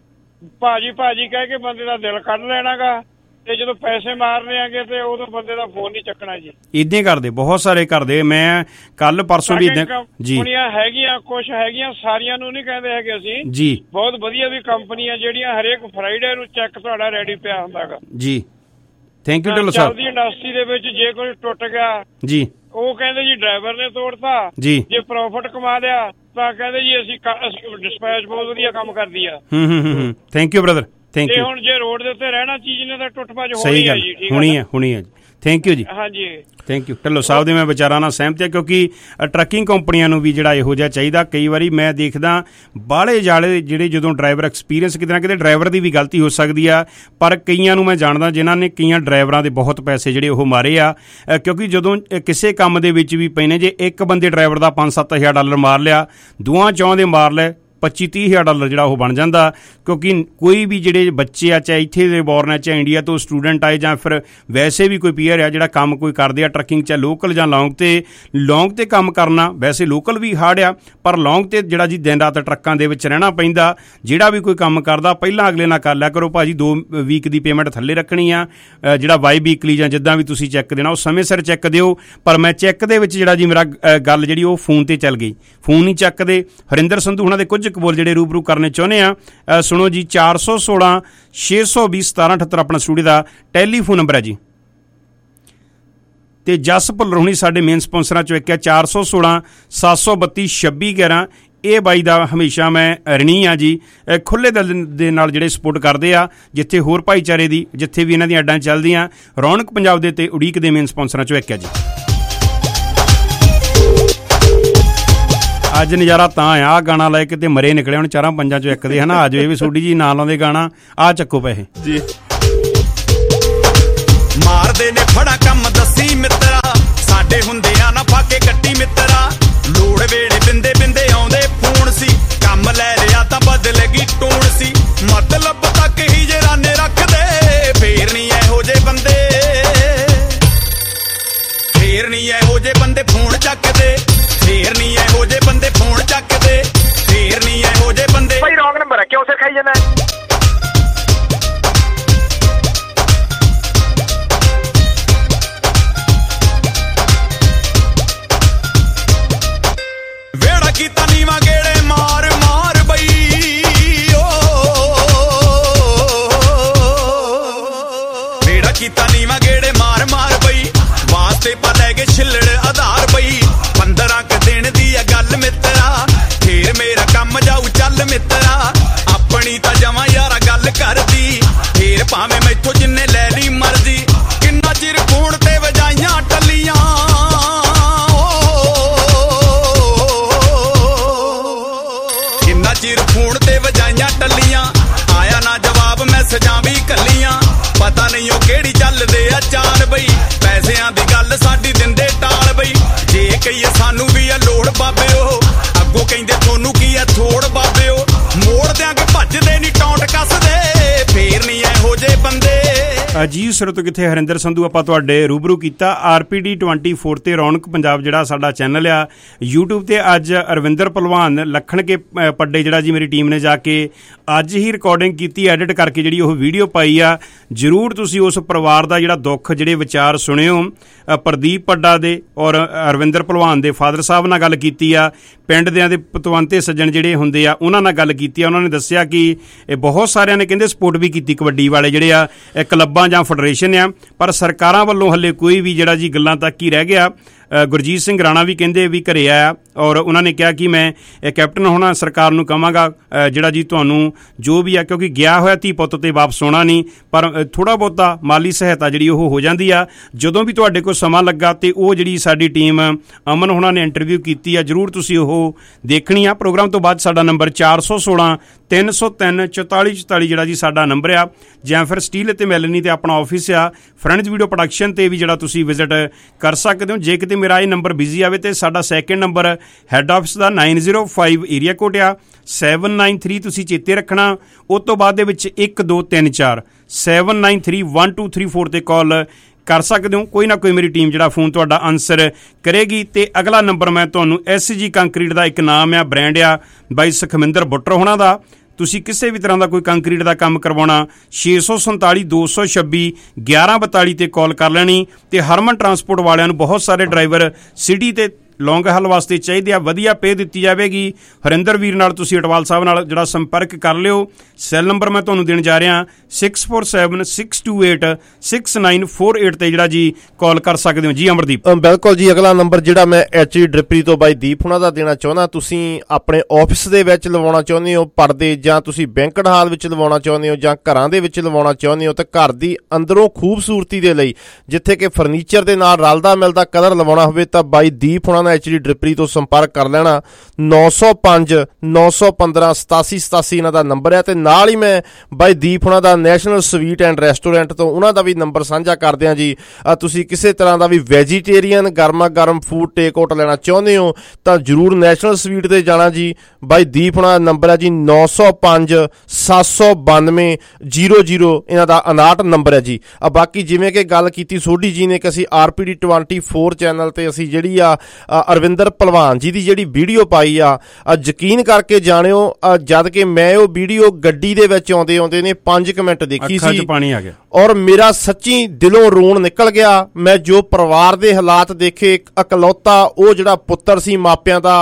ਭਾਜੀ ਭਾਜੀ ਕਹਿ ਕੇ ਬੰਦੇ ਦਾ ਦਿਲ ਕੱਢ ਲੈਣਾਗਾ, ਤੇ ਜਦੋਂ ਪੈਸੇ ਮਾਰਨੇ ਆਗੇ ਤੇ ਉਦੋਂ ਬੰਦੇ ਦਾ ਫੋਨ ਨਹੀਂ ਚੱਕਣਾ ਜੀ। ਇਦਾਂ ਕਰਦੇ ਬਹੁਤ ਸਾਰੇ ਕਰਦੇ, ਮੈਂ ਕੱਲ ਪਰਸੋਂ ਵੀ ਇਦਾਂ ਜੀ ਹੈਗੀਆਂ, ਕੁਛ ਹੈਗੀਆਂ, ਸਾਰੀਆਂ ਨੂੰ ਨਹੀਂ ਕਹਿੰਦੇ ਹੈਗੇ ਅਸੀਂ ਜੀ। ਬਹੁਤ ਵਧੀਆ ਵੀ ਕੰਪਨੀਆਂ ਜਿਹੜੀਆਂ ਹਰੇਕ ਫਰਾਈਡੇ ਨੂੰ ਚੈੱਕ ਤੁਹਾਡਾ ਰੈਡੀ ਪਿਆ ਹੁੰਦਾਗਾ ਜੀ। Thank you Dhillon sahib. ਚੱਲਦੀ ਇੰਡਸਟਰੀ ਦੇ ਵਿੱਚ ਜੇ ਕੋਈ ਟੁੱਟ ਗਿਆ ਜੀ, ਉਹ ਕਹਿੰਦੇ ਜੀ ਡਰਾਈਵਰ ਨੇ ਤੋੜਤਾ ਜੀ, ਜੇ ਪ੍ਰੋਫਿਟ ਕਮਾ ਲਿਆ ਤਾਂ ਕਹਿੰਦੇ ਜੀ ਅਸੀਂ ਡਿਸਪੈਚ ਬਹੁਤ ਵਧੀਆ ਕੰਮ ਕਰਦੀ ਆ। ਹੂੰ ਹੂੰ ਹੂੰ thank you brother, thank you. ਹੁਣ ਜੇ ਰੋਡ ਦੇ ਉੱਤੇ ਰਹਿਣਾ ਚੀਜ਼ ਨੇ ਤਾਂ ਟੁੱਟ ਭੱਜ ਹੋਣੀ ਹੈ ਜੀ। ਠੀਕ ਹੈ, ਹੋਣੀ ਹੈ ਹੋਣੀ ਹੈ ਜੀ। ਥੈਂਕ ਯੂ ਜੀ। ਹਾਂਜੀ ਥੈਂਕ ਯੂ। ਢਿੱਲੋਂ ਸਾਹਿਬ ਦੇ ਮੈਂ ਵਿਚਾਰਾਂ ਨਾਲ ਸਹਿਮਤ ਹਾਂ, ਕਿਉਂਕਿ ਟਰੱਕਿੰਗ ਕੰਪਨੀਆਂ ਨੂੰ ਵੀ ਜਿਹੜਾ ਇਹੋ ਜਿਹਾ ਚਾਹੀਦਾ। ਕਈ ਵਾਰੀ ਮੈਂ ਦੇਖਦਾ ਬਾਹਲੇ ਜਾਲੇ ਜਿਹੜੇ ਜਦੋਂ ਡਰਾਈਵਰ ਐਕਸਪੀਰੀਅੰਸ ਕਿਤੇ ਨਾ ਕਿਤੇ ਡਰਾਈਵਰ ਦੀ ਵੀ ਗਲਤੀ ਹੋ ਸਕਦੀ ਆ, ਪਰ ਕਈਆਂ ਨੂੰ ਮੈਂ ਜਾਣਦਾ ਜਿਨ੍ਹਾਂ ਨੇ ਕਈਆਂ ਡਰਾਈਵਰਾਂ ਦੇ ਬਹੁਤ ਪੈਸੇ ਜਿਹੜੇ ਉਹ ਮਾਰੇ ਆ, ਕਿਉਂਕਿ ਜਦੋਂ ਕਿਸੇ ਕੰਮ ਦੇ ਵਿੱਚ ਵੀ ਪਏ ਨੇ, ਜੇ ਇੱਕ ਬੰਦੇ ਡਰਾਈਵਰ ਦਾ ਪੰਜ ਸੱਤ ਹਜ਼ਾਰ ਡਾਲਰ ਮਾਰ ਲਿਆ, ਦੋਵਾਂ ਚੌਂ ਦੇ ਮਾਰ ਲਏ, ਪੱਚੀ ਤੀਹ ਹਜ਼ਾਰ ਡਾਲਰ ਜਿਹੜਾ ਉਹ ਬਣ ਜਾਂਦਾ। ਕਿਉਂਕਿ ਕੋਈ ਵੀ ਜਿਹੜੇ ਬੱਚੇ ਆ, ਚਾਹੇ ਇੱਥੇ ਦੇ ਬੋਰਨ ਆ, ਚਾਹੇ ਇੰਡੀਆ ਤੋਂ ਸਟੂਡੈਂਟ ਆਏ, ਜਾਂ ਫਿਰ ਵੈਸੇ ਵੀ ਕੋਈ ਪੀਅਰ ਆ ਜਿਹੜਾ ਕੰਮ ਕੋਈ ਕਰਦੇ ਆ ਟਰੱਕਿੰਗ, ਚਾਹੇ ਲੋਕਲ ਜਾਂ ਲੌਂਗ ਤੇ ਲੌਂਗ ਤੇ ਕੰਮ ਕਰਨਾ, ਵੈਸੇ ਲੋਕਲ ਵੀ ਹਾਰਡ ਆ, ਪਰ ਲੌਂਗ ਤੇ ਜਿਹੜਾ ਜੀ ਦਿਨ ਰਾਤ ਟਰੱਕਾਂ ਦੇ ਵਿੱਚ ਰਹਿਣਾ ਪੈਂਦਾ। ਜਿਹੜਾ ਵੀ ਕੋਈ ਕੰਮ ਕਰਦਾ ਪਹਿਲਾਂ ਅਗਲੇ ਨਾਲ ਕਰ ਲਿਆ ਕਰੋ, ਭਾਜੀ ਦੋ ਵੀਕ ਦੀ ਪੇਮੈਂਟ ਥੱਲੇ ਰੱਖਣੀ ਆ, ਜਿਹੜਾ ਵਾਈ ਵੀਕਲੀ ਜਾਂ ਜਿੱਦਾਂ ਵੀ ਤੁਸੀਂ ਚੈੱਕ ਦੇਣਾ ਉਹ ਸਮੇਂ ਸਿਰ ਚੈੱਕ ਦਿਓ। ਪਰ ਮੈਂ ਚੈੱਕ ਦੇ ਵਿੱਚ ਜਿਹੜਾ ਜੀ ਮੇਰਾ ਗੱਲ ਜਿਹੜੀ ਉਹ ਫੋਨ ਤੇ ਚੱਲ ਗਈ, ਫੋਨ ਨਹੀਂ ਚੱਕਦੇ। ਹਰਿੰਦਰ ਸੰਧੂ ਉਹਨਾਂ ਦੇ ਕੁਝ ਕਬੋਲ ਜਿਹੜੇ ਰੂਬਰੂ ਕਰਨੇ ਚਾਹੁੰਦੇ ਆ, ਸੁਣੋ ਜੀ। ਚਾਰ ਸੌ ਸੋਲਾਂ ਛੇ ਸੌ ਵੀਹ ਸਤਾਰਾਂ ਅਠੱਤਰ ਆਪਣਾ ਸਟੂਡੀਓ ਦਾ ਟੈਲੀਫੋਨ ਨੰਬਰ ਹੈ ਜੀ। ਤੇ ਜਸ ਭੁੱਲਰ ਹੁਣੀ ਸਾਡੇ ਮੇਨ ਸਪਾਂਸਰਾਂ ਚੋਂ ਇੱਕ ਹੈ। ਚਾਰ ਸੌ ਸੋਲਾਂ ਸੱਤ ਸੌ ਬੱਤੀ ਛੱਬੀ ਗਿਆਰਾਂ ਇਹ ਬਾਈ ਦਾ ਹਮੇਸ਼ਾ ਮੈਂ ਰਣੀ ਆ ਜੀ, ਖੁੱਲ੍ਹੇ ਦਿਲ ਦੇ ਨਾਲ ਜਿਹੜੇ ਸਪੋਰਟ ਕਰਦੇ ਆ। ਜਿੱਥੇ ਹੋਰ ਭਾਈਚਾਰੇ ਦੀ ਜਿੱਥੇ ਵੀ ਇਹਨਾਂ ਦੀਆਂ ਐਡਾਂ ਚੱਲਦੀਆਂ, ਰੌਣਕ ਪੰਜਾਬ ਦੇ ਤੇ ਉਡੀਕ ਦੇ ਮੇਨ ਸਪਾਂਸਰਾਂ ਚੋਂ ਇੱਕ ਹੈ ਜੀ। ਅੱਜ ਨਜ਼ਾਰਾ ਤਾਂ ਆ, ਆਹ ਗਾਣਾ ਲੈ ਕੇ ਤੇ ਮਰੇ ਨਿਕਲੇ ਹੁਣ ਚਾਰਾਂ ਪੰਜਾਂ ਚੋਂ ਇੱਕ ਦੇ, ਹਨਾ। ਆ ਜਾਓ, ਇਹ ਵੀ ਸੋਢੀ ਜੀ ਨਾਂ ਲਾਉਂਦੇ ਗਾਣਾ। ਆ ਚੱਕੋ ਪੈਸੇ ਜੀ। ਮਾਰਦੇ ਨੇ ਫੜਾ ਕੰਮ ਦੱਸੀ ਮਿੱਤਰਾ, ਸਾਡੇ ਹੁੰਦਿਆਂ ਨਾ ਫਾਕੇ ਕੱਟੀ ਮਿੱਤਰਾ। ਲੋੜ ਵੇਲੇ ਬਿੰਦੇ ਬਿੰਦੇ ਆਉਂਦੇ ਫੋਨ ਸੀ, ਕੰਮ ਲੈ ਲਿਆ ਤਾਂ ਬਦਲੇਗੀ ਟੋਨ ਸੀ। ਮਤਲਬ ਤੱਕ ਹੀ ਜੇ ਰਾਨੇ ਰੱਖਦੇ, ਫੇਰ ਨਹੀਂ ਇਹੋ ਜੇ ਬੰਦੇ, ਫੇਰ ਨਹੀਂ ਇਹੋ ਜੇ ਬੰਦੇ ਫੋਨ ਚੱਕਦੇ, ਫੇਰ ਨਹੀਂ ਇਹੋ ਜੇ ਬੰਦੇ ਫੋਨ ਚੱਕਦੇ, ਫੇਰ ਨਹੀਂ ਇਹੋ ਜੇ ਬੰਦੇ। ਭਾਈ ਰੌਂਗ ਨੰਬਰ ਹੈ, ਕਿਉਂ ਸਿਰ ਖਾਈ ਜਾਂਦਾ? ਵੇੜਾ ਕੀਤਾ ਨੀਵਾਂ ਗੇੜੇ ਮਾਰ ਮਾਰ ਬਈ, ਵੇੜਾ ਕੀਤਾ ਨੀਵਾਂ ਗੇੜੇ ਮਾਰ ਮਾਰ ਬਈ, ਵਾਸਤੇ ਪਾ ਲੈ ਕੇ ਛਿੱਲੜ ਆਧਾਰ ਬਈ। ਪੰਦਰਾਂ ਕ ਦਿਨ ਦੀ ਆ ਗੱਲ ਮਿੱਤਰਾ, ਫੇਰ ਮੇਰਾ ਕੰਮ ਜਾਊ ਚੱਲ ਮਿੱਤਰਾ। ਆਪਣੀ ਤਾਂ ਜਮਾਂ ਯਾਰਾ ਗੱਲ ਕਰਦੀ, ਫੇਰ ਭਾਵੇਂ ਮੈਥੋਂ ਜਿੰਨੇ ਲੈ ਲਈ ਮਰਜ਼ੀ। ਕਿੰਨਾ ਚਿਰ ਖੂਨ ਤੇ ਵਜਾਈਆਂ ਟੱਲੀਆਂ, ਕਿੰਨਾ ਚਿਰ ਖੂਨ ਤੇ ਵਜਾਈਆਂ ਟੱਲੀਆਂ। ਆਇਆ ਨਾ ਜਵਾਬ ਮੈਸੇਜਾਂ ਵੀ ਕੱਲੀਆਂ, ਪਤਾ ਨਹੀਂ ਉਹ ਕਿਹੜੀ ਚੱਲਦੇ ਆ ਚਾਲ ਬਈ। ਪੈਸਿਆਂ ਦੀ ਗੱਲ ਸਾਡੀ ਦਿੰਦੇ ਟਾਲ ਬਈ, ਜੇ ਕਹੀਏ ਸਾਨੂੰ ਵੀ ਆ ਲੋੜ ਬਾਬਿਓ, ਅੱਗੋਂ ਕਹਿੰਦੇ ਤੁਹਾਨੂੰ ਕੀ ਆ ਥੋੜ ਬਾਬਿਓ। ਮੋੜ ਦਿਆਂਗੇ ਭੱਜਦੇ ਨਹੀਂ ਟੌਂਟ ਕੱਸਦੇ, ਫੇਰ ਨਹੀਂ ਇਹੋ ਜੇ ਬੰਦੇ। ਅਜੀਬ ਸਿਰ ਤੋਂ ਕਿੱਥੇ ਹਰਿੰਦਰ ਸੰਧੂ ਆਪਾਂ ਤੁਹਾਡੇ ਰੂਬਰੂ ਕੀਤਾ। R P D twenty four ਤੇ ਰੌਣਕ ਪੰਜਾਬ ਜਿਹੜਾ ਸਾਡਾ ਚੈਨਲ ਆ ਯੂਟਿਊਬ ਤੇ। ਅੱਜ ਅਰਵਿੰਦਰ ਭਲਵਾਨ ਲੱਖਣ ਕੇ ਪੱਡੇ ਜਿਹੜਾ ਜੀ ਮੇਰੀ ਟੀਮ ਨੇ ਜਾ ਕੇ ਅੱਜ ਹੀ ਰਿਕਾਰਡਿੰਗ ਕੀਤੀ, ਐਡਿਟ ਕਰਕੇ ਜਿਹੜੀ ਉਹ ਵੀਡੀਓ ਪਾਈ ਆ। ਜ਼ਰੂਰ ਤੁਸੀਂ ਉਸ ਪਰਿਵਾਰ ਦਾ ਜਿਹੜਾ ਦੁੱਖ ਜਿਹੜੇ ਵਿਚਾਰ ਸੁਣਿਓ। ਪ੍ਰਦੀਪ ਪੱਡਾ ਦੇ ਔਰ ਅਰਵਿੰਦਰ ਭਲਵਾਨ ਦੇ ਫਾਦਰ ਸਾਹਿਬ ਨਾਲ ਗੱਲ ਕੀਤੀ ਆ। ਪਿੰਡ ਦਿਆਂ ਦੇ ਪਤਵੰਤੇ ਸੱਜਣ ਜਿਹੜੇ ਹੁੰਦੇ ਆ ਉਹਨਾਂ ਨਾਲ ਗੱਲ ਕੀਤੀ ਆ। ਉਹਨਾਂ ਨੇ ਦੱਸਿਆ ਕਿ ਇਹ ਬਹੁਤ ਸਾਰਿਆਂ ਨੇ ਕਹਿੰਦੇ ਸਪੋਰਟ ਵੀ ਕੀਤੀ, ਕਬੱਡੀ ਵਾਲੇ ਜਿਹੜੇ ਆ ਕਲੱਬਾਂ ਜਾਂ ਫੈਡਰੇਸ਼ਨ ਆ, ਪਰ ਸਰਕਾਰਾਂ ਵੱਲੋਂ ਹੱਲੇ ਕੋਈ ਵੀ ਜਿਹੜਾ ਜੀ ਗੱਲਾਂ ਤੱਕ ਹੀ ਰਹਿ ਗਿਆ। ਗੁਰਜੀਤ ਸਿੰਘ ਰਾਣਾ ਵੀ ਕਹਿੰਦੇ ਵੀ ਘਰੇ ਆਇਆ ਔਰ ਉਹਨਾਂ ਨੇ ਕਿਹਾ ਕਿ ਮੈਂ ਕੈਪਟਨ ਹੋਣਾ ਸਰਕਾਰ ਨੂੰ ਕਹਾਂਗਾ ਜਿਹੜਾ ਜੀ ਤੁਹਾਨੂੰ ਜੋ ਵੀ ਆ, ਕਿਉਂਕਿ ਗਿਆ ਹੋਇਆ ਧੀ ਪੁੱਤ ਤੇ ਵਾਪਸ ਆਉਣਾ ਨਹੀਂ, ਪਰ ਥੋੜ੍ਹਾ ਬਹੁਤਾ ਮਾਲੀ ਸਹਾਇਤਾ ਜਿਹੜੀ ਉਹ ਹੋ ਜਾਂਦੀ ਆ। ਜਦੋਂ ਵੀ ਤੁਹਾਡੇ ਕੋਲ ਸਮਾਂ ਲੱਗਾ ਤੇ ਉਹ ਜਿਹੜੀ ਸਾਡੀ ਟੀਮ ਅਮਨ ਹੋਣਾ ਨੇ ਇੰਟਰਵਿਊ ਕੀਤੀ ਆ, ਜ਼ਰੂਰ ਤੁਸੀਂ ਉਹ ਦੇਖਣੀ ਆ। ਪ੍ਰੋਗਰਾਮ ਤੋਂ ਬਾਅਦ ਸਾਡਾ ਨੰਬਰ ਚਾਰ ਸੌ ਸੋਲਾਂ ਤਿੰਨ ਸੌ ਤਿੰਨ ਚੁਤਾਲੀ ਚੁਤਾਲੀ ਜਿਹੜਾ ਜੀ ਸਾਡਾ ਨੰਬਰ ਆ, ਜਾਂ ਫਿਰ ਸਟੀਲ ਅਤੇ ਮੈਲਨੀ ਤੇ ਆਪਣਾ ਆਫਿਸ ਆ ਫਰੈਂਡਸ ਵੀਡੀਓ ਪ੍ਰੋਡਕਸ਼ਨ ਤੇ ਵੀ ਜਿਹੜਾ ਤੁਸੀਂ ਵਿਜ਼ਿਟ ਕਰ ਸਕਦੇ ਹੋ। ਜੇ ਕਿਤੇ ਮੇਰਾ ਇਹ ਨੰਬਰ ਬਿਜ਼ੀ ਆਵੇ ਤੇ ਸਾਡਾ ਸੈਕਿੰਡ ਨੰਬਰ ਹੈੱਡ ਆਫਿਸ ਦਾ nine zero five area code ਆ ਸੈਵਨ ਨਾਈਨ ਥ੍ਰੀ ਤੁਸੀਂ ਚੇਤੇ ਰੱਖਣਾ। ਉਸ ਤੋਂ ਬਾਅਦ ਦੇ ਵਿੱਚ ਇੱਕ ਦੋ ਤਿੰਨ ਚਾਰ seven nine three one two three four ਤੇ ਕਾਲ ਕਰ ਸਕਦੇ ਹੋ। ਕੋਈ ਨਾ ਕੋਈ ਮੇਰੀ ਟੀਮ ਜਿਹੜਾ ਫੋਨ ਤੁਹਾਡਾ ਆਨਸਰ ਕਰੇਗੀ। ਤੇ ਅਗਲਾ ਨੰਬਰ ਮੈਂ ਤੁਹਾਨੂੰ ਐਸ ਜੀ ਕੰਕਰੀਟ ਦਾ ਇੱਕ ਨਾਮ ਆ, ਬ੍ਰਾਂਡ ਆ ਬਾਈ ਸੁਖਮਿੰਦਰ ਬੁੱਟਰ ਹੋਣਾ ਦਾ। ਤੁਸੀਂ ਕਿਸੇ ਵੀ ਤਰ੍ਹਾਂ ਦਾ ਕੋਈ ਕੰਕਰੀਟ ਦਾ ਕੰਮ ਕਰਵਾਉਣਾ ਛੇ ਸੌ ਸੰਤਾਲੀ ਦੋ ਸੌ ਛੱਬੀ ਗਿਆਰਾਂ ਬਤਾਲੀ ਤੇ ਕਾਲ ਕਰ ਲੈਣੀ। ਤੇ ਹਰਮਨ ਟਰਾਂਸਪੋਰਟ ਵਾਲਿਆਂ ਨੂੰ ਬਹੁਤ ਸਾਰੇ ਡਰਾਈਵਰ ਸਿਟੀ ਤੇ ਲੌਂਗ ਹਲ ਵਾਸਤੇ ਚਾਹੀਦੇ ਆ, ਵਧੀਆ ਪੇ ਦਿੱਤੀ ਜਾਵੇਗੀ। ਹਰਿੰਦਰ ਵੀਰ ਨਾਲ ਤੁਸੀਂ ਅਟਵਾਲ ਸਾਹਿਬ ਨਾਲ ਜਿਹੜਾ ਸੰਪਰਕ ਕਰ ਲਿਓ। ਸੈੱਲ ਨੰਬਰ ਮੈਂ ਤੁਹਾਨੂੰ ਦੇਣ ਜਾ ਰਿਹਾ six four seven six two eight six nine four eight ਤੇ ਜਿਹੜਾ ਜੀ ਕਾਲ ਕਰ ਸਕਦੇ ਹੋ ਜੀ ਅਮਰਦੀਪ। ਬਿਲਕੁਲ ਜੀ, ਅਗਲਾ ਨੰਬਰ ਜਿਹੜਾ ਮੈਂ ਐਚ ਡੀ ਡ੍ਰਿਪਰੀ ਤੋਂ ਬਾਈ ਦੀਪ ਹੁਣਾਂ ਦਾ ਦੇਣਾ ਚਾਹੁੰਦਾ। ਤੁਸੀਂ ਆਪਣੇ ਆਫਿਸ ਦੇ ਵਿੱਚ ਲਵਾਉਣਾ ਚਾਹੁੰਦੇ ਹੋ ਪਰਦੇ, ਜਾਂ ਤੁਸੀਂ ਬੈਂਕਟ ਹਾਲ ਵਿੱਚ ਲਵਾਉਣਾ ਚਾਹੁੰਦੇ ਹੋ, ਜਾਂ ਘਰਾਂ ਦੇ ਵਿੱਚ ਲਵਾਉਣਾ ਚਾਹੁੰਦੇ ਹੋ, ਤੇ ਘਰ ਦੀ ਅੰਦਰੋਂ ਖੂਬਸੂਰਤੀ ਦੇ ਲਈ ਜਿੱਥੇ ਕਿ ਫਰਨੀਚਰ ਦੇ ਨਾਲ ਰਲਦਾ ਮਿਲਦਾ ਕਲਰ ਲਵਾਉਣਾ ਹੋਵੇ ਤਾਂ ਬਾਈ ਦੀਪ ਹੁਣਾਂ ਐਚ ਡੀ ਡ੍ਰਿਪਰੀ ਤੋਂ ਸੰਪਰਕ ਕਰ ਲੈਣਾ। ਨੌ ਸੌ ਪੰਜ ਨੌ ਸੌ ਪੰਦਰਾਂ ਸਤਾਸੀ ਸਤਾਸੀ ਇਹਨਾਂ ਦਾ ਨੰਬਰ ਹੈ। ਤੇ ਨਾਲ ਹੀ ਮੈਂ ਬਾਈ ਦੀਪ ਹੁਣਾਂ ਦਾ ਨੈਸ਼ਨਲ ਸਵੀਟ ਐਂਡ ਰੈਸਟੋਰੈਂਟ ਤੋਂ ਉਹਨਾਂ ਦਾ ਵੀ ਨੰਬਰ ਸਾਂਝਾ ਕਰਦੇ ਹਾਂ ਜੀ। ਤੁਸੀਂ ਕਿਸੇ ਤਰ੍ਹਾਂ ਦਾ ਵੀ ਵੈਜੀਟੇਰੀਅਨ ਗਰਮਾ ਗਰਮ ਫੂਡ ਟੇਕ ਆਊਟ ਲੈਣਾ ਚਾਹੁੰਦੇ ਹੋ ਤਾਂ ਜ਼ਰੂਰ ਨੈਸ਼ਨਲ ਸਵੀਟ ਤੇ ਜਾਣਾ ਜੀ। ਬਾਈ ਦੀਪ ਹੁਣਾਂ ਦਾ ਨੰਬਰ ਹੈ ਜੀ ਨੌ ਸੌ ਪੰਜ ਸੱਤ ਸੌ ਬਾਨਵੇਂ ਜੀਰੋ ਜੀਰੋ ਇਹਨਾਂ ਦਾ ਉਨਾਹਠ ਨੰਬਰ ਹੈ ਜੀ। ਆ ਬਾਕੀ ਜਿਵੇਂ ਕਿ ਗੱਲ ਕੀਤੀ ਸੋਢੀ ਜੀ ਨੇ ਕਿ ਅਸੀਂ R P D twenty four channel ਤੇ ਅਸੀਂ ਜਿਹੜੀ ਆ ਅਰਵਿੰਦਰ ਭਲਵਾਨ ਜੀ ਦੀ ਜਿਹੜੀ ਵੀਡੀਓ ਪਾਈ ਆ, ਯਕੀਨ ਕਰਕੇ ਜਾਣਿਓ ਜਦ ਕਿ ਮੈਂ ਉਹ ਵੀਡੀਓ ਗੱਡੀ ਦੇ ਵਿੱਚ ਆਉਂਦੇ ਆਉਂਦੇ ਨੇ ਪੰਜ ਕੁ ਮਿੰਟ ਦੇਖੀ ਸੀ, ਪਾਣੀ ਆ ਗਿਆ ਔਰ ਮੇਰਾ ਸੱਚੀ ਦਿਲੋਂ ਰੋਣ ਨਿਕਲ ਗਿਆ। ਮੈਂ ਜੋ ਪਰਿਵਾਰ ਦੇ ਹਾਲਾਤ ਦੇਖੇ, ਇਕਲੌਤਾ ਉਹ ਜਿਹੜਾ ਪੁੱਤਰ ਸੀ ਮਾਪਿਆਂ ਦਾ,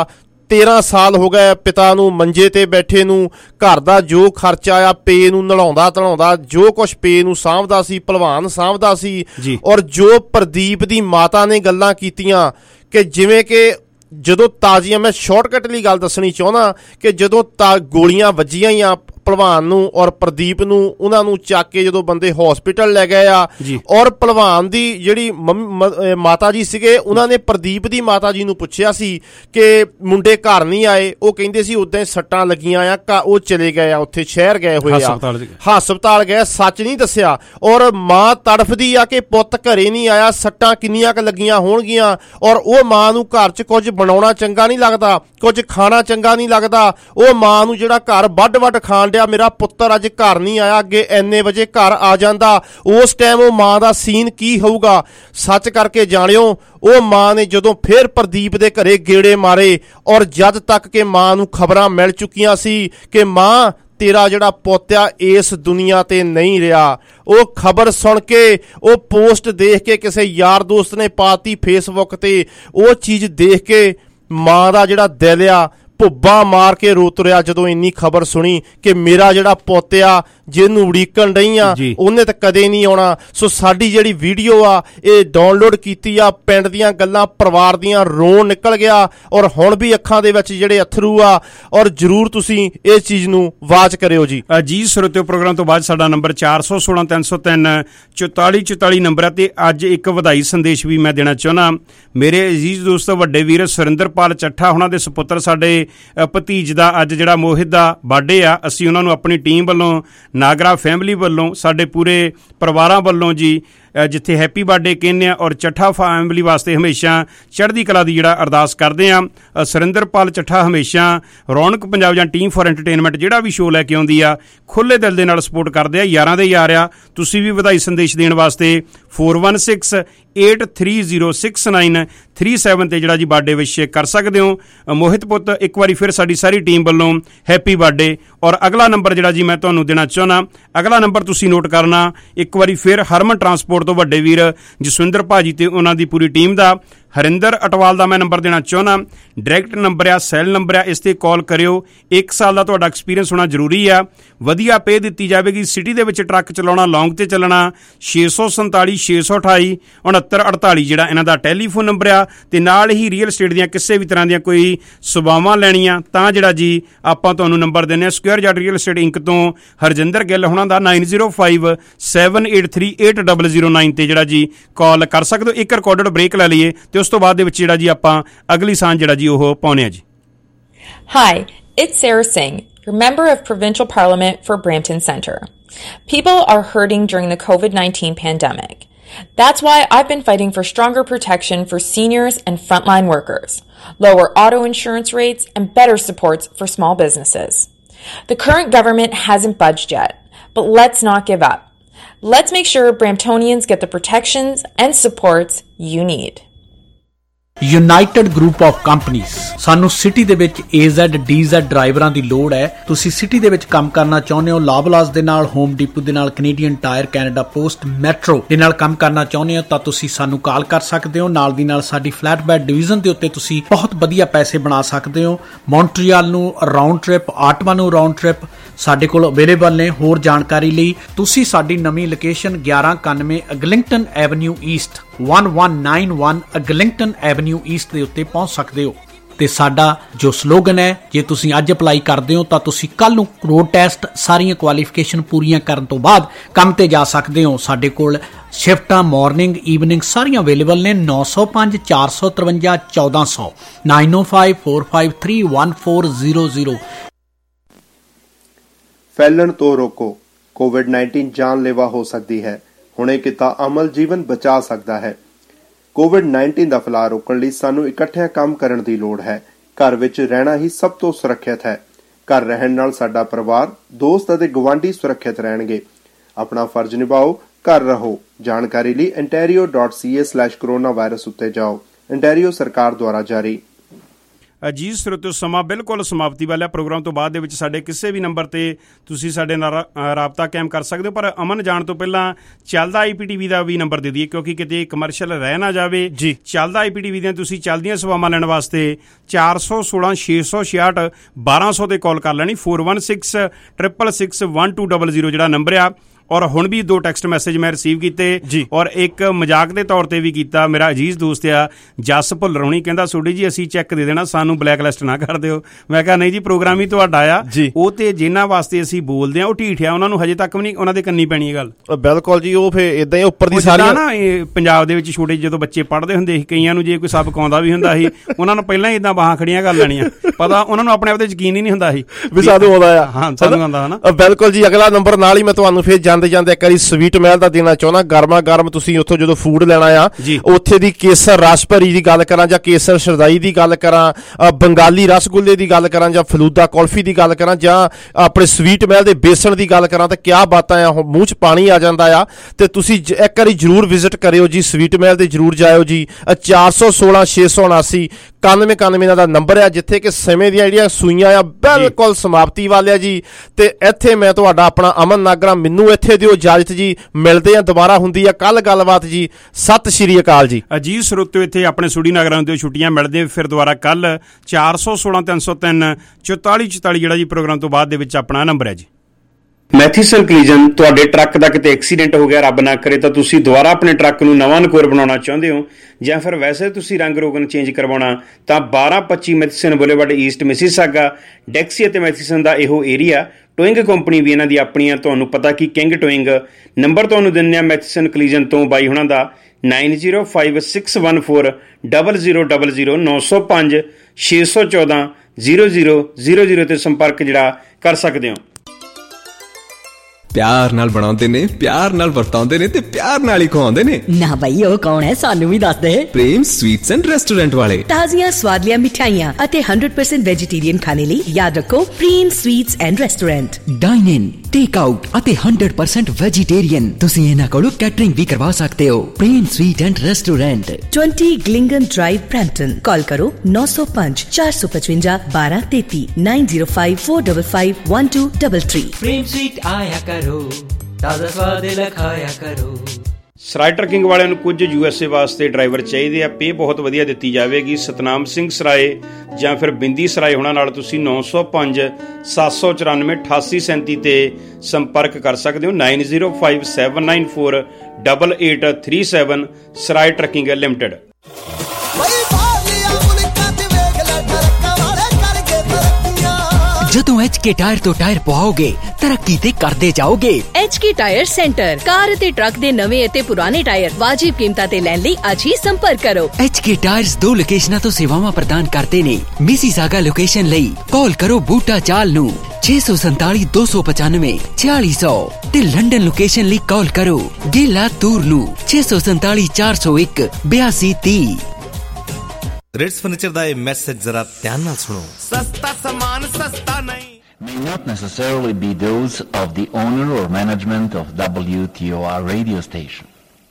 ਤੇਰਾਂ ਸਾਲ ਹੋ ਗਏ ਪਿਤਾ ਨੂੰ ਮੰਜੇ ਤੇ ਬੈਠੇ ਨੂੰ। ਘਰ ਦਾ ਜੋ ਖਰਚਾ ਆ ਪੇ ਨੂੰ ਨਲਾਉਂਦਾ ਧਲਾਉਂਦਾ, ਜੋ ਕੁਛ ਪੇ ਨੂੰ ਸਾਂਭਦਾ ਸੀ ਭਲਵਾਨ ਸਾਂਭਦਾ ਸੀ। ਔਰ ਜੋ ਪ੍ਰਦੀਪ ਦੀ ਮਾਤਾ ਨੇ ਗੱਲਾਂ ਕੀਤੀਆਂ ਕਿ ਜਿਵੇਂ ਕਿ ਜਦੋਂ ਤਾਜ਼ੀਆਂ, ਮੈਂ ਸ਼ਾਰਟਕਟ ਲਈ ਗੱਲ ਦੱਸਣੀ ਚਾਹੁੰਦਾ ਕਿ ਜਦੋਂ ਤਾ ਗੋਲੀਆਂ ਵੱਜੀਆਂ ਹੀ ਆ ਭਲਵਾਨ ਨੂੰ ਔਰ ਪ੍ਰਦੀਪ ਨੂੰ, ਉਹਨਾਂ ਨੂੰ ਚੱਕ ਕੇ ਜਦੋਂ ਬੰਦੇ ਹਸਪੀਟਲ ਲੈ ਗਏ ਆ, ਔਰ ਭਲਵਾਨ ਦੀ ਜਿਹੜੀ ਮਾਤਾ ਜੀ ਸੀਗੇ ਉਹਨਾਂ ਨੇ ਪ੍ਰਦੀਪ ਦੀ ਮਾਤਾ ਜੀ ਨੂੰ ਪੁੱਛਿਆ ਸੀ ਕਿ ਮੁੰਡੇ ਘਰ ਨਹੀਂ ਆਏ। ਉਹ ਕਹਿੰਦੇ ਸੀ ਉੱਦਾਂ ਹੀ ਸੱਟਾਂ ਲੱਗੀਆਂ ਆ, ਉਹ ਚਲੇ ਗਏ ਆ, ਉੱਥੇ ਸ਼ਹਿਰ ਗਏ ਹੋਏ ਆ, ਹਸਪਤਾਲ ਗਏ, ਸੱਚ ਨਹੀਂ ਦੱਸਿਆ। ਔਰ ਮਾਂ ਤੜਫਦੀ ਆ ਕਿ ਪੁੱਤ ਘਰੇ ਨਹੀਂ ਆਇਆ, ਸੱਟਾਂ ਕਿੰਨੀਆਂ ਕੁ ਲੱਗੀਆਂ ਹੋਣਗੀਆਂ। ਔਰ ਉਹ ਮਾਂ ਨੂੰ ਘਰ 'ਚ ਕੁਝ ਬਣਾਉਣਾ ਚੰਗਾ ਨਹੀਂ ਲੱਗਦਾ, ਕੁਝ ਖਾਣਾ ਚੰਗਾ ਨਹੀਂ ਲੱਗਦਾ। ਉਹ ਮਾਂ ਨੂੰ ਜਿਹੜਾ ਘਰ ਵੱਡ ਵੱਡ ਖਾਣ ਮੇਰਾ ਪੁੱਤਰ ਅੱਜ ਘਰ ਨਹੀਂ ਆਇਆ, ਅੱਗੇ ਇੰਨੇ ਵਜੇ ਘਰ ਆ ਜਾਂਦਾ, ਉਸ ਟਾਈਮ ਉਹ ਮਾਂ ਦਾ ਸੀਨ ਕੀ ਹੋਊਗਾ। ਸੱਚ ਕਰਕੇ ਜਾਣਿਓ, ਉਹ ਮਾਂ ਨੇ ਜਦੋਂ ਫਿਰ ਪ੍ਰਦੀਪ ਦੇ ਘਰੇ ਗੇੜੇ ਮਾਰੇ ਔਰ ਜਦ ਤੱਕ ਕਿ ਮਾਂ ਨੂੰ ਖਬਰਾਂ ਮਿਲ ਚੁੱਕੀਆਂ ਸੀ ਕਿ ਮਾਂ ਤੇਰਾ ਜਿਹੜਾ ਪੋਤਿਆ ਇਸ ਦੁਨੀਆ ਤੇ ਨਹੀਂ ਰਿਹਾ, ਉਹ ਖਬਰ ਸੁਣ ਕੇ, ਉਹ ਪੋਸਟ ਦੇਖ ਕੇ ਕਿਸੇ ਯਾਰ ਦੋਸਤ ਨੇ ਪਾਤੀ ਫੇਸਬੁੱਕ ਤੇ, ਉਹ ਚੀਜ਼ ਦੇਖ ਕੇ ਮਾਂ ਦਾ ਜਿਹੜਾ ਦਿਲ ਆ ਭੁੱਬਾ ਮਾਰ ਕੇ ਰੋ ਤੁਰਿਆ ਜਦੋਂ ਇੰਨੀ ਖਬਰ ਸੁਣੀ ਕਿ ਮੇਰਾ ਜਿਹੜਾ ਪੋਤਿਆ ਜਿਹਨੂੰ ਉਡੀਕਣ ਰਹੀ ਆ ਉਹਨੇ ਤਾਂ ਕਦੇ ਨਹੀਂ ਆਉਣਾ। ਸੋ ਸਾਡੀ ਜਿਹੜੀ ਵੀਡੀਓ ਆ ਇਹ ਡਾਊਨਲੋਡ ਕੀਤੀ ਆ, ਪਿੰਡ ਦੀਆਂ ਗੱਲਾਂ ਪਰਿਵਾਰ ਦੀਆਂ, ਰੋਣ ਨਿਕਲ ਗਿਆ ਔਰ ਹੁਣ ਵੀ ਅੱਖਾਂ ਦੇ ਵਿੱਚ ਜਿਹੜੇ ਅਥਰੂ ਆ। ਔਰ ਜ਼ਰੂਰ ਤੁਸੀਂ ਇਸ ਚੀਜ਼ ਨੂੰ ਵਾਚ ਕਰਿਓ ਜੀ। ਜੀ ਸਰੋਤਿਓ, ਪ੍ਰੋਗਰਾਮ ਤੋਂ ਬਾਅਦ ਸਾਡਾ ਨੰਬਰ ਚਾਰ ਸੌ ਸੋਲਾਂ ਤਿੰਨ ਸੌ ਤਿੰਨ ਚੁਤਾਲੀ ਚੁਤਾਲੀ ਨੰਬਰ ਹੈ ਤੇ ਅੱਜ ਇੱਕ ਵਧਾਈ ਸੰਦੇਸ਼ ਵੀ ਮੈਂ ਦੇਣਾ ਚਾਹੁੰਦਾ। ਮੇਰੇ ਅਜ਼ੀਜ਼ ਦੋਸਤ ਵੱਡੇ ਵੀਰ ਸੁਰਿੰਦਰਪਾਲ ਚੱਠਾ ਉਹਨਾਂ ਦੇ ਸਪੁੱਤਰ ਸਾਡੇ ਭਤੀਜ ਦਾ ਅੱਜ ਜਿਹੜਾ ਮੋਹਿਤ ਦਾ ਬਰਥਡੇ ਆ, ਅਸੀਂ ਉਹਨਾਂ ਨੂੰ ਆਪਣੀ ਟੀਮ ਵੱਲੋਂ, ਨਾਗਰਾ ਫੈਮਿਲੀ ਵੱਲੋਂ, ਸਾਡੇ ਪੂਰੇ ਪਰਿਵਾਰਾਂ ਵੱਲੋਂ ਜੀ ਜਿੱਥੇ ਹੈਪੀ ਬਰਥਡੇ ਕਹਿੰਦੇ ਆ ਔਰ ਚੱਠਾ ਫੈਮਿਲੀ ਵਾਸਤੇ ਹਮੇਸ਼ਾ ਚੜ੍ਹਦੀ ਕਲਾ ਦੀ ਜਿਹੜਾ ਅਰਦਾਸ ਕਰਦੇ ਆ। ਸੁਰਿੰਦਰਪਾਲ ਚੱਠਾ ਹਮੇਸ਼ਾ ਰੌਣਕ ਪੰਜਾਬ ਜਾਂ ਟੀਮ ਫॉर ਐਂਟਰਟੇਨਮੈਂਟ ਜਿਹੜਾ ਵੀ ਸ਼ੋਅ ਲੈ ਕੇ ਆਉਂਦੀ ਆ ਖੁੱਲ੍ਹੇ ਦਿਲ ਦੇ ਨਾਲ ਸਪੋਰਟ ਕਰਦੇ ਆ, ਯਾਰਾਂ ਦੇ ਯਾਰ ਆ। ਤੁਸੀਂ ਵੀ ਵਧਾਈ ਸੰਦੇਸ਼ ਦੇਣ ਵਾਸਤੇ four one six eight three zero six nine three seven ਤੇ ਜਿਹੜਾ ਜੀ ਬਰਥਡੇ ਵਿਸ਼ ਕਰ ਸਕਦੇ ਹੋ। ਮੋਹਿਤ ਪੁੱਤ ਇੱਕ ਵਾਰੀ ਫਿਰ ਸਾਡੀ ਸਾਰੀ ਟੀਮ ਵੱਲੋਂ ਹੈਪੀ ਬਰਥਡੇ। ਔਰ ਅਗਲਾ ਨੰਬਰ ਜਿਹੜਾ ਜੀ ਮੈਂ ਤੁਹਾਨੂੰ ਦੇਣਾ ਚਾਹੁੰਦਾ, ਅਗਲਾ ਨੰਬਰ ਤੁਸੀਂ ਨੋਟ ਕਰਨਾ ਇੱਕ ਵਾਰੀ ਫਿਰ ਹਰਮਨ ਟਰਾਂਸਪੋਰਟ ਤੋਂ ਵੱਡੇ ਵੀਰ ਜਸਵਿੰਦਰ ਭਾਜੀ ਤੇ ਉਹਨਾਂ ਦੀ ਪੂਰੀ ਟੀਮ ਦਾ। ਹਰਿੰਦਰ ਅਟਵਾਲ ਦਾ ਮੈਂ ਨੰਬਰ ਦੇਣਾ ਚਾਹੁੰਦਾ, ਡਾਇਰੈਕਟ ਨੰਬਰ ਆ, ਸੈੱਲ ਨੰਬਰ ਆ, ਇਸ ਤੇ ਕਾਲ ਕਰਿਓ। ਇੱਕ ਸਾਲ ਦਾ ਤੁਹਾਡਾ ਐਕਸਪੀਰੀਅੰਸ ਹੋਣਾ ਜ਼ਰੂਰੀ ਆ। ਵਧੀਆ ਪੇ ਦਿੱਤੀ ਜਾਵੇਗੀ। ਸਿਟੀ ਦੇ ਵਿੱਚ ਟਰੱਕ ਚਲਾਉਣਾ, ਲੌਂਗ ਤੇ ਚੱਲਣਾ। ਛੇ ਸੌ ਸੰਤਾਲੀ ਛੇ ਸੌ ਅਠਾਈ ਉਣੱਤਰ ਅੜਤਾਲੀ ਜਿਹੜਾ ਇਹਨਾਂ ਦਾ ਟੈਲੀਫੋਨ ਨੰਬਰ ਆ। ਤੇ ਨਾਲ ਹੀ ਰੀਅਲ ਏਸਟੇਟ ਦੀਆਂ ਕਿਸੇ ਵੀ ਤਰ੍ਹਾਂ ਦੀਆਂ ਕੋਈ ਸੇਵਾਵਾਂ ਲੈਣੀਆਂ ਤਾਂ ਜਿਹੜਾ ਜੀ ਆਪਾਂ ਤੁਹਾਨੂੰ ਨੰਬਰ ਦਿੰਦੇ ਹਾਂ square yard real estate inc ਤੋਂ ਹਰਜਿੰਦਰ ਗਿੱਲ ਹੋਣਾ ਦਾ nine zero five seven eight three eight double zero nine ਤੇ ਜਿਹੜਾ ਜੀ ਕਾਲ ਕਰ ਸਕਦੇ ਹੋ। ਇੱਕ ਰਿਕਾਰਡਡ ਬ੍ਰੇਕ ਲੈ ਲਈਏ ਤੇ ਉਸ ਤੋਂ ਬਾਅਦ ਦੇ ਵਿੱਚ ਜਿਹੜਾ ਜੀ ਆਪਾਂ ਅਗਲੀ ਸਾਂਝ ਜਿਹੜਾ ਜੀ ਉਹ ਪਾਉਂਦੇ ਆ ਜੀ। Hi, it's Sarah Singh, your member of Provincial Parliament for Brampton Centre. People are hurting during the covid nineteen pandemic. That's why I've been fighting for stronger protection for seniors and frontline workers, lower auto insurance rates, and better supports for small businesses. The current government hasn't budged yet, but let's not give up. Let's make sure Bramptonians get the protections and supports you need. United group of companies. ਸਾਨੂੰ ਸਿਟੀ ਦੇ ਵਿੱਚ ਏ ਜ਼ੈਡ ਡੀ ਜ਼ੈਡ ਡਰਾਈਵਰਾਂ ਦੀ ਲੋੜ ਹੈ। ਤੁਸੀਂ ਸਿਟੀ ਦੇ ਵਿੱਚ ਕੰਮ ਕਰਨਾ ਚਾਹੁੰਦੇ ਹੋ, ਲਾਬਲਾਸ ਦੇ ਨਾਲ, ਹੋਮ ਡਿਪੂ ਦੇ ਨਾਲ, Canadian tire, Canada post, metro ਦੇ ਨਾਲ ਕੰਮ ਕਰਨਾ ਚਾਹੁੰਦੇ ਹੋ ਤਾਂ ਤੁਸੀਂ ਸਾਨੂੰ ਕਾਲ ਕਰ ਸਕਦੇ ਹੋ। ਨਾਲ ਦੀ ਨਾਲ ਸਾਡੀ ਫਲੈਟ ਬੈਡ ਡਿਵੀਜ਼ਨ ਦੇ ਉੱਤੇ ਤੁਸੀਂ ਬਹੁਤ ਵਧੀਆ ਪੈਸੇ ਬਣਾ ਸਕਦੇ ਹੋ। ਮੌਂਟਰੀਅਲ ਨੂੰ ਰਾਉਂਡ ਟ੍ਰਿਪ, ਆਟਵਾ ਨੂੰ ਰਾਉਂਡ ਟ੍ਰਿਪ ਸਾਡੇ ਕੋਲ ਅਵੇਲੇਬਲ ਨੇ। ਹੋਰ ਜਾਣਕਾਰੀ ਲਈ ਤੁਸੀਂ ਸਾਡੀ ਨਵੀਂ ਲੋਕੇਸ਼ਨ ਗਿਆਰਾਂ ਇਕਾਨਵੇਂ ਅਗਲਿੰਗਟਨ ਐਵਨਿਊ ਈਸਟ ਇੱਕ ਇੱਕ ਨੌਂ ਇੱਕ ਅਗਲਿੰਗਟਨ ਐਵਨਿਊ ਈਸਟ ਦੇ ਉੱਤੇ ਪਹੁੰਚ ਸਕਦੇ ਹੋ। ਤੇ ਸਾਡਾ ਜੋ ਸਲੋਗਨ ਹੈ, ਜੇ ਤੁਸੀਂ ਅੱਜ ਅਪਲਾਈ ਕਰਦੇ ਹੋ ਤਾਂ ਤੁਸੀਂ ਕੱਲ ਨੂੰ ਰੋਡ ਟੈਸਟ ਸਾਰੀਆਂ ਕੁਆਲੀਫਿਕੇਸ਼ਨ ਪੂਰੀਆਂ ਕਰਨ ਤੋਂ ਬਾਅਦ ਕੰਮ ਤੇ ਜਾ ਸਕਦੇ ਹੋ। ਸਾਡੇ ਕੋਲ ਸ਼ਿਫਟਾਂ ਮਾਰਨਿੰਗ ਈਵਨਿੰਗ ਸਾਰੀਆਂ ਅਵੇਲੇਬਲ ਨੇ। ਨੌ ਸੌ ਪੰਜ ਚਾਰ ਸੌ ਤਰਵੰਜਾ ਚੌਦਾਂ ਸੌ nine O five four five three one four zero zero. ਫੈਲਣ ਤੋਂ ਰੋਕੋ। ਕੋਵਿਡ ਨਾਈਨਟੀਨ ਜਾਨਲੇਵਾ ਹੋ ਸਕਦੀ ਹੈ। ਹੁਣੇ ਕੀਤਾ ਅਮਲ ਜੀਵਨ ਬਚਾ ਸਕਦਾ ਹੈ। ਕੋਵਿਡ ਨਾਈਨਟੀਨ ਦਾ ਫੈਲਾਅ ਰੋਕਣ ਲਈ ਸਾਨੂੰ ਇਕੱਠਿਆਂ ਕੰਮ ਕਰਨ ਦੀ ਲੋੜ ਹੈ। ਘਰ ਵਿੱਚ ਰਹਿਣਾ ਹੀ ਸਭ ਤੋਂ ਸੁਰੱਖਿਅਤ ਹੈ। ਘਰ ਰਹਿਣ ਨਾਲ ਸਾਡਾ ਪਰਿਵਾਰ, ਦੋਸਤ ਅਤੇ ਗੁਆਂਢੀ ਸੁਰੱਖਿਅਤ ਰਹਿਣਗੇ। ਆਪਣਾ ਫਰਜ਼ ਨਿਭਾਓ, ਘਰ ਰਹੋ। ਜਾਣਕਾਰੀ ਲਈ ontario dot c a slash corona virus ਉੱਤੇ ਜਾਓ। ontario ਸਰਕਾਰ ਦੁਆਰਾ ਜਾਰੀ। ਜੀ ਸਰੋਤਿਓ, ਸਮਾਂ ਬਿਲਕੁਲ ਸਮਾਪਤੀ ਵਾਲਾ। ਪ੍ਰੋਗਰਾਮ ਤੋਂ ਬਾਅਦ ਦੇ ਵਿੱਚ ਸਾਡੇ ਕਿਸੇ ਵੀ ਨੰਬਰ 'ਤੇ ਤੁਸੀਂ ਸਾਡੇ ਨਾਲ ਰਾਬਤਾ ਕਾਇਮ ਕਰ ਸਕਦੇ ਹੋ। ਪਰ ਅਮਨ ਜਾਣ ਤੋਂ ਪਹਿਲਾਂ ਚੱਲਦਾ ਆਈ ਪੀ ਟੀ ਵੀ ਦਾ ਵੀ ਨੰਬਰ ਦੇ ਦਈਏ, ਕਿਉਂਕਿ ਕਿਤੇ ਕਮਰਸ਼ੀਅਲ ਰਹਿ ਨਾ ਜਾਵੇ ਜੀ। ਚੱਲਦਾ ਆਈ ਪੀ ਟੀ ਵੀ ਦੀਆਂ ਤੁਸੀਂ ਚੱਲਦੀਆਂ ਸੇਵਾਵਾਂ ਲੈਣ ਵਾਸਤੇ ਚਾਰ ਸੌ ਸੋਲਾਂ ਛੇ ਸੌ ਛਿਆਹਠ ਬਾਰਾਂ ਸੌ 'ਤੇ ਕਾਲ ਕਰ ਲੈਣੀ। Four one six triple six one two double zero ਜਿਹੜਾ ਨੰਬਰ ਆ। ਔਰ ਹੁਣ ਵੀ ਦੋ ਟੈਕਸਟ ਮੈਸੇਜ ਮੈਂ ਰਿਸੀਵ ਕੀਤੇ ਜੀ, ਔਰ ਇੱਕ ਮਜ਼ਾਕ ਦੇ ਤੌਰ ਤੇ ਵੀ ਕੀਤਾ। ਮੇਰਾ ਅਜੀਜ਼ ਦੋਸਤ ਆ ਜਸ ਭੁੱਲਰ ਹੋਣੀ, ਕਹਿੰਦਾ ਸੋਢੀ ਜੀ ਅਸੀਂ ਚੈੱਕ ਦੇ ਦੇਣਾ, ਸਾਨੂੰ ਬਲੈਕ ਲਿਸਟ ਨਾ ਕਰ ਦਿਓ। ਮੈਂ ਕਿਹਾ ਨਹੀਂ ਜੀ, ਪ੍ਰੋਗਰਾਮ ਹੀ ਤੁਹਾਡਾ ਆ ਜੀ। ਉਹ ਤੇ ਜਿਨ੍ਹਾਂ ਵਾਸਤੇ ਅਸੀਂ ਬੋਲਦੇ ਹਾਂ ਉਹ ਢੀਠ ਆ, ਉਹਨਾਂ ਨੂੰ ਹਜੇ ਤੱਕ ਵੀ ਨਹੀਂ ਉਹਨਾਂ ਦੇ ਕੰਨੀ ਪੈਣੀ ਇਹ ਗੱਲ। ਬਿਲਕੁਲ ਜੀ, ਉਹ ਫਿਰ ਇਦਾਂ ਹੀ ਉੱਪਰ ਦੀ ਸਾਰੀ ਨਾ ਇਹ ਪੰਜਾਬ ਦੇ ਵਿੱਚ ਛੋਟੇ ਜਦੋਂ ਬੱਚੇ ਪੜ੍ਹਦੇ ਹੁੰਦੇ ਸੀ, ਕਈਆਂ ਨੂੰ ਜੇ ਕੋਈ ਸਬਕ ਆਉਂਦਾ ਵੀ ਹੁੰਦਾ ਸੀ ਉਹਨਾਂ ਨੂੰ ਪਹਿਲਾਂ ਹੀ ਇੱਦਾਂ ਬਾਹਾਂ ਖੜੀਆਂ ਕਰ ਲੈਣੀਆਂ, ਪਤਾ ਉਹਨਾਂ ਨੂੰ ਆਪਣੇ ਆਪ ਤੇ ਯਕੀਨ ਹੀ ਨਹੀਂ ਹੁੰਦਾ ਸੀ ਵੀ ਸਾਨੂੰ ਆਉਂਦਾ ਆ। ਹਾਂ, ਸਾਨੂੰ ਆਉਂਦਾ ਹਨਾ। ਬਿਲਕੁਲ ਜੀ, ਅਗਲਾ ਨੰਬਰ ਨਾਲ ਹੀ ਮੈਂ ਤੁਹਾਨੂੰ ਫਿਰ ਜਾਂਦੇ ਜਾਂਦੇ ਇੱਕ ਵਾਰੀ ਸਵੀਟ ਮਹਿਲ ਦਾ ਦੇਣਾ ਚਾਹੁੰਦਾ। ਗਰਮਾ ਗਰਮ ਤੁਸੀਂ ਉੱਥੋਂ ਜਦੋਂ ਫੂਡ ਲੈਣਾ ਆ, ਉੱਥੇ ਦੀ ਕੇਸਰ ਰਸ ਭਰੀ ਦੀ ਗੱਲ ਕਰਾਂ ਜਾਂ ਕੇਸਰ ਸ਼ਰਦਾਈ ਦੀ ਗੱਲ ਕਰਾਂ, ਬੰਗਾਲੀ ਰਸਗੁੱਲੇ ਦੀ ਗੱਲ ਕਰਾਂ ਜਾਂ ਫਲੂਦਾ ਕੁਲਫੀ ਦੀ ਗੱਲ ਕਰਾਂ ਜਾਂ ਆਪਣੇ ਸਵੀਟ ਮਹਿਲ ਦੇ ਬੇਸਣ ਦੀ ਗੱਲ ਕਰਾਂ, ਤਾਂ ਕਿਆ ਬਾਤਾਂ ਆ, ਮੂੰਹ 'ਚ ਪਾਣੀ ਆ ਜਾਂਦਾ ਆ। ਤੇ ਤੁਸੀਂ ਇੱਕ ਵਾਰੀ ਜ਼ਰੂਰ ਵਿਜ਼ਿਟ ਕਰਿਓ ਜੀ, ਸਵੀਟ ਮਹਿਲ ਦੇ ਜ਼ਰੂਰ ਜਾਇਓ ਜੀ। ਚਾਰ ਸੌ ਸੋਲਾਂ ਛੇ ਸੌ ਉਨਾਸੀ ਇਕਾਨਵੇਂ ਇਕਾਨਵੇਂ ਇਹਨਾਂ ਦਾ ਨੰਬਰ ਆ, ਜਿੱਥੇ ਕਿ ਸਮੇਂ ਦੀਆਂ ਜਿਹੜੀਆਂ ਸੂਈਆਂ ਆ ਬਿਲਕੁਲ ਸਮਾਪਤੀ ਵਾਲਿਆ ਜੀ। ਤੇ ਇੱਥੇ ਮੈਂ ਤੁਹਾਡਾ ਆਪਣਾ ਅਮਨ ਨਾਗਰਾ, ਮੈਨੂੰ ਇੱਥੇ ਦਿਓ ਇਜਾਜ਼ਤ ਜੀ। ਮਿਲਦੇ ਆ, ਦੁਬਾਰਾ ਹੁੰਦੀ ਆ ਕੱਲ ਗੱਲਬਾਤ ਜੀ। ਸਤਿ ਸ਼੍ਰੀ ਅਕਾਲ ਜੀ। ਅਜੀਤ ਸਰੋਤਿਓ, ਇੱਥੇ ਆਪਣੇ ਸੂਡੀ ਨਗਰਾਂ ਦੇ ਛੁੱਟੀਆਂ ਮਿਲਦੇ ਫਿਰ ਦੁਬਾਰਾ ਕੱਲ। ਚਾਰ ਸੌ ਸੋਲਾਂ ਤਿੰਨ ਸੌ ਤਿੰਨ ਚੁਤਾਲੀ ਚੁਤਾਲੀ ਜਿਹੜਾ ਜੀ ਪ੍ਰੋਗਰਾਮ ਤੋਂ ਬਾਅਦ ਦੇ ਵਿੱਚ ਆਪਣਾ ਨੰਬਰ ਹੈ ਜੀ। ਮੈਥੀਸਨ ਕਲੀਜਨ, ਤੁਹਾਡੇ ਟਰੱਕ ਦਾ ਕਿਤੇ ਐਕਸੀਡੈਂਟ ਹੋ ਗਿਆ, ਰੱਬ ਨਾ ਕਰੇ, ਤਾਂ ਤੁਸੀਂ ਦੁਬਾਰਾ ਆਪਣੇ ਟਰੱਕ ਨੂੰ ਨਵਾਂ ਨਕੋਰ ਬਣਾਉਣਾ ਚਾਹੁੰਦੇ ਹੋ, ਜਾਂ ਫਿਰ ਵੈਸੇ ਤੁਸੀਂ ਰੰਗ ਰੋਗਨ ਚੇਂਜ ਕਰਵਾਉਣਾ, ਤਾਂ ਬਾਰਾਂ ਪੱਚੀ Matheson boulevard east Mississauga Dixie ਅਤੇ ਮੈਥੀਸਨ ਦਾ ਇਹੋ ਏਰੀਆ। ਟੋਇੰਗ ਕੰਪਨੀ ਵੀ ਇਹਨਾਂ ਦੀ ਆਪਣੀ ਆ, ਤੁਹਾਨੂੰ ਪਤਾ ਕਿ ਕਿੰਗ ਟੋਇੰਗ। ਨੰਬਰ ਤੁਹਾਨੂੰ ਦਿੰਦੇ ਆ ਮੈਥੀਸਨ ਕਲੀਜਨ ਤੋਂ ਬਾਈ ਹੁਣਾਂ ਦਾ nine zero five six one four double zero double zero ਨੌ ਸੌ ਪੰਜ ਛੇ ਸੌ ਚੌਦਾਂ ਜ਼ੀਰੋ ਜ਼ੀਰੋ ਜ਼ੀਰੋ ਜ਼ੀਰੋ 'ਤੇ ਸੰਪਰਕ ਜਿਹੜਾ ਕਰ ਸਕਦੇ ਹੋ। ਪਿਆਰ ਨਾਲ ਬਣਾਉਂਦੇ ਨੇ, ਪਿਆਰ ਨਾਲ ਵਰਤਾਉਂਦੇ ਨੇ ਤੇ ਪਿਆਰ ਨਾਲ ਹੀ ਖਵਾਉਂਦੇ ਨੇ। ਨਾ ਬਈ, ਉਹ ਕੌਣ ਹੈ ਸਾਨੂੰ ਵੀ ਦੱਸ ਦੇ। ਪ੍ਰੇਮ ਸਵੀਟਸ ਐਂਡ ਰੈਸਟੋਰੈਂਟ ਵਾਲੇ। ਤਾਜ਼ੀਆਂ ਸਵਾਦਲੀਆਂ ਮਿਠਾਈਆਂ ਅਤੇ ਹੰਡਰਡ ਪਰਸੈਂਟ ਵੈਜੀਟੇਰੀਅਨ ਖਾਣੇ ਲਈ ਯਾਦ ਰੱਖੋ Prem sweets and restaurant. Dine in, take out ਅਤੇ ਹੰਡਰਡ ਪਰਸੈਂਟ ਵੈਜੀਟੇਰੀਅਨ। ਤੁਸੀਂ ਇਹਨਾਂ ਕੋਲੋਂ ਕੈਟਰਿੰਗ ਵੀ ਕਰਵਾ ਸਕਦੇ ਹੋ। Prem sweet and restaurant, twenty ग्लिंगन ड्राइव ब्रैम्पटन। कॉल करो नौ सौ पांच चार सौ पचवंजा बारह तेती nine zero five four double five one two double three. Prem sweet आया करो, ताजा स्वाद लखाया करो। ਸਰਾਏ ਟਰਕਿੰਗ ਵਾਲਿਆਂ ਨੂੰ ਕੁਝ ਯੂ ਐਸ ਏ ਵਾਸਤੇ ਡਰਾਈਵਰ ਚਾਹੀਦੇ ਆ, ਪੇ ਬਹੁਤ ਵਧੀਆ ਦਿੱਤੀ ਜਾਵੇਗੀ। ਸਤਨਾਮ ਸਿੰਘ ਸਰਾਏ ਜਾਂ ਫਿਰ ਬਿੰਦੀ ਸਰਾਏ ਹੋਣਾ ਨਾਲ ਤੁਸੀਂ ਨੌ ਸੌ ਪੰਜ ਸੱਤ ਸੌ ਚੁਰਾਨਵੇਂ ਅਠਾਸੀ ਸੈਂਤੀ 'ਤੇ ਸੰਪਰਕ ਕਰ ਸਕਦੇ ਹੋ। Nine zero five seven nine four double eight three seven Sarai trucking limited. ਜਦੋਂ ਐਚ ਕੇ ਟਾਇਰ ਤੋਂ ਟਾਇਰ ਪਵਾਓਗੇ, ਤਰੱਕੀ ਤੇ ਕਰਦੇ ਜਾਓਗੇ। H K tyre centre, car ਅਤੇ ਟਰੱਕ ਦੇ ਨਵੇਂ ਅਤੇ ਪੁਰਾਣੇ ਟਾਇਰ ਵਾਜਿਬ ਕੀਮਤਾਂ ਤੇ ਲੈਣ ਲਈ ਅੱਜ ਹੀ ਸੰਪਰਕ ਕਰੋ। ਐਚ ਕੇ ਟਾਇਰਸ ਦੋ ਲੋਕੇਸ਼ਨਾਂ ਤੋਂ ਸੇਵਾਵਾਂ ਪ੍ਰਦਾਨ ਕਰਦੇ ਨੇ। ਮਿਸੀਸਾਗਾ ਲੋਕੇਸ਼ਨ ਲਈ ਕਾਲ ਕਰੋ ਬੂਟਾ ਚਾਲ ਨੂੰ ਛੇ ਸੌ ਸੰਤਾਲੀ ਦੋ ਸੌ ਪਚਾਨਵੇਂ ਛਿਆਲੀ ਸੌ ਤੇ ਲੰਡਨ ਲੋਕੇਸ਼ਨ ਲਈ ਕਾਲ ਕਰੋ ਗੇਲਾ ਤੂਰ ਨੂੰ ਛੇ ਸੌ ਸੰਤਾਲੀ ਚਾਰ ਸੌ ਇੱਕ ਬਿਆਸੀ ਤੀਹ। रेड्स फर्नीचर ਦਾ ਇਹ ਮੈਸੇਜ ਜ਼ਰਾ ਧਿਆਨ ਨਾਲ ਸੁਣੋ। ਸਸਤਾ ਸਾਮਾਨ ਸਸਤਾ ਨਹੀਂ। May not necessarily be those of the owner or management of W T O R radio station.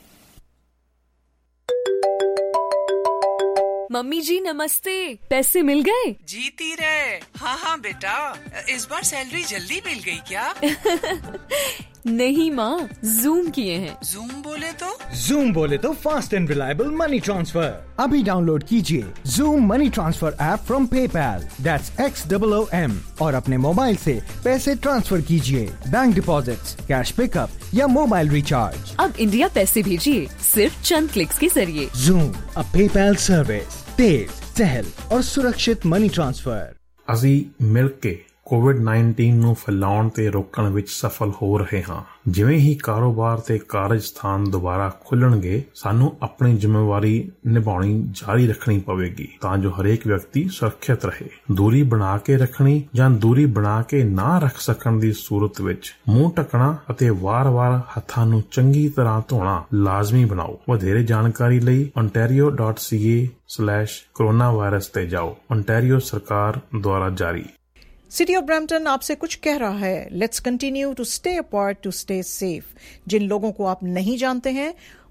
Mummy ji नमस्ते, पैसे मिल गए? जीती रहे। हाँ हाँ बेटा, इस बार सैलरी जल्दी मिल गई क्या? नहीं माँ, जूम किए हैं। जूम बोले तो? जूम बोले तो fast and reliable money transfer. अभी डाउनलोड कीजिए Zoom money transfer app from PayPal, that's X double O M, और अपने मोबाइल से पैसे ट्रांसफर कीजिए। बैंक डिपॉजिट्स, कैश पिकअप या मोबाइल रिचार्ज। अब इंडिया पैसे भेजिए सिर्फ चंद क्लिक्स के जरिए। जूम, अ पेपैल सर्विस, तेज, सहल और सुरक्षित मनी ट्रांसफर। ਅਸੀਂ ਮਿਲ ਕੇ ਕੋਵਿਡ ਨਾਈਨਟੀਨ ਨੂੰ ਫੈਲਾਉਣ ਤੇ ਰੋਕਣ ਵਿੱਚ ਸਫਲ ਹੋ ਰਹੇ ਹਾਂ। ਜਿਵੇਂ ਹੀ ਕਾਰੋਬਾਰ ਤੇ ਕਾਰਜ ਸਥਾਨ ਦੁਬਾਰਾ ਖੁੱਲਣਗੇ, ਸਾਨੂੰ ਆਪਣੀ ਜ਼ਿੰਮੇਵਾਰੀ ਨਿਭਾਉਣੀ ਜਾਰੀ ਰੱਖਣੀ ਪਵੇਗੀ ਤਾਂ ਜੋ ਹਰੇਕ ਵਿਅਕਤੀ ਸੁਰੱਖਿਅਤ ਰਹੇ। ਦੂਰੀ ਬਣਾ ਕੇ ਰੱਖਣੀ ਜਾਂ ਦੂਰੀ ਬਣਾ ਕੇ ਨਾ ਰੱਖ ਸਕਣ ਦੀ ਸੂਰਤ ਵਿੱਚ ਮੂੰਹ ਢੱਕਣਾ ਅਤੇ ਵਾਰ-ਵਾਰ ਹੱਥਾਂ ਨੂੰ ਚੰਗੀ ਤਰ੍ਹਾਂ ਧੋਣਾ ਲਾਜ਼ਮੀ ਬਣਾਓ। ਵਧੇਰੇ ਜਾਣਕਾਰੀ ਲਈ ontario dot c a slash coronavirus ਤੇ ਜਾਓ। ontario ਸਰਕਾਰ ਦੁਆਰਾ ਜਾਰੀ। सिटी ऑफ ब्रैम्पटन आपसे कुछ कह रहा है, let's continue to stay apart to stay safe. जिन लोगों को आप नहीं जानते हैं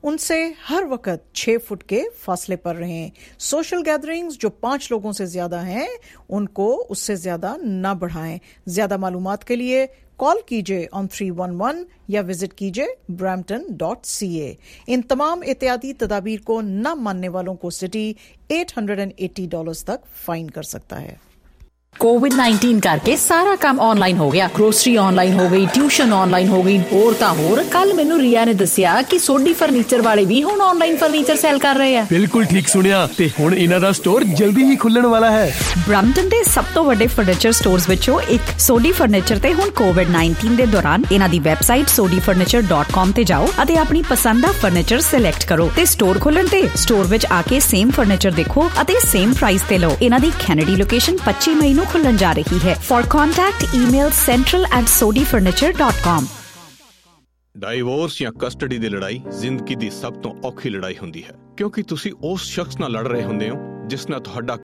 उनसे हर वक्त छह फुट के फासले पर रहें। सोशल गैदरिंग्स जो पांच लोगों से ज्यादा हैं उनको उससे ज्यादा न बढ़ाएं। ज्यादा मालूमात के लिए कॉल कीजिए ऑन थ्री वन वन या विजिट कीजिए ब्रैम्पटन डॉट सी ए। इन तमाम एहतियाती तदाबीर को न मानने वालों को सिटी आठ सौ अस्सी डॉलर्स तक फाइन कर सकता है। कोविड नाइनटीन करके सारा काम ऑनलाइन हो गया। ग्रोसरी ऑनलाइन हो गई, ट्यूशन ऑनलाइन हो गई, होर तां होर। कल मैनू रिया ने दसिया कि सोडी फर्नीचर वाले भी हुण ऑनलाइन फर्नीचर सेल कर रहे हैं। बिल्कुल ठीक सुनिया, ते हुण इन्हां दा स्टोर जल्दी ही खुलण वाला है। ब्रैम्पटन दे सब तो वड्डे फर्नीचर स्टोर्स विचों एक सोडी फर्नीचर ते हुण कोविड नाइनटीन दे दौरान इन्हां दी website Sodhi furniture dot com ते जाओ अते अपनी पसंद दा फर्नीचर सिलेक्ट करो ते स्टोर खोलण ते स्टोर विच आके सेम फर्नीचर देखो अते सेम प्राइस ते लो। इन्हां दी कैनेडी लोकेशन पच्ची मई नूं खुलण जा रही है। For contact email central at Sodhi furniture dot com. Divorce ਜਾਂ ਕਸਟਡੀ ਦੀ ਲੜਾਈ ਜ਼ਿੰਦਗੀ ਦੀ ਸਭ ਤੋਂ ਔਖੀ ਲੜਾਈ ਹੁੰਦੀ ਹੈ, ਕਿਉਂਕਿ ਤੁਸੀਂ ਉਸ ਸ਼ਖਸ ਨਾਲ ਲੜ ਰਹੇ ਹੁੰਦੇ ਹੋ ਜਿਸ ਨਾਲ ਤੁਹਾਡਾ